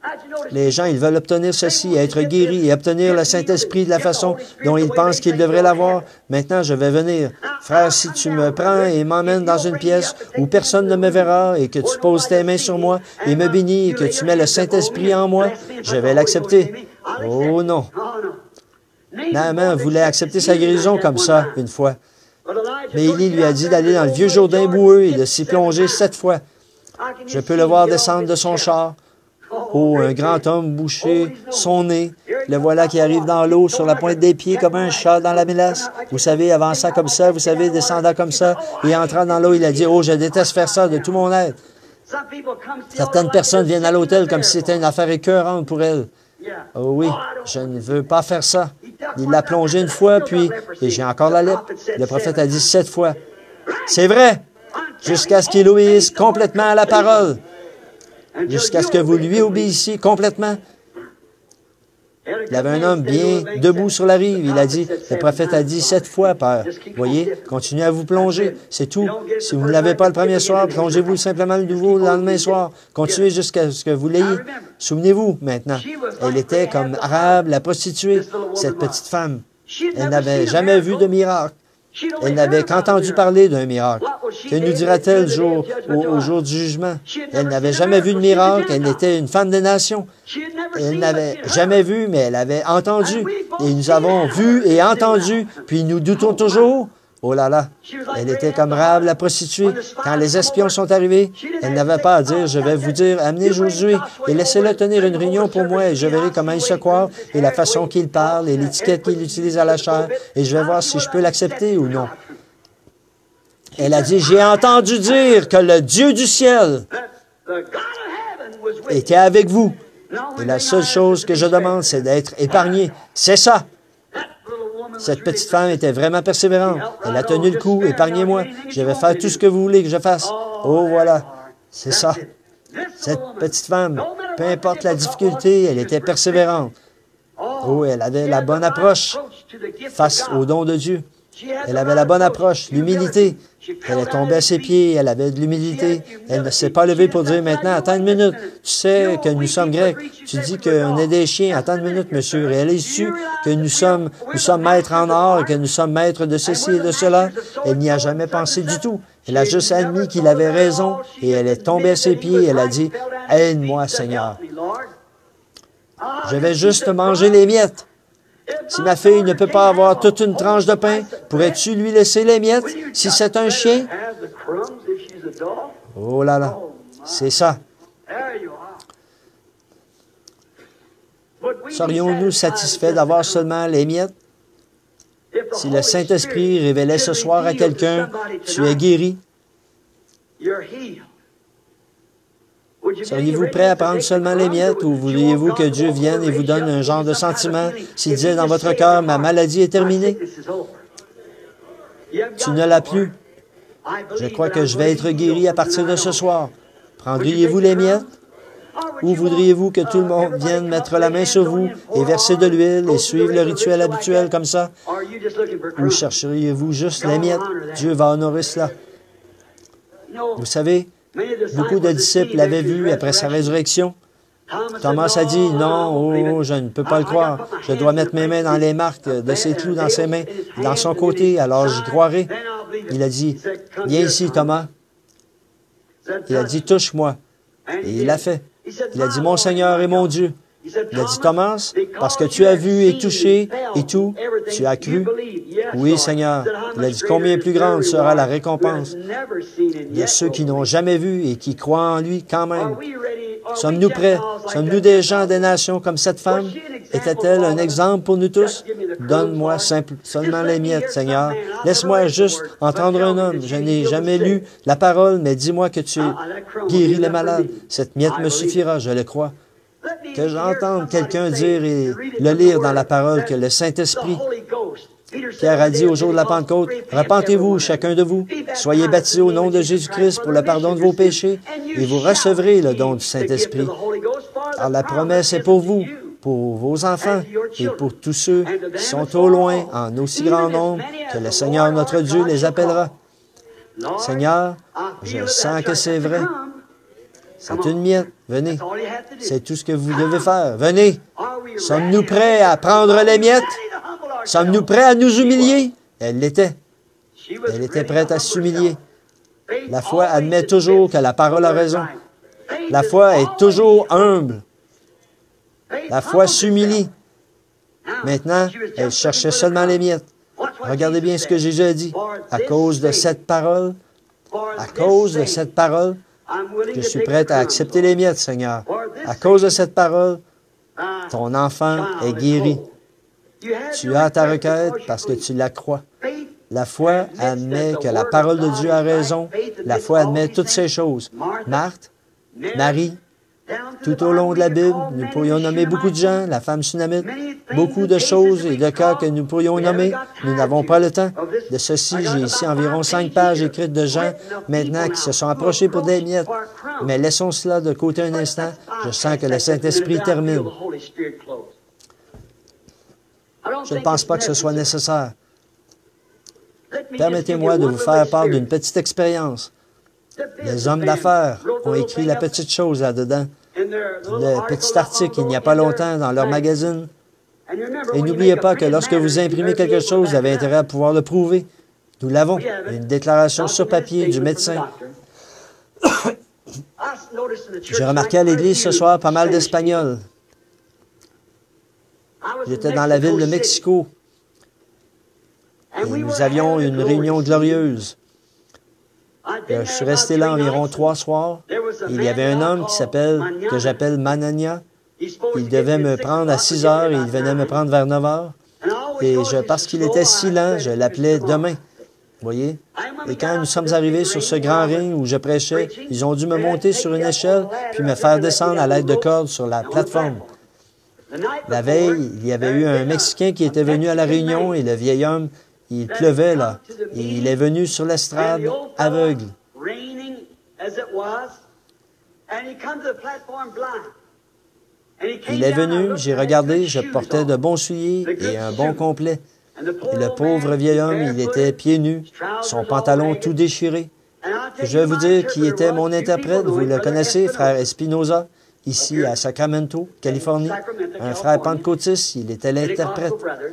Les gens, ils veulent obtenir ceci, être guéris et obtenir le Saint-Esprit de la façon dont ils pensent qu'ils devraient l'avoir. Maintenant, je vais venir. Frère, si tu me prends et m'emmènes dans une pièce où personne ne me verra et que tu poses tes mains sur moi et me bénis et que tu mets le Saint-Esprit en moi, je vais l'accepter. Oh non. Naaman voulait accepter sa guérison comme ça, une fois. Mais Élie lui a dit d'aller dans le vieux Jourdain boueux et de s'y plonger 7 fois. Je peux le voir descendre de son char. Oh, un grand homme bouché, son nez. Le voilà qui arrive dans l'eau sur la pointe des pieds comme un chat dans la mélasse. Vous savez, avançant comme ça, vous savez, descendant comme ça. Et entrant dans l'eau, il a dit, oh, je déteste faire ça de tout mon être. Certaines personnes viennent à l'hôtel comme si c'était une affaire écœurante pour elles. Oh oui, je ne veux pas faire ça. Il l'a plongé une fois, puis, et j'ai encore la lèpre. Le prophète a dit 7 fois. C'est vrai, jusqu'à ce qu'il obéisse complètement à la parole. Jusqu'à ce que vous lui obéissiez complètement. Il y avait un homme bien debout sur la rive. Il a dit, le prophète a dit 7 fois, Père. Voyez, continuez à vous plonger. C'est tout. Si vous ne l'avez pas le premier soir, plongez-vous simplement le nouveau le lendemain soir. Continuez jusqu'à ce que vous l'ayez. Souvenez-vous, maintenant. Elle était comme Arabe, la prostituée, cette petite femme. Elle n'avait jamais vu de miracle. Elle n'avait qu'entendu parler d'un miracle. Que nous dira-t-elle au jour du jugement? Elle n'avait jamais vu de miracle. Elle était une femme des nations. Elle n'avait jamais vu, mais elle avait entendu. Et nous avons vu et entendu, puis nous doutons toujours. Oh là là, elle était comme Rahab la prostituée. Quand les espions sont arrivés, elle n'avait pas à dire, je vais vous dire, amenez Josué et laissez-le tenir une réunion pour moi et je verrai comment il se croit et la façon qu'il parle et l'étiquette qu'il utilise à la chair et je vais voir si je peux l'accepter ou non. Elle a dit, j'ai entendu dire que le Dieu du ciel était avec vous. Et la seule chose que je demande, c'est d'être épargné. C'est ça. Cette petite femme était vraiment persévérante. Elle a tenu le coup. Épargnez-moi. Je vais faire tout ce que vous voulez que je fasse. Oh, voilà. C'est ça. Cette petite femme, peu importe la difficulté, elle était persévérante. Oh, elle avait la bonne approche face au don de Dieu. Elle avait la bonne approche, l'humilité. Elle est tombée à ses pieds, elle avait de l'humilité. Elle ne s'est pas levée pour dire maintenant, attends une minute, tu sais que nous sommes grecs. Tu dis qu'on est des chiens, attends une minute, monsieur. Réalises-tu que nous sommes maîtres en or et que nous sommes maîtres de ceci et de cela? Elle n'y a jamais pensé du tout. Elle a juste admis qu'il avait raison et elle est tombée à ses pieds et elle a dit, aide-moi, Seigneur. Je vais juste manger les miettes. Si ma fille ne peut pas avoir toute une tranche de pain, pourrais-tu lui laisser les miettes si c'est un chien? Oh là là, c'est ça. Serions-nous satisfaits d'avoir seulement les miettes? Si le Saint-Esprit révélait ce soir à quelqu'un, tu es guéri, seriez-vous prêt à prendre seulement les miettes ou voudriez-vous que Dieu vienne et vous donne un genre de sentiment s'il disait dans votre cœur, ma maladie est terminée? Tu ne l'as plus. Je crois que je vais être guéri à partir de ce soir. Prendriez-vous les miettes? Ou voudriez-vous que tout le monde vienne mettre la main sur vous et verser de l'huile et suivre le rituel habituel comme ça? Ou chercheriez-vous juste les miettes? Dieu va honorer cela. Vous savez, beaucoup de disciples l'avaient vu après sa résurrection. Thomas a dit, non, oh, je ne peux pas le croire. Je dois mettre mes mains dans les marques de ses clous dans ses mains, dans son côté, alors j'y croirai. Il a dit, viens ici, Thomas. Il a dit, touche-moi. Et il l'a fait. Il a dit, mon Seigneur et mon Dieu. Il a dit, Thomas, parce que tu as vu et touché et tout, tu as cru. Oui, Seigneur. Il a dit, combien plus grande sera la récompense de ceux qui n'ont jamais vu et qui croient en lui quand même. Sommes-nous prêts? Sommes-nous des gens des nations comme cette femme? Était-elle un exemple pour nous tous? Donne-moi seulement les miettes, Seigneur. Laisse-moi juste entendre un homme. Je n'ai jamais lu la parole, mais dis-moi que tu guéris les malades. Cette miette me suffira, je le crois. Que j'entende quelqu'un dire et le lire dans la parole que le Saint-Esprit, Pierre a dit au jour de la Pentecôte, « Repentez-vous, chacun de vous, soyez baptisés au nom de Jésus-Christ pour le pardon de vos péchés, et vous recevrez le don du Saint-Esprit. Car la promesse est pour vous, pour vos enfants, et pour tous ceux qui sont au loin, en aussi grand nombre, que le Seigneur notre Dieu les appellera. » Seigneur, je sens que c'est vrai. C'est une miette. Venez. C'est tout ce que vous devez faire. Venez. Sommes-nous prêts à prendre les miettes? Sommes-nous prêts à nous humilier? Elle l'était. Elle était prête à s'humilier. La foi admet toujours que la parole a raison. La foi est toujours humble. La foi s'humilie. Maintenant, elle cherchait seulement les miettes. Regardez bien ce que Jésus a dit. À cause de cette parole, je suis prête à accepter les miettes, Seigneur. À cause de cette parole, ton enfant est guéri. Tu as ta requête parce que tu la crois. La foi admet que la parole de Dieu a raison. La foi admet toutes ces choses. Marthe, Marie, tout au long de la Bible, nous pourrions nommer beaucoup de gens, la femme sunamite, beaucoup de choses et de cas que nous pourrions nommer. Nous n'avons pas le temps de ceci. J'ai ici environ 5 pages écrites de gens maintenant qui se sont approchés pour des miettes. Mais laissons cela de côté un instant. Je sens que le Saint-Esprit termine. Je ne pense pas que ce soit nécessaire. Permettez-moi de vous faire part d'une petite expérience. Les hommes d'affaires ont écrit la petite chose là-dedans, le petit article il n'y a pas longtemps dans leur magazine. Et n'oubliez pas que lorsque vous imprimez quelque chose, vous avez intérêt à pouvoir le prouver. Nous l'avons, une déclaration sur papier du médecin. J'ai remarqué à l'église ce soir pas mal d'Espagnols. J'étais dans la ville de Mexico. Et nous avions une réunion glorieuse. Je suis resté là environ 3 soirs. Il y avait un homme que j'appelle Manania. Il devait me prendre à 6 heures et il venait me prendre vers 9 heures. Et parce qu'il était si lent, je l'appelais demain. Vous voyez? Et quand nous sommes arrivés sur ce grand ring où je prêchais, ils ont dû me monter sur une échelle puis me faire descendre à l'aide de cordes sur la plateforme. La veille, il y avait eu un Mexicain qui était venu à la réunion et le vieil homme, il pleuvait là. Et il est venu sur l'estrade aveugle. Il est venu, j'ai regardé, je portais de bons souliers et un bon complet. Et le pauvre vieil homme, il était pieds nus, son pantalon tout déchiré. Je vais vous dire qui était mon interprète. Vous le connaissez, frère Espinosa, ici à Sacramento, Californie. Un frère pentecôtiste, il était l'interprète.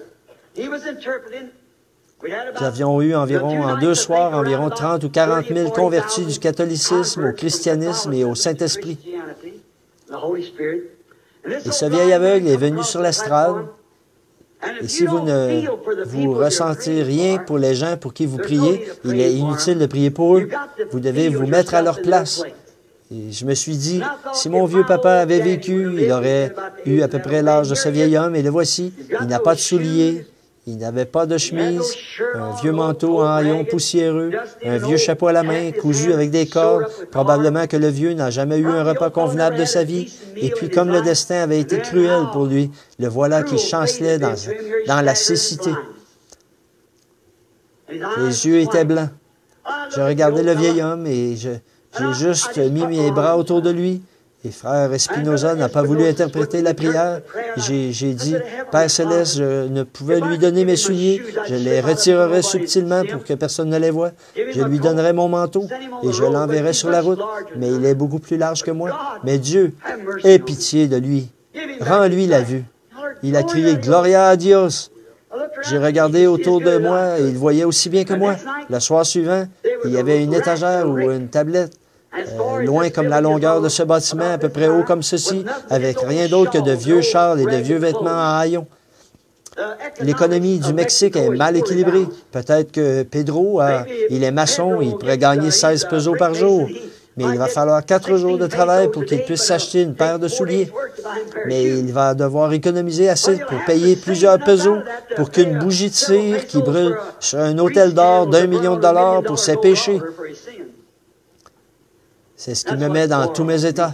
Nous avions eu en 2 soirs, environ 30 ou 40 000 convertis du catholicisme au christianisme et au Saint-Esprit. Et ce vieil aveugle est venu sur l'estrade. Et si vous ne vous ressentez rien pour les gens pour qui vous priez, il est inutile de prier pour eux. Vous devez vous mettre à leur place. Et je me suis dit, si mon vieux papa avait vécu, il aurait eu à peu près l'âge de ce vieil homme, et le voici. Il n'a pas de souliers, il n'avait pas de chemise, un vieux manteau en haillons poussiéreux, un vieux chapeau à la main, cousu avec des cordes. Probablement que le vieux n'a jamais eu un repas convenable de sa vie. Et puis, comme le destin avait été cruel pour lui, le voilà qui chancelait dans la cécité. Les yeux étaient blancs. Je regardais le vieil homme et j'ai juste mis mes bras autour de lui. Et frère Espinosa n'a pas voulu interpréter la prière. J'ai dit, Père Céleste, je ne pouvais lui donner mes souliers. Je les retirerais subtilement pour que personne ne les voie. Je lui donnerais mon manteau et je l'enverrais sur la route. Mais il est beaucoup plus large que moi. Mais Dieu, aie pitié de lui. Rends-lui la vue. Il a crié, Gloria a Dios. J'ai regardé autour de moi et il voyait aussi bien que moi. Le soir suivant, il y avait une étagère ou une tablette. Loin comme la longueur de ce bâtiment, à peu près haut comme ceci, avec rien d'autre que de vieux châles et de vieux vêtements en haillons. L'économie du Mexique est mal équilibrée. Peut-être que Pedro, il est maçon, il pourrait gagner 16 pesos par jour. Mais il va falloir 4 jours de travail pour qu'il puisse s'acheter une paire de souliers. Mais il va devoir économiser assez pour payer plusieurs pesos pour qu'une bougie de cire qui brûle sur un hôtel d'or d'1 million de dollars pour ses péchés. C'est ce qui me met dans tous mes états.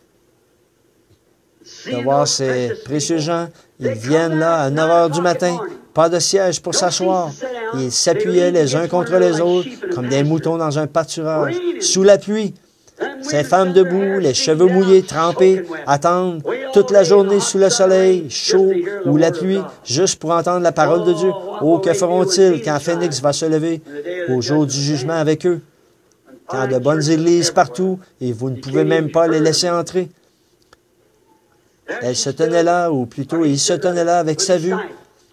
De voir ces précieux gens, ils viennent là à 9 heures du matin, pas de siège pour s'asseoir. Ils s'appuyaient les uns contre les autres comme des moutons dans un pâturage, sous la pluie. Ces femmes debout, les cheveux mouillés, trempés, attendent toute la journée sous le soleil, chaud ou la pluie, juste pour entendre la parole de Dieu. Oh, que feront-ils quand Phénix va se lever au jour du jugement avec eux? quand de bonnes églises partout, et vous ne pouvez même pas les laisser entrer. Elle se tenait là, ou plutôt, il se tenait là avec sa vue.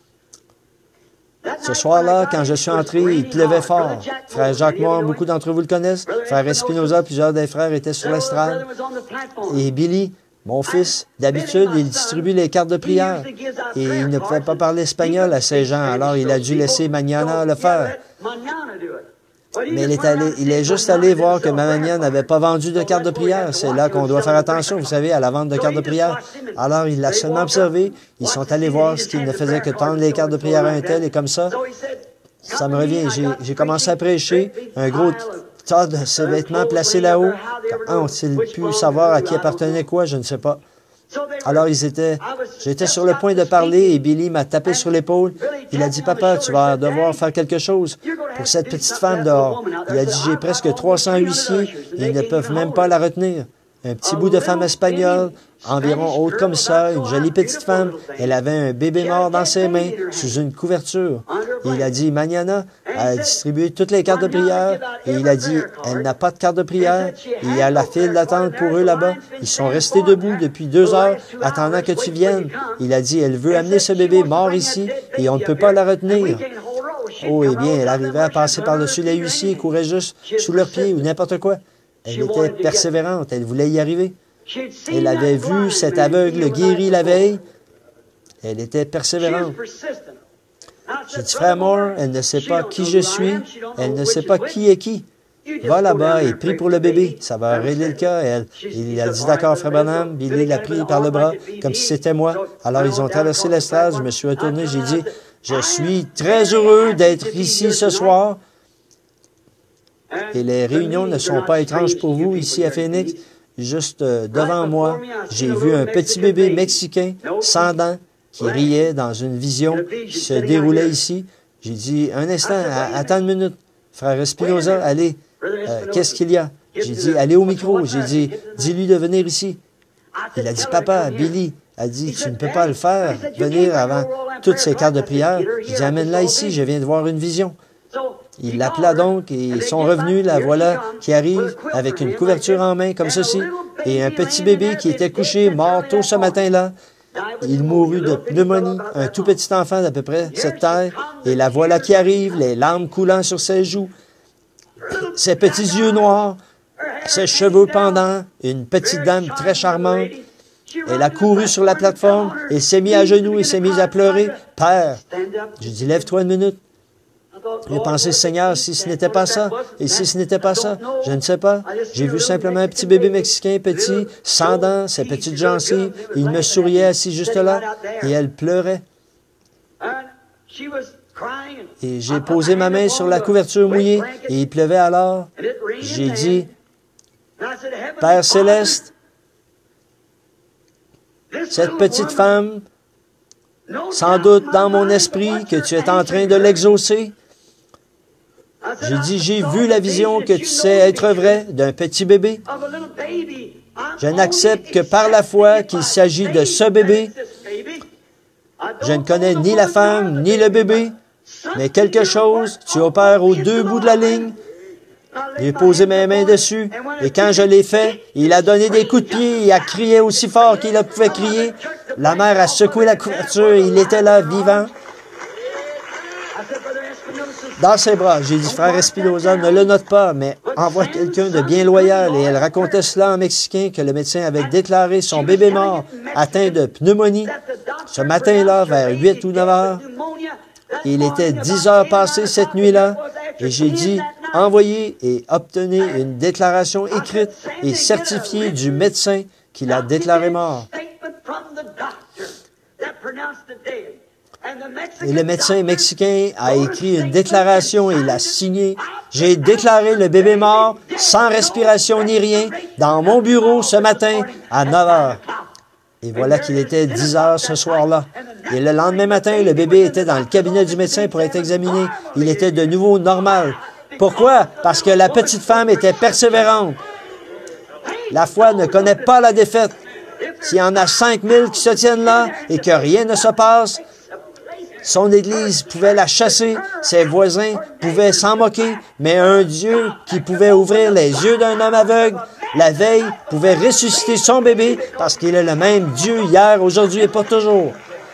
Ce soir-là, quand je suis entré, il pleuvait fort. Frère Jacques Moore, beaucoup d'entre vous le connaissent. Frère Espinoza, plusieurs des frères étaient sur l'estrade. Et Billy, mon fils, d'habitude, il distribue les cartes de prière. Et il ne pouvait pas parler espagnol à ces gens, alors il a dû laisser Magnana le faire. Mais il est juste allé voir que Magnana n'avait pas vendu de cartes de prière. C'est là qu'on doit faire attention, vous savez, à la vente de cartes de prière. Alors, il l'a seulement observé. Ils sont allés voir ce qu'il ne faisait que tendre les cartes de prière à un tel, et comme ça me revient. J'ai commencé à prêcher, un gros tas de ses vêtements placés là-haut. Comment ont-ils pu savoir à qui appartenait quoi? Je ne sais pas. Alors, j'étais sur le point de parler et Billy m'a tapé sur l'épaule. Il a dit, « Papa, tu vas devoir faire quelque chose pour cette petite femme dehors. » Il a dit, « J'ai presque 300 huissiers et ils ne peuvent même pas la retenir. » Un petit bout de femme espagnole, environ haute comme ça, une jolie petite femme. Elle avait un bébé mort dans ses mains, sous une couverture. Et il a dit, Magnana a distribué toutes les cartes de prière. Et il a dit, elle n'a pas de carte de prière. Et il y a la file d'attente pour eux là-bas. Ils sont restés debout depuis 2 heures, attendant que tu viennes. Il a dit, elle veut amener ce bébé mort ici, et on ne peut pas la retenir. Oh, eh bien, elle arrivait à passer par-dessus les huissiers, courait juste sous leurs pieds ou n'importe quoi. Elle était persévérante, elle voulait y arriver. Elle avait vu cet aveugle guéri la veille. Elle était persévérante. J'ai dit, frère Moore, elle ne sait pas qui je suis, elle ne sait pas qui est qui. Va là-bas et prie pour le bébé, ça va régler le cas. Il a dit, d'accord, frère Branham. Billy l'a pris par le bras, comme si c'était moi. Alors, ils ont traversé l'estrade, je me suis retourné, j'ai dit, je suis très heureux d'être ici ce soir. Et les réunions ne sont pas étranges pour vous ici à Phoenix. Juste devant moi, j'ai vu un petit bébé mexicain, sans dents, qui riait dans une vision qui se déroulait ici. J'ai dit, un instant, attends une minute. Frère Espinoza, allez, qu'est-ce qu'il y a? J'ai dit, allez au micro. J'ai dit, dis-lui de venir ici. Il a dit, papa, Billy a dit, tu ne peux pas le faire, venir avant toutes ces cartes de prière. J'ai dit, amène-la ici, je viens de voir une vision. Il l'appela donc et ils sont revenus, la voilà qui arrive avec une couverture en main comme ceci et un petit bébé qui était couché, mort tôt ce matin-là. Il mourut de pneumonie, un tout petit enfant d'à peu près cette taille, et la voilà qui arrive, les larmes coulant sur ses joues, ses petits yeux noirs, ses cheveux pendants, une petite dame très charmante. Elle a couru sur la plateforme et s'est mise à genoux et s'est mise à pleurer. « Père! » J'ai dit, « Lève-toi une minute. » J'ai pensé, Seigneur, si ce n'était pas ça, et si ce n'était pas ça, je ne sais pas. J'ai vu simplement un petit bébé mexicain petit, sans dents, ses petites gencives. Il me souriait assis juste là, et elle pleurait. Et j'ai posé ma main sur la couverture mouillée, et il pleuvait alors. J'ai dit, Père Céleste, cette petite femme, sans doute dans mon esprit que tu es en train de l'exaucer. J'ai dit, j'ai vu la vision que tu sais être vraie d'un petit bébé. Je n'accepte que par la foi qu'il s'agit de ce bébé. Je ne connais ni la femme, ni le bébé, mais quelque chose, tu opères aux 2 bouts de la ligne. J'ai posé mes mains dessus, et quand je l'ai fait, il a donné des coups de pied, il a crié aussi fort qu'il pouvait crier. La mère a secoué la couverture, et il était là, vivant, dans ses bras. J'ai dit, frère Espinoza, ne le note pas, mais envoie quelqu'un de bien loyal. Et elle racontait cela en mexicain, que le médecin avait déclaré son bébé mort, atteint de pneumonie, ce matin-là, vers 8 ou 9 heures. Il était 10 heures passées cette nuit-là, et j'ai dit, envoyez et obtenez une déclaration écrite et certifiée du médecin qui l'a déclaré mort. Et le médecin mexicain a écrit une déclaration et il a signé. J'ai déclaré le bébé mort, sans respiration ni rien, dans mon bureau ce matin à 9 heures. Et voilà qu'il était 10 heures ce soir-là. Et le lendemain matin, le bébé était dans le cabinet du médecin pour être examiné. Il était de nouveau normal. Pourquoi? Parce que la petite femme était persévérante. La foi ne connaît pas la défaite. S'il y en a 5000 qui se tiennent là et que rien ne se passe, Son Église pouvait la chasser, ses voisins pouvaient s'en moquer, mais un Dieu qui pouvait ouvrir les yeux d'un homme aveugle, la veille, pouvait ressusciter son bébé parce qu'il est le même Dieu hier, aujourd'hui et pour toujours.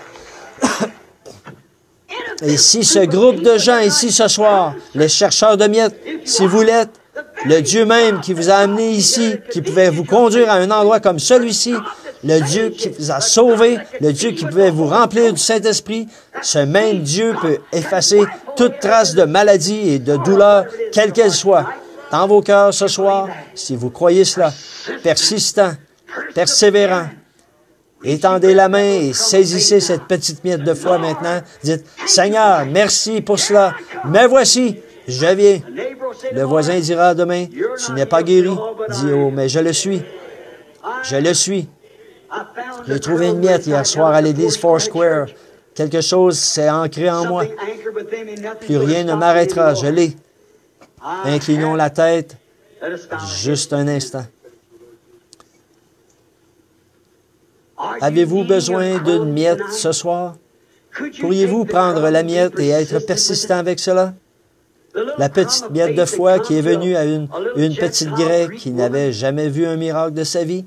Et si ce groupe de gens ici ce soir, les chercheurs de miettes, si vous l'êtes, le Dieu même qui vous a amené ici, qui pouvait vous conduire à un endroit comme celui-ci, le Dieu qui vous a sauvé, le Dieu qui pouvait vous remplir du Saint-Esprit, ce même Dieu peut effacer toute trace de maladie et de douleur, quelle qu'elle soit, dans vos cœurs ce soir, si vous croyez cela, persistant, persévérant. Étendez la main et saisissez cette petite miette de foi maintenant. Dites, Seigneur, merci pour cela, mais voici, je viens. Le voisin dira demain, tu n'es pas guéri. Dis, oh, mais je le suis. Je le suis. J'ai trouvé une miette hier soir à l'église Foursquare. Quelque chose s'est ancré en moi. Plus rien ne m'arrêtera. Je l'ai. Inclinons la tête juste un instant. Avez-vous besoin d'une miette ce soir? Pourriez-vous prendre la miette et être persistant avec cela? La petite miette de foi qui est venue à une petite grecque qui n'avait jamais vu un miracle de sa vie.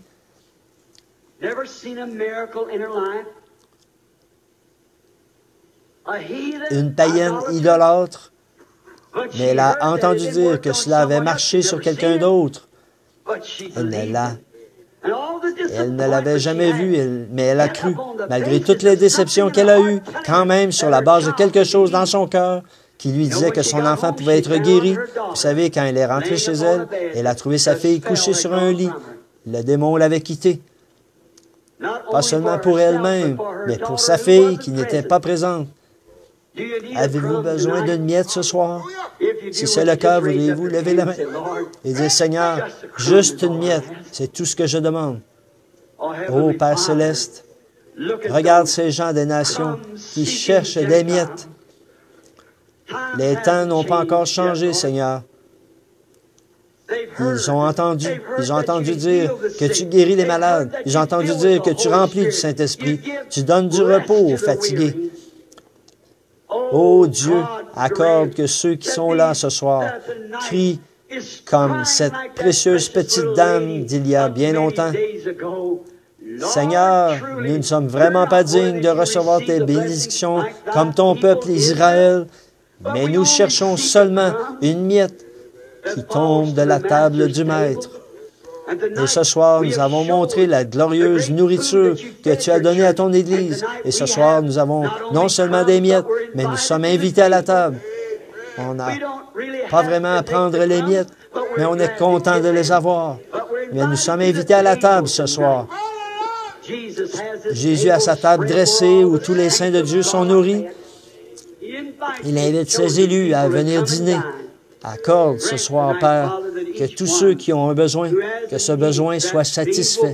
Une païenne idolâtre, mais elle a entendu dire que cela avait marché sur quelqu'un d'autre. Elle ne l'avait jamais vu, mais elle a cru, malgré toutes les déceptions qu'elle a eues, quand même sur la base de quelque chose dans son cœur qui lui disait que son enfant pouvait être guéri. Vous savez, quand elle est rentrée chez elle, elle a trouvé sa fille couchée sur un lit. Le démon l'avait quittée. Pas seulement pour elle-même, mais pour sa fille qui n'était pas présente. Avez-vous besoin d'une miette ce soir? Si c'est le cas, voudriez-vous lever la main et dire, Seigneur, juste une miette, c'est tout ce que je demande. Ô Père Céleste, regarde ces gens des nations qui cherchent des miettes. Les temps n'ont pas encore changé, Seigneur. Ils ont entendu dire que tu guéris les malades. Ils ont entendu dire que tu remplis du Saint-Esprit. Tu donnes du repos aux fatigués. Ô Dieu, accorde que ceux qui sont là ce soir crient comme cette précieuse petite dame d'il y a bien longtemps. Seigneur, nous ne sommes vraiment pas dignes de recevoir tes bénédictions comme ton peuple Israël, mais nous cherchons seulement une miette qui tombe de la table du Maître. Et ce soir, nous avons montré la glorieuse nourriture que tu as donnée à ton Église. Et ce soir, nous avons non seulement des miettes, mais nous sommes invités à la table. On n'a pas vraiment à prendre les miettes, mais on est content de les avoir. Mais nous sommes invités à la table ce soir. Jésus a sa table dressée où tous les saints de Dieu sont nourris. Il invite ses élus à venir dîner. Accorde ce soir, Père, que tous ceux qui ont un besoin, que ce besoin soit satisfait.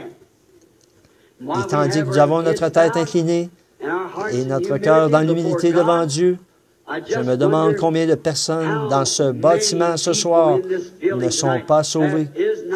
Et tandis que nous avons notre tête inclinée et notre cœur dans l'humilité devant Dieu, je me demande combien de personnes dans ce bâtiment ce soir ne sont pas sauvées.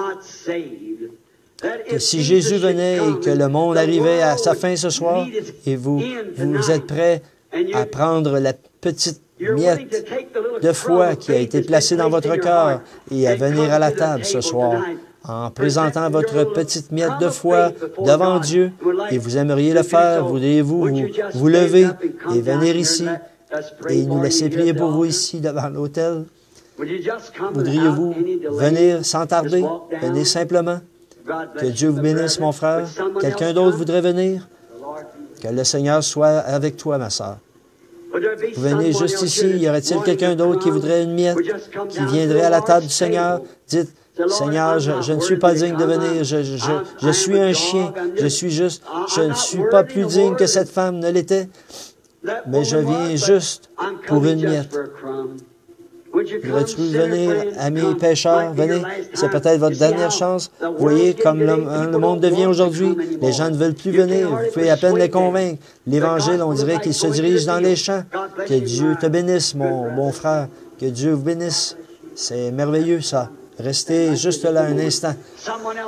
Que si Jésus venait et que le monde arrivait à sa fin ce soir, et vous êtes prêts à prendre la petite miette de foi qui a été placée dans votre cœur et à venir à la table ce soir en présentant votre petite miette de foi devant Dieu et vous aimeriez le faire, voudriez-vous vous lever et venir ici et nous laisser prier pour vous ici devant l'autel? Voudriez-vous venir sans tarder? Venez simplement. Que Dieu vous bénisse, mon frère. Quelqu'un d'autre voudrait venir? Que le Seigneur soit avec toi, ma sœur. Vous venez juste ici. Y aurait-il quelqu'un d'autre qui voudrait une miette, qui viendrait à la table du Seigneur? Dites, Seigneur, je ne suis pas digne de venir. Je suis un chien. Je ne suis pas plus digne que cette femme ne l'était. Mais je viens juste pour une miette. Voudrais-tu venir, amis pécheurs? Venez. C'est peut-être votre dernière chance. Vous voyez, comme le monde devient aujourd'hui, les gens ne veulent plus venir. Vous pouvez à peine les convaincre. L'Évangile, on dirait qu'il se dirige dans les champs. Que Dieu te bénisse, mon frère. Que Dieu vous bénisse. C'est merveilleux, ça. Restez juste là un instant.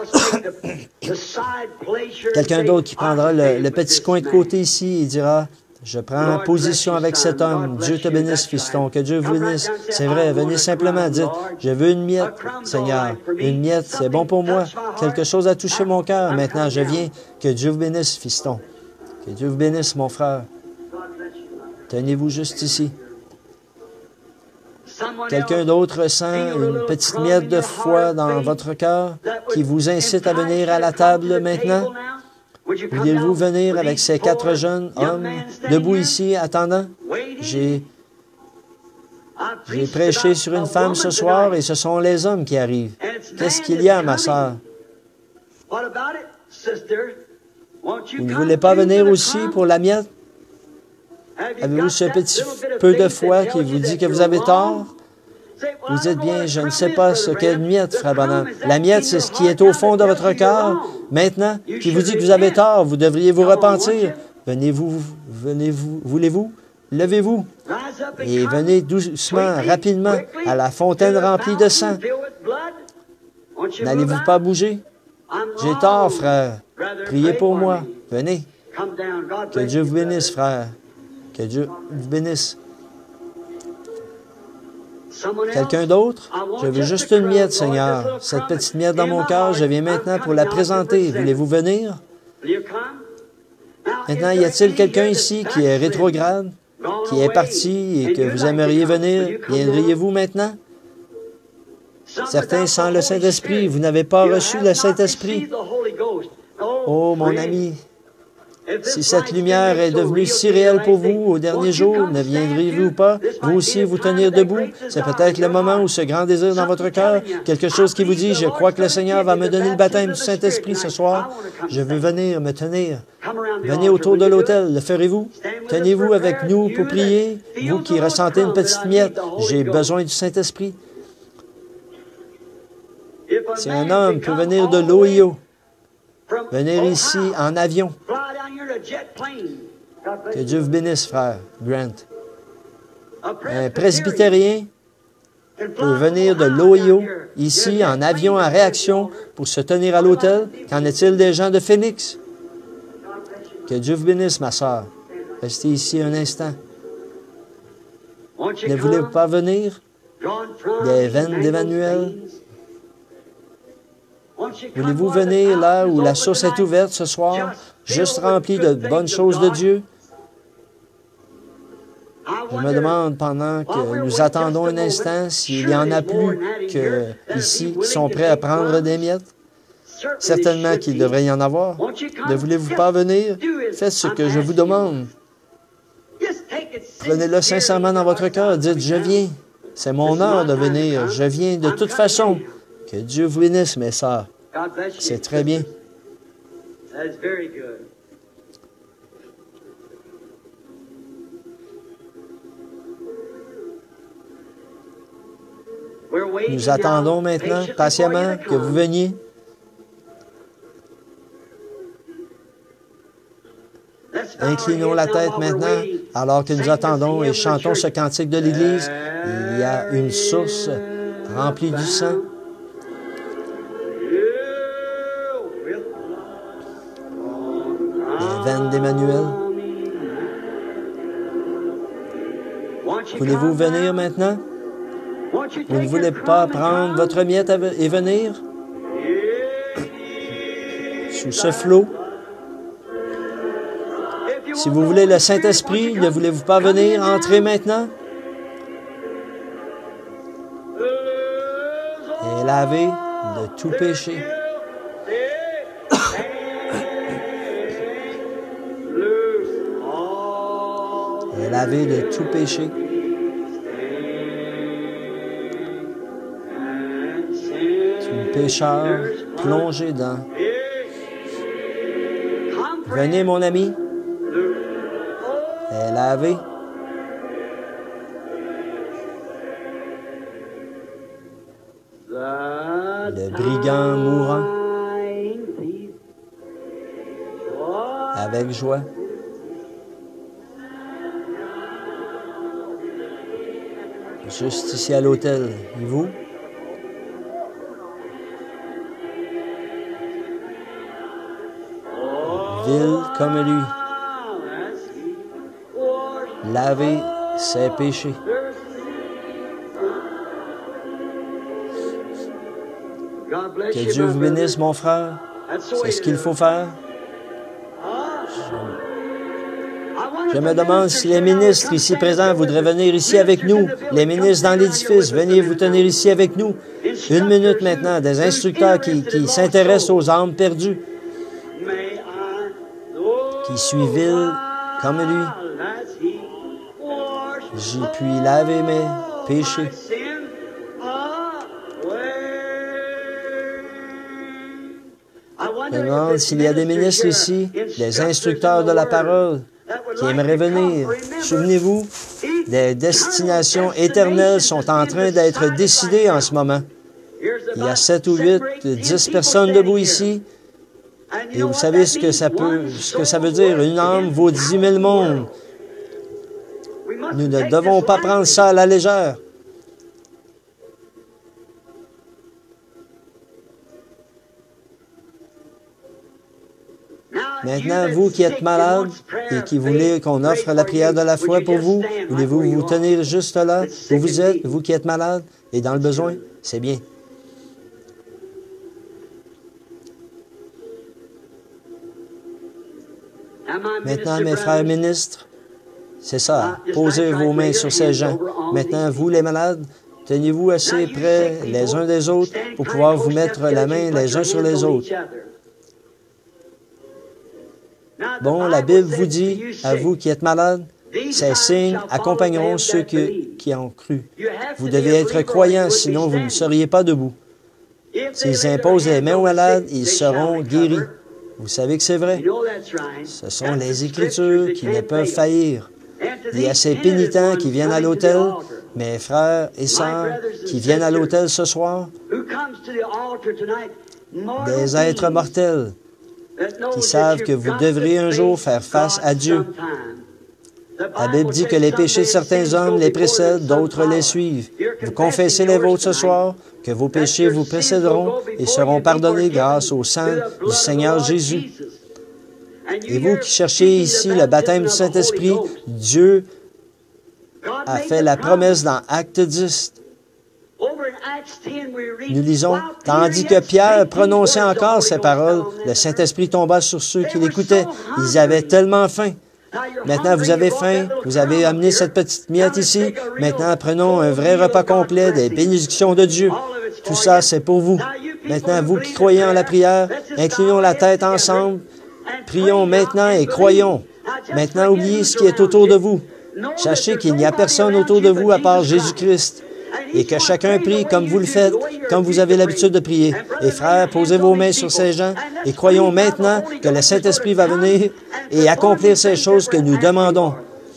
Quelqu'un d'autre qui prendra le petit coin de côté ici et dira, Je prends position avec cet homme. Dieu te bénisse, fiston. Que Dieu vous bénisse. C'est vrai, venez simplement, dites, je veux une miette, Seigneur. Une miette, c'est bon pour moi. Quelque chose a touché mon cœur. Maintenant, je viens. Que Dieu vous bénisse, fiston. Que Dieu vous bénisse, mon frère. Tenez-vous juste ici. Quelqu'un d'autre sent une petite miette de foi dans votre cœur qui vous incite à venir à la table maintenant? Voulez-vous venir avec ces 4 jeunes hommes debout ici, attendant? J'ai prêché sur une femme ce soir et ce sont les hommes qui arrivent. Qu'est-ce qu'il y a, ma sœur? Vous ne voulez pas venir aussi pour la miette? Avez-vous ce petit peu de foi qui vous dit que vous avez tort? Vous dites bien, je ne sais pas ce qu'est une miette, frère Branham. La miette, c'est ce qui est au fond de votre cœur, maintenant, qui vous dit que vous avez tort, vous devriez vous repentir. Venez-vous, voulez-vous? Levez-vous et venez doucement, rapidement, à la fontaine remplie de sang. N'allez-vous pas bouger? J'ai tort, frère. Priez pour moi. Venez. Que Dieu vous bénisse, frère. Que Dieu vous bénisse. Quelqu'un d'autre? Je veux juste une miette, Seigneur. Cette petite miette dans mon cœur, je viens maintenant pour la présenter. Voulez-vous venir? Maintenant, y a-t-il quelqu'un ici qui est rétrograde, qui est parti et que vous aimeriez venir? Viendriez-vous maintenant? Certains sans le Saint-Esprit. Vous n'avez pas reçu le Saint-Esprit. Oh, mon ami, si cette lumière est devenue si réelle pour vous au dernier jour, ne viendriez-vous pas, vous aussi, vous tenir debout? C'est peut-être le moment où ce grand désir dans votre cœur, quelque chose qui vous dit, je crois que le Seigneur va me donner le baptême du Saint-Esprit ce soir. Je veux venir me tenir. Venez autour de l'autel, le ferez-vous? Tenez-vous avec nous pour prier, vous qui ressentez une petite miette. J'ai besoin du Saint-Esprit. Si un homme peut venir de l'Ohio, venir ici en avion. Que Dieu vous bénisse, frère Grant. Un presbytérien peut venir de l'Ohio, ici en avion en réaction pour se tenir à l'hôtel. Qu'en est-il des gens de Phoenix? Que Dieu vous bénisse, ma sœur. Restez ici un instant. Ne voulez-vous pas venir des veines d'Emmanuel? Voulez-vous venir là où la source est ouverte ce soir, juste remplie de bonnes choses de Dieu? Je me demande pendant que nous attendons un instant s'il y en a plus que ici qui sont prêts à prendre des miettes. Certainement qu'il devrait y en avoir. Ne voulez-vous pas venir? Faites ce que je vous demande. Prenez-le sincèrement dans votre cœur. Dites, je viens. C'est mon heure de venir. Je viens de toute façon. Que Dieu vous bénisse, mes sœurs. C'est très bien. Nous attendons maintenant patiemment que vous veniez. Inclinons la tête maintenant alors que nous attendons et chantons ce cantique de l'Église. Il y a une source remplie du sang. Les veines d'Emmanuel. Voulez-vous venir maintenant? Vous ne voulez pas prendre votre miette et venir? Sous ce flot. Si vous voulez le Saint-Esprit, ne voulez-vous pas venir entrer maintenant? Et laver de tout péché. Et laver de tout péché. Tout pécheur plongé dans. Venez, mon ami. Et laver. Le brigand mourant. Avec joie. Juste ici à l'hôtel. Et vous? Vil comme lui. laver ses péchés. Que Dieu vous bénisse, mon frère. C'est ce qu'il faut faire. Je me demande si les ministres ici présents voudraient venir ici avec nous. Les ministres dans l'édifice, venez vous tenir ici avec nous. 1 minute maintenant, des instructeurs qui s'intéressent aux âmes perdues, qui suivent Will comme lui. J'ai pu laver mes péchés. Je me demande s'il y a des ministres ici, des instructeurs de la parole, qui aimeraient venir. Souvenez-vous, des destinations éternelles sont en train d'être décidées en ce moment. Il y a 7 ou 8, 10 personnes debout ici. Et vous savez ce que ça veut dire. Une âme vaut 10 000 mondes. Nous ne devons pas prendre ça à la légère. Maintenant, vous qui êtes malade et qui voulez qu'on offre la prière de la foi pour vous, voulez-vous vous tenir juste là où vous êtes, vous qui êtes malade et dans le besoin? C'est bien. Maintenant, mes frères ministres, c'est ça, posez vos mains sur ces gens. Maintenant, vous les malades, tenez-vous assez près les uns des autres pour pouvoir vous mettre la main les uns sur les autres. Bon, la Bible vous dit, à vous qui êtes malades, ces signes accompagneront ceux qui ont cru. Vous devez être croyants, sinon vous ne seriez pas debout. S'ils imposent les mains aux malades, ils seront guéris. Vous savez que c'est vrai. Ce sont les Écritures qui ne peuvent faillir. Il y a ces pénitents qui viennent à l'autel, mes frères et sœurs qui viennent à l'autel ce soir, des êtres mortels qui savent que vous devrez un jour faire face à Dieu. La Bible dit que les péchés de certains hommes les précèdent, d'autres les suivent. Vous confessez les vôtres ce soir, que vos péchés vous précéderont et seront pardonnés grâce au sang du Seigneur Jésus. Et vous qui cherchez ici le baptême du Saint-Esprit, Dieu a fait la promesse dans Acte 10. Nous lisons, tandis que Pierre prononçait encore ces paroles, le Saint-Esprit tomba sur ceux qui l'écoutaient. Ils avaient tellement faim. Maintenant, vous avez faim, vous avez amené cette petite miette ici. Maintenant, prenons un vrai repas complet des bénédictions de Dieu. Tout ça, c'est pour vous. Maintenant, vous qui croyez en la prière, inclinons la tête ensemble. Prions maintenant et croyons. Maintenant, oubliez ce qui est autour de vous. Sachez qu'il n'y a personne autour de vous à part Jésus-Christ. Et que chacun prie comme vous le faites, comme vous avez l'habitude de prier. Et frères, posez vos mains sur ces gens et croyons maintenant que le Saint-Esprit va venir et accomplir ces choses que nous demandons.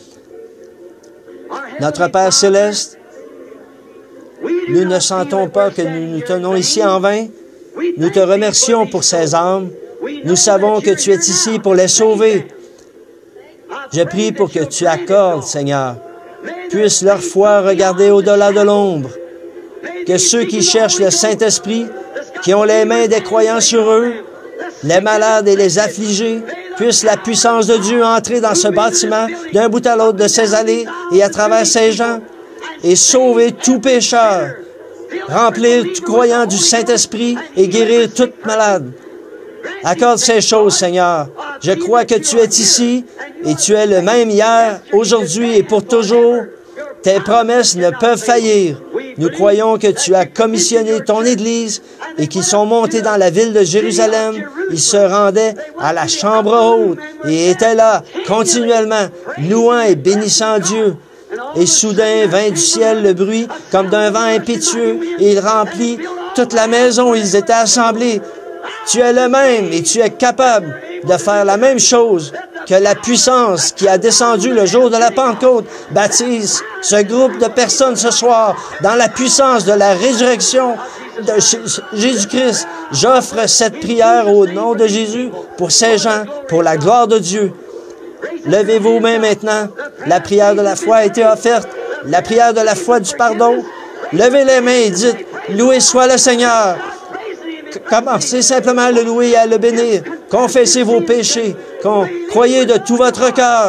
Notre Père Céleste, nous ne sentons pas que nous nous tenons ici en vain. Nous te remercions pour ces âmes. Nous savons que tu es ici pour les sauver. Je prie pour que tu accordes, Seigneur, puisse leur foi regarder au-delà de l'ombre. Que ceux qui cherchent le Saint-Esprit, qui ont les mains des croyants sur eux, les malades et les affligés, puisse la puissance de Dieu entrer dans ce bâtiment, d'un bout à l'autre de ces allées et à travers ces gens, et sauver tout pécheur, remplir tout croyant du Saint-Esprit et guérir toute malade. Accorde ces choses, Seigneur. Je crois que tu es ici et tu es le même hier, aujourd'hui et pour toujours. Tes promesses ne peuvent faillir. Nous croyons que tu as commissionné ton Église et qu'ils sont montés dans la ville de Jérusalem. Ils se rendaient à la chambre haute et étaient là continuellement, louant et bénissant Dieu. Et soudain vint du ciel le bruit comme d'un vent impétueux et il remplit toute la maison où ils étaient assemblés. Tu es le même et tu es capable de faire la même chose que la puissance qui a descendu le jour de la Pentecôte. Baptise ce groupe de personnes ce soir dans la puissance de la résurrection de Jésus-Christ. J'offre cette prière au nom de Jésus pour ces gens, pour la gloire de Dieu. Levez vos mains maintenant. La prière de la foi a été offerte. La prière de la foi du pardon. Levez les mains et dites, loué soit le Seigneur. Commencez simplement à le louer et à le bénir. Confessez vos péchés. Croyez de tout votre cœur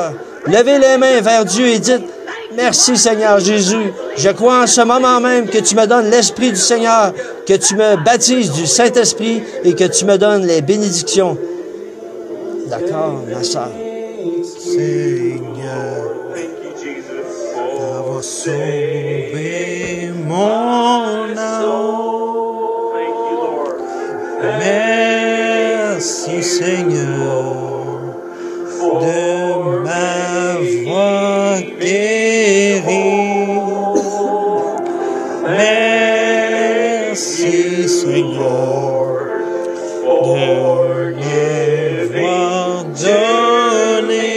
Levez les mains vers Dieu et dites, merci Seigneur Jésus. Je crois en ce moment même que tu me donnes l'Esprit du Seigneur, que tu me baptises du Saint-Esprit et que tu me donnes les bénédictions. D'accord, ma soeur. Seigneur, d'avoir sauvé mon âme. Merci Seigneur de m'avoir guéri. Merci Seigneur de m'avoir donné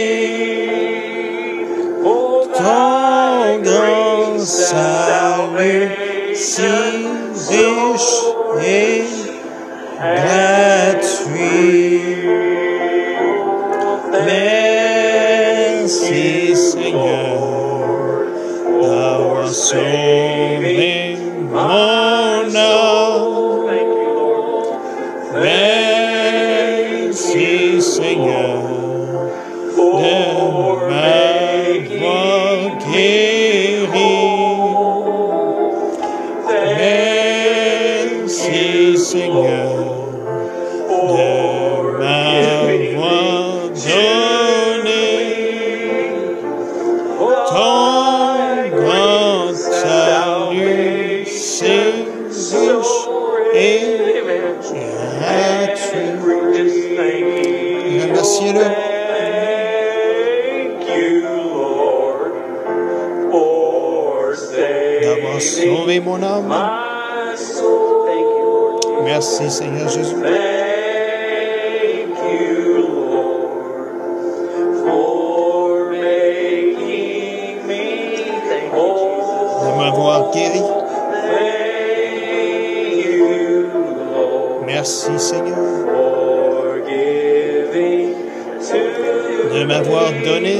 ton grand salut si riche et gratuit. Merci Seigneur d'avoir sauvé mon âme. Merci Seigneur de m'avoir guéri. Merci Seigneur de m'avoir donné ton grand salut si riche et gratuit. Remerciez-le. D'avoir sauvé mon âme. Merci Seigneur Jésus. De m'avoir guéri. Merci Seigneur. De m'avoir donné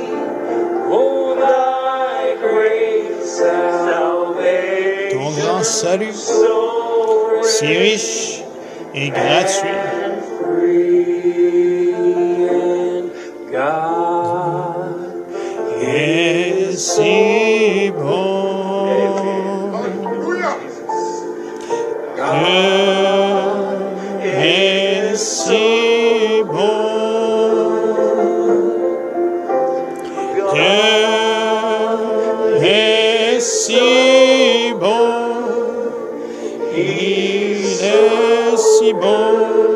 ton grand salut si riche et gratuit. Et si bon. Et si bon. Dieu est si bon. Il est si bon.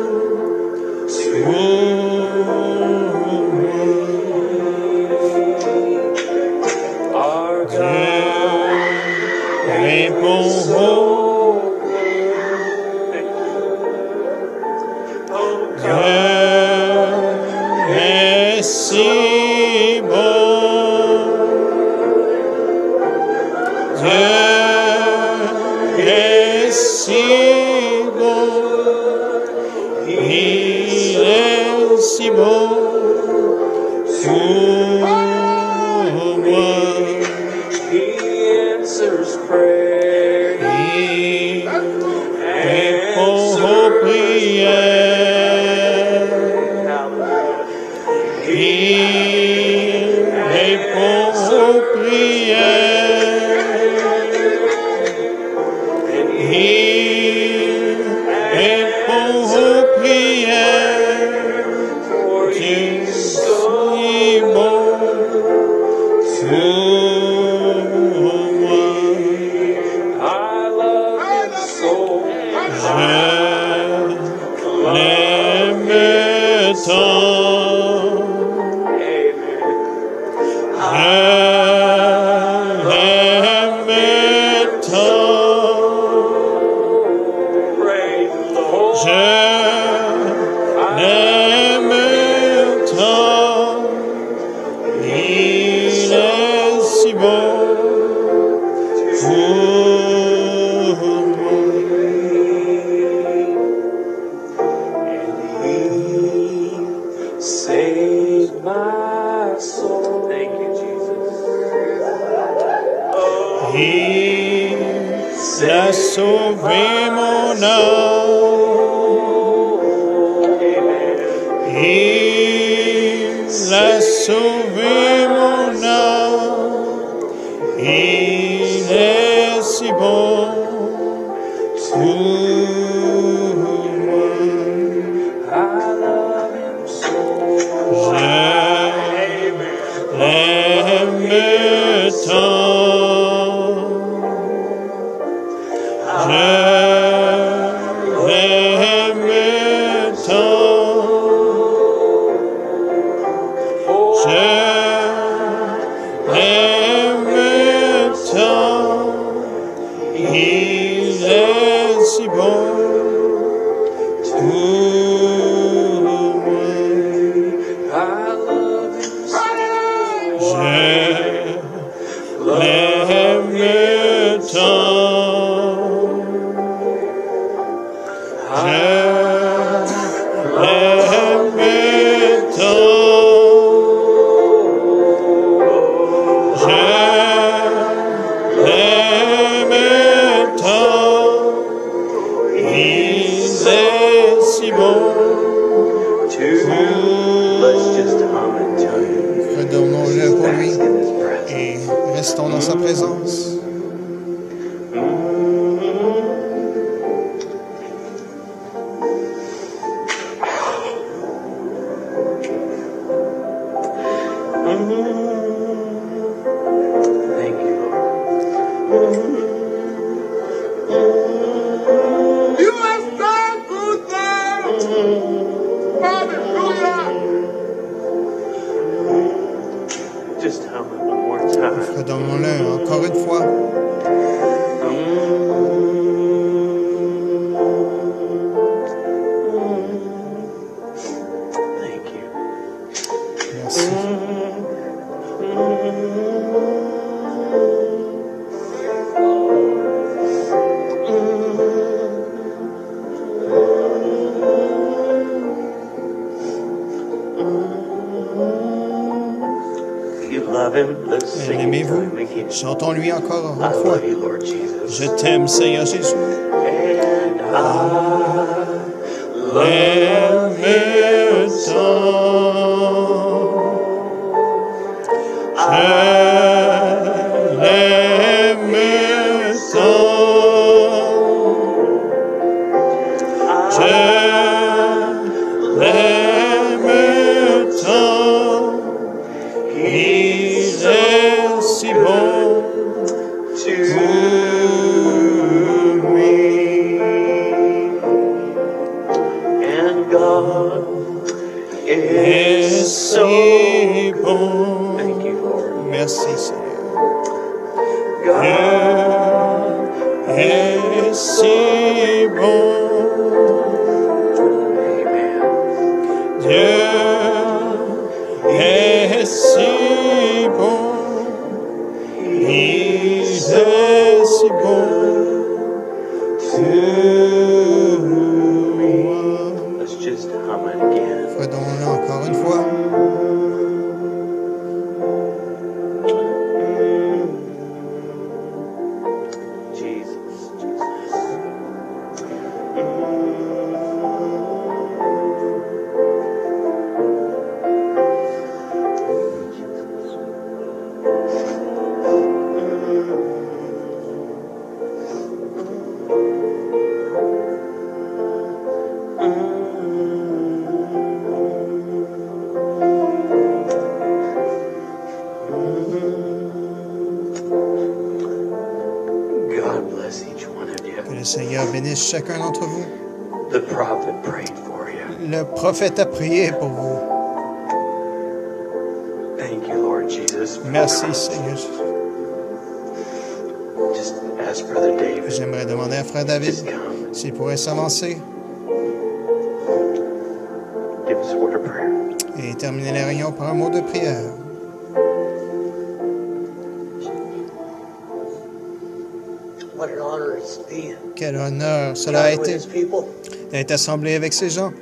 Il a sauvé mon âme. Il a sauvé Redonnons-le pour lui et restons dans sa présence. Redonnons-le encore une fois. Merci. L'aimez-vous? Chantons-lui encore une fois. Je t'aime, Seigneur Jésus. L'aime tant. Je l'aime tant. Je l'aime tant. Il est si bon pour lui. And God is so bon. Thank you, Lord. Merci, Seigneur. God est si bon. Amen. Dieu est si bon. Il est si bon pour moi. Let's just hum it again. Faisons-le encore une fois. Que le Seigneur bénisse chacun d'entre vous. Le prophète a prié pour vous. Merci, Seigneur. J'aimerais demander à Frère David s'il pourrait s'avancer et terminer la réunion par un mot de prière. Quel honneur cela a été d'être assemblé avec ces gens.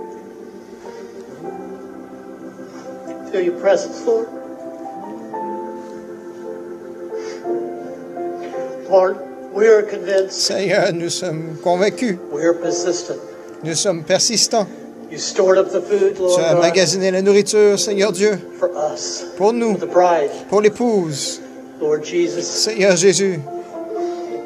Seigneur, nous sommes convaincus. Nous sommes persistants. Tu as emmagasiné la nourriture, Seigneur Dieu, pour nous, pour l'épouse. Seigneur Jésus,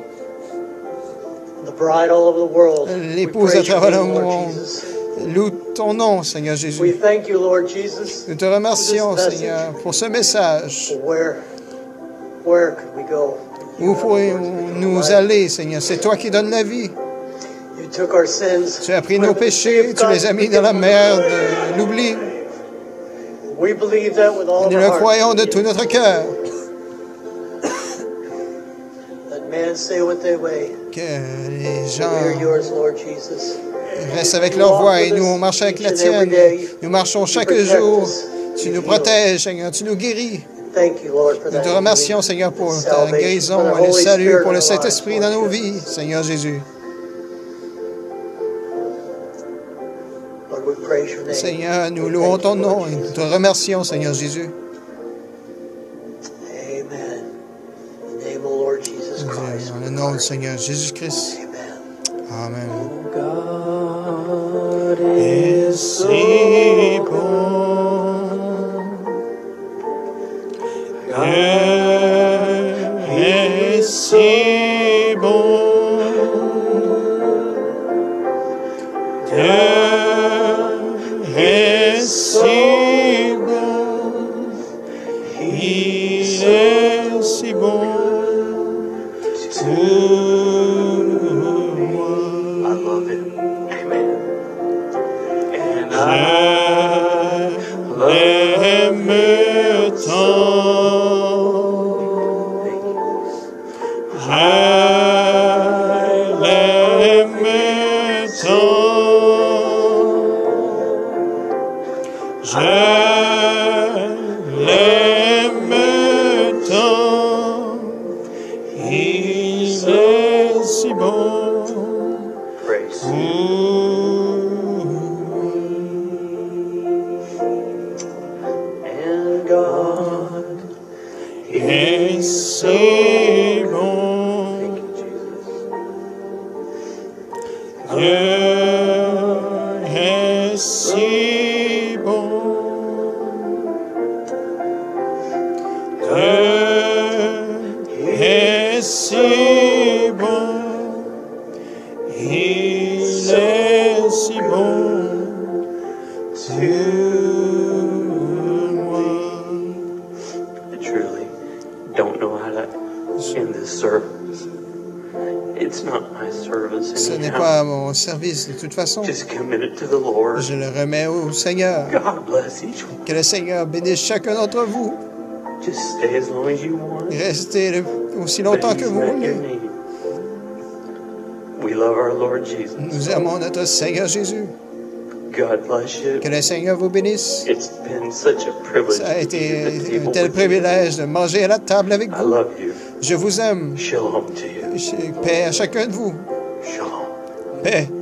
l'épouse à travers le monde. ton nom, Seigneur We Jésus. thank you, Lord Jesus. Nous te remercions, Seigneur, pour ce message. Where could we go? Où pourrions-nous aller, Seigneur? C'est toi qui donnes la vie. You took our sins. Tu as pris nos péchés, tu les as mis dans la mer de l'oubli. We believe that with all Nous our le heart. croyons de tout notre cœur. Let man say what they may. Que les We are gens yours, Lord Jesus. restent avec leur voix et nous, on marche avec la tienne. Nous marchons chaque jour. Tu nous protèges, Seigneur. Tu nous guéris. Thank you, Lord, for Nous that. te remercions, Seigneur, pour ta guérison et le salut, pour le Saint-Esprit dans nos vies, Seigneur Jésus. Lord, we praise your name. Seigneur, nous louons ton nom et nous te remercions, Seigneur Jésus. Amen. In the name of Lord Jesus Christ. Dans le nom du Seigneur Jésus-Christ. Amen. Amen. God Et si bon, Dieu est si bon, Dieu est si bon, il est si bon pour moi. I love him. Amen. And Je l'aime tant, je l'aime tant, je l'aime tant, il est si bon praise. pour And God. et si bon, Thank you, Jesus. Dieu est si bon, Dieu est si bon, il est si bon pour moi. I truly don't know how to end this service. It's not my service Ce n'est anyhow. pas mon service de toute façon. Just commit it to the Lord. Je le remets au Seigneur. God bless each one. Que le Seigneur bénisse chacun d'entre vous. Just stay as long as you want. Restez aussi But longtemps que he's vous met your voulez. need. We love our Lord Jesus. Nous aimons notre Seigneur Jésus. God bless you. Que le Seigneur vous bénisse. It's been such a privilege Ça a to été be at the un table tel with you. privilège de manger à la table avec I vous. love you. Je vous aime. Shalom to you. Paix à chacun de vous. Shalom. Paix.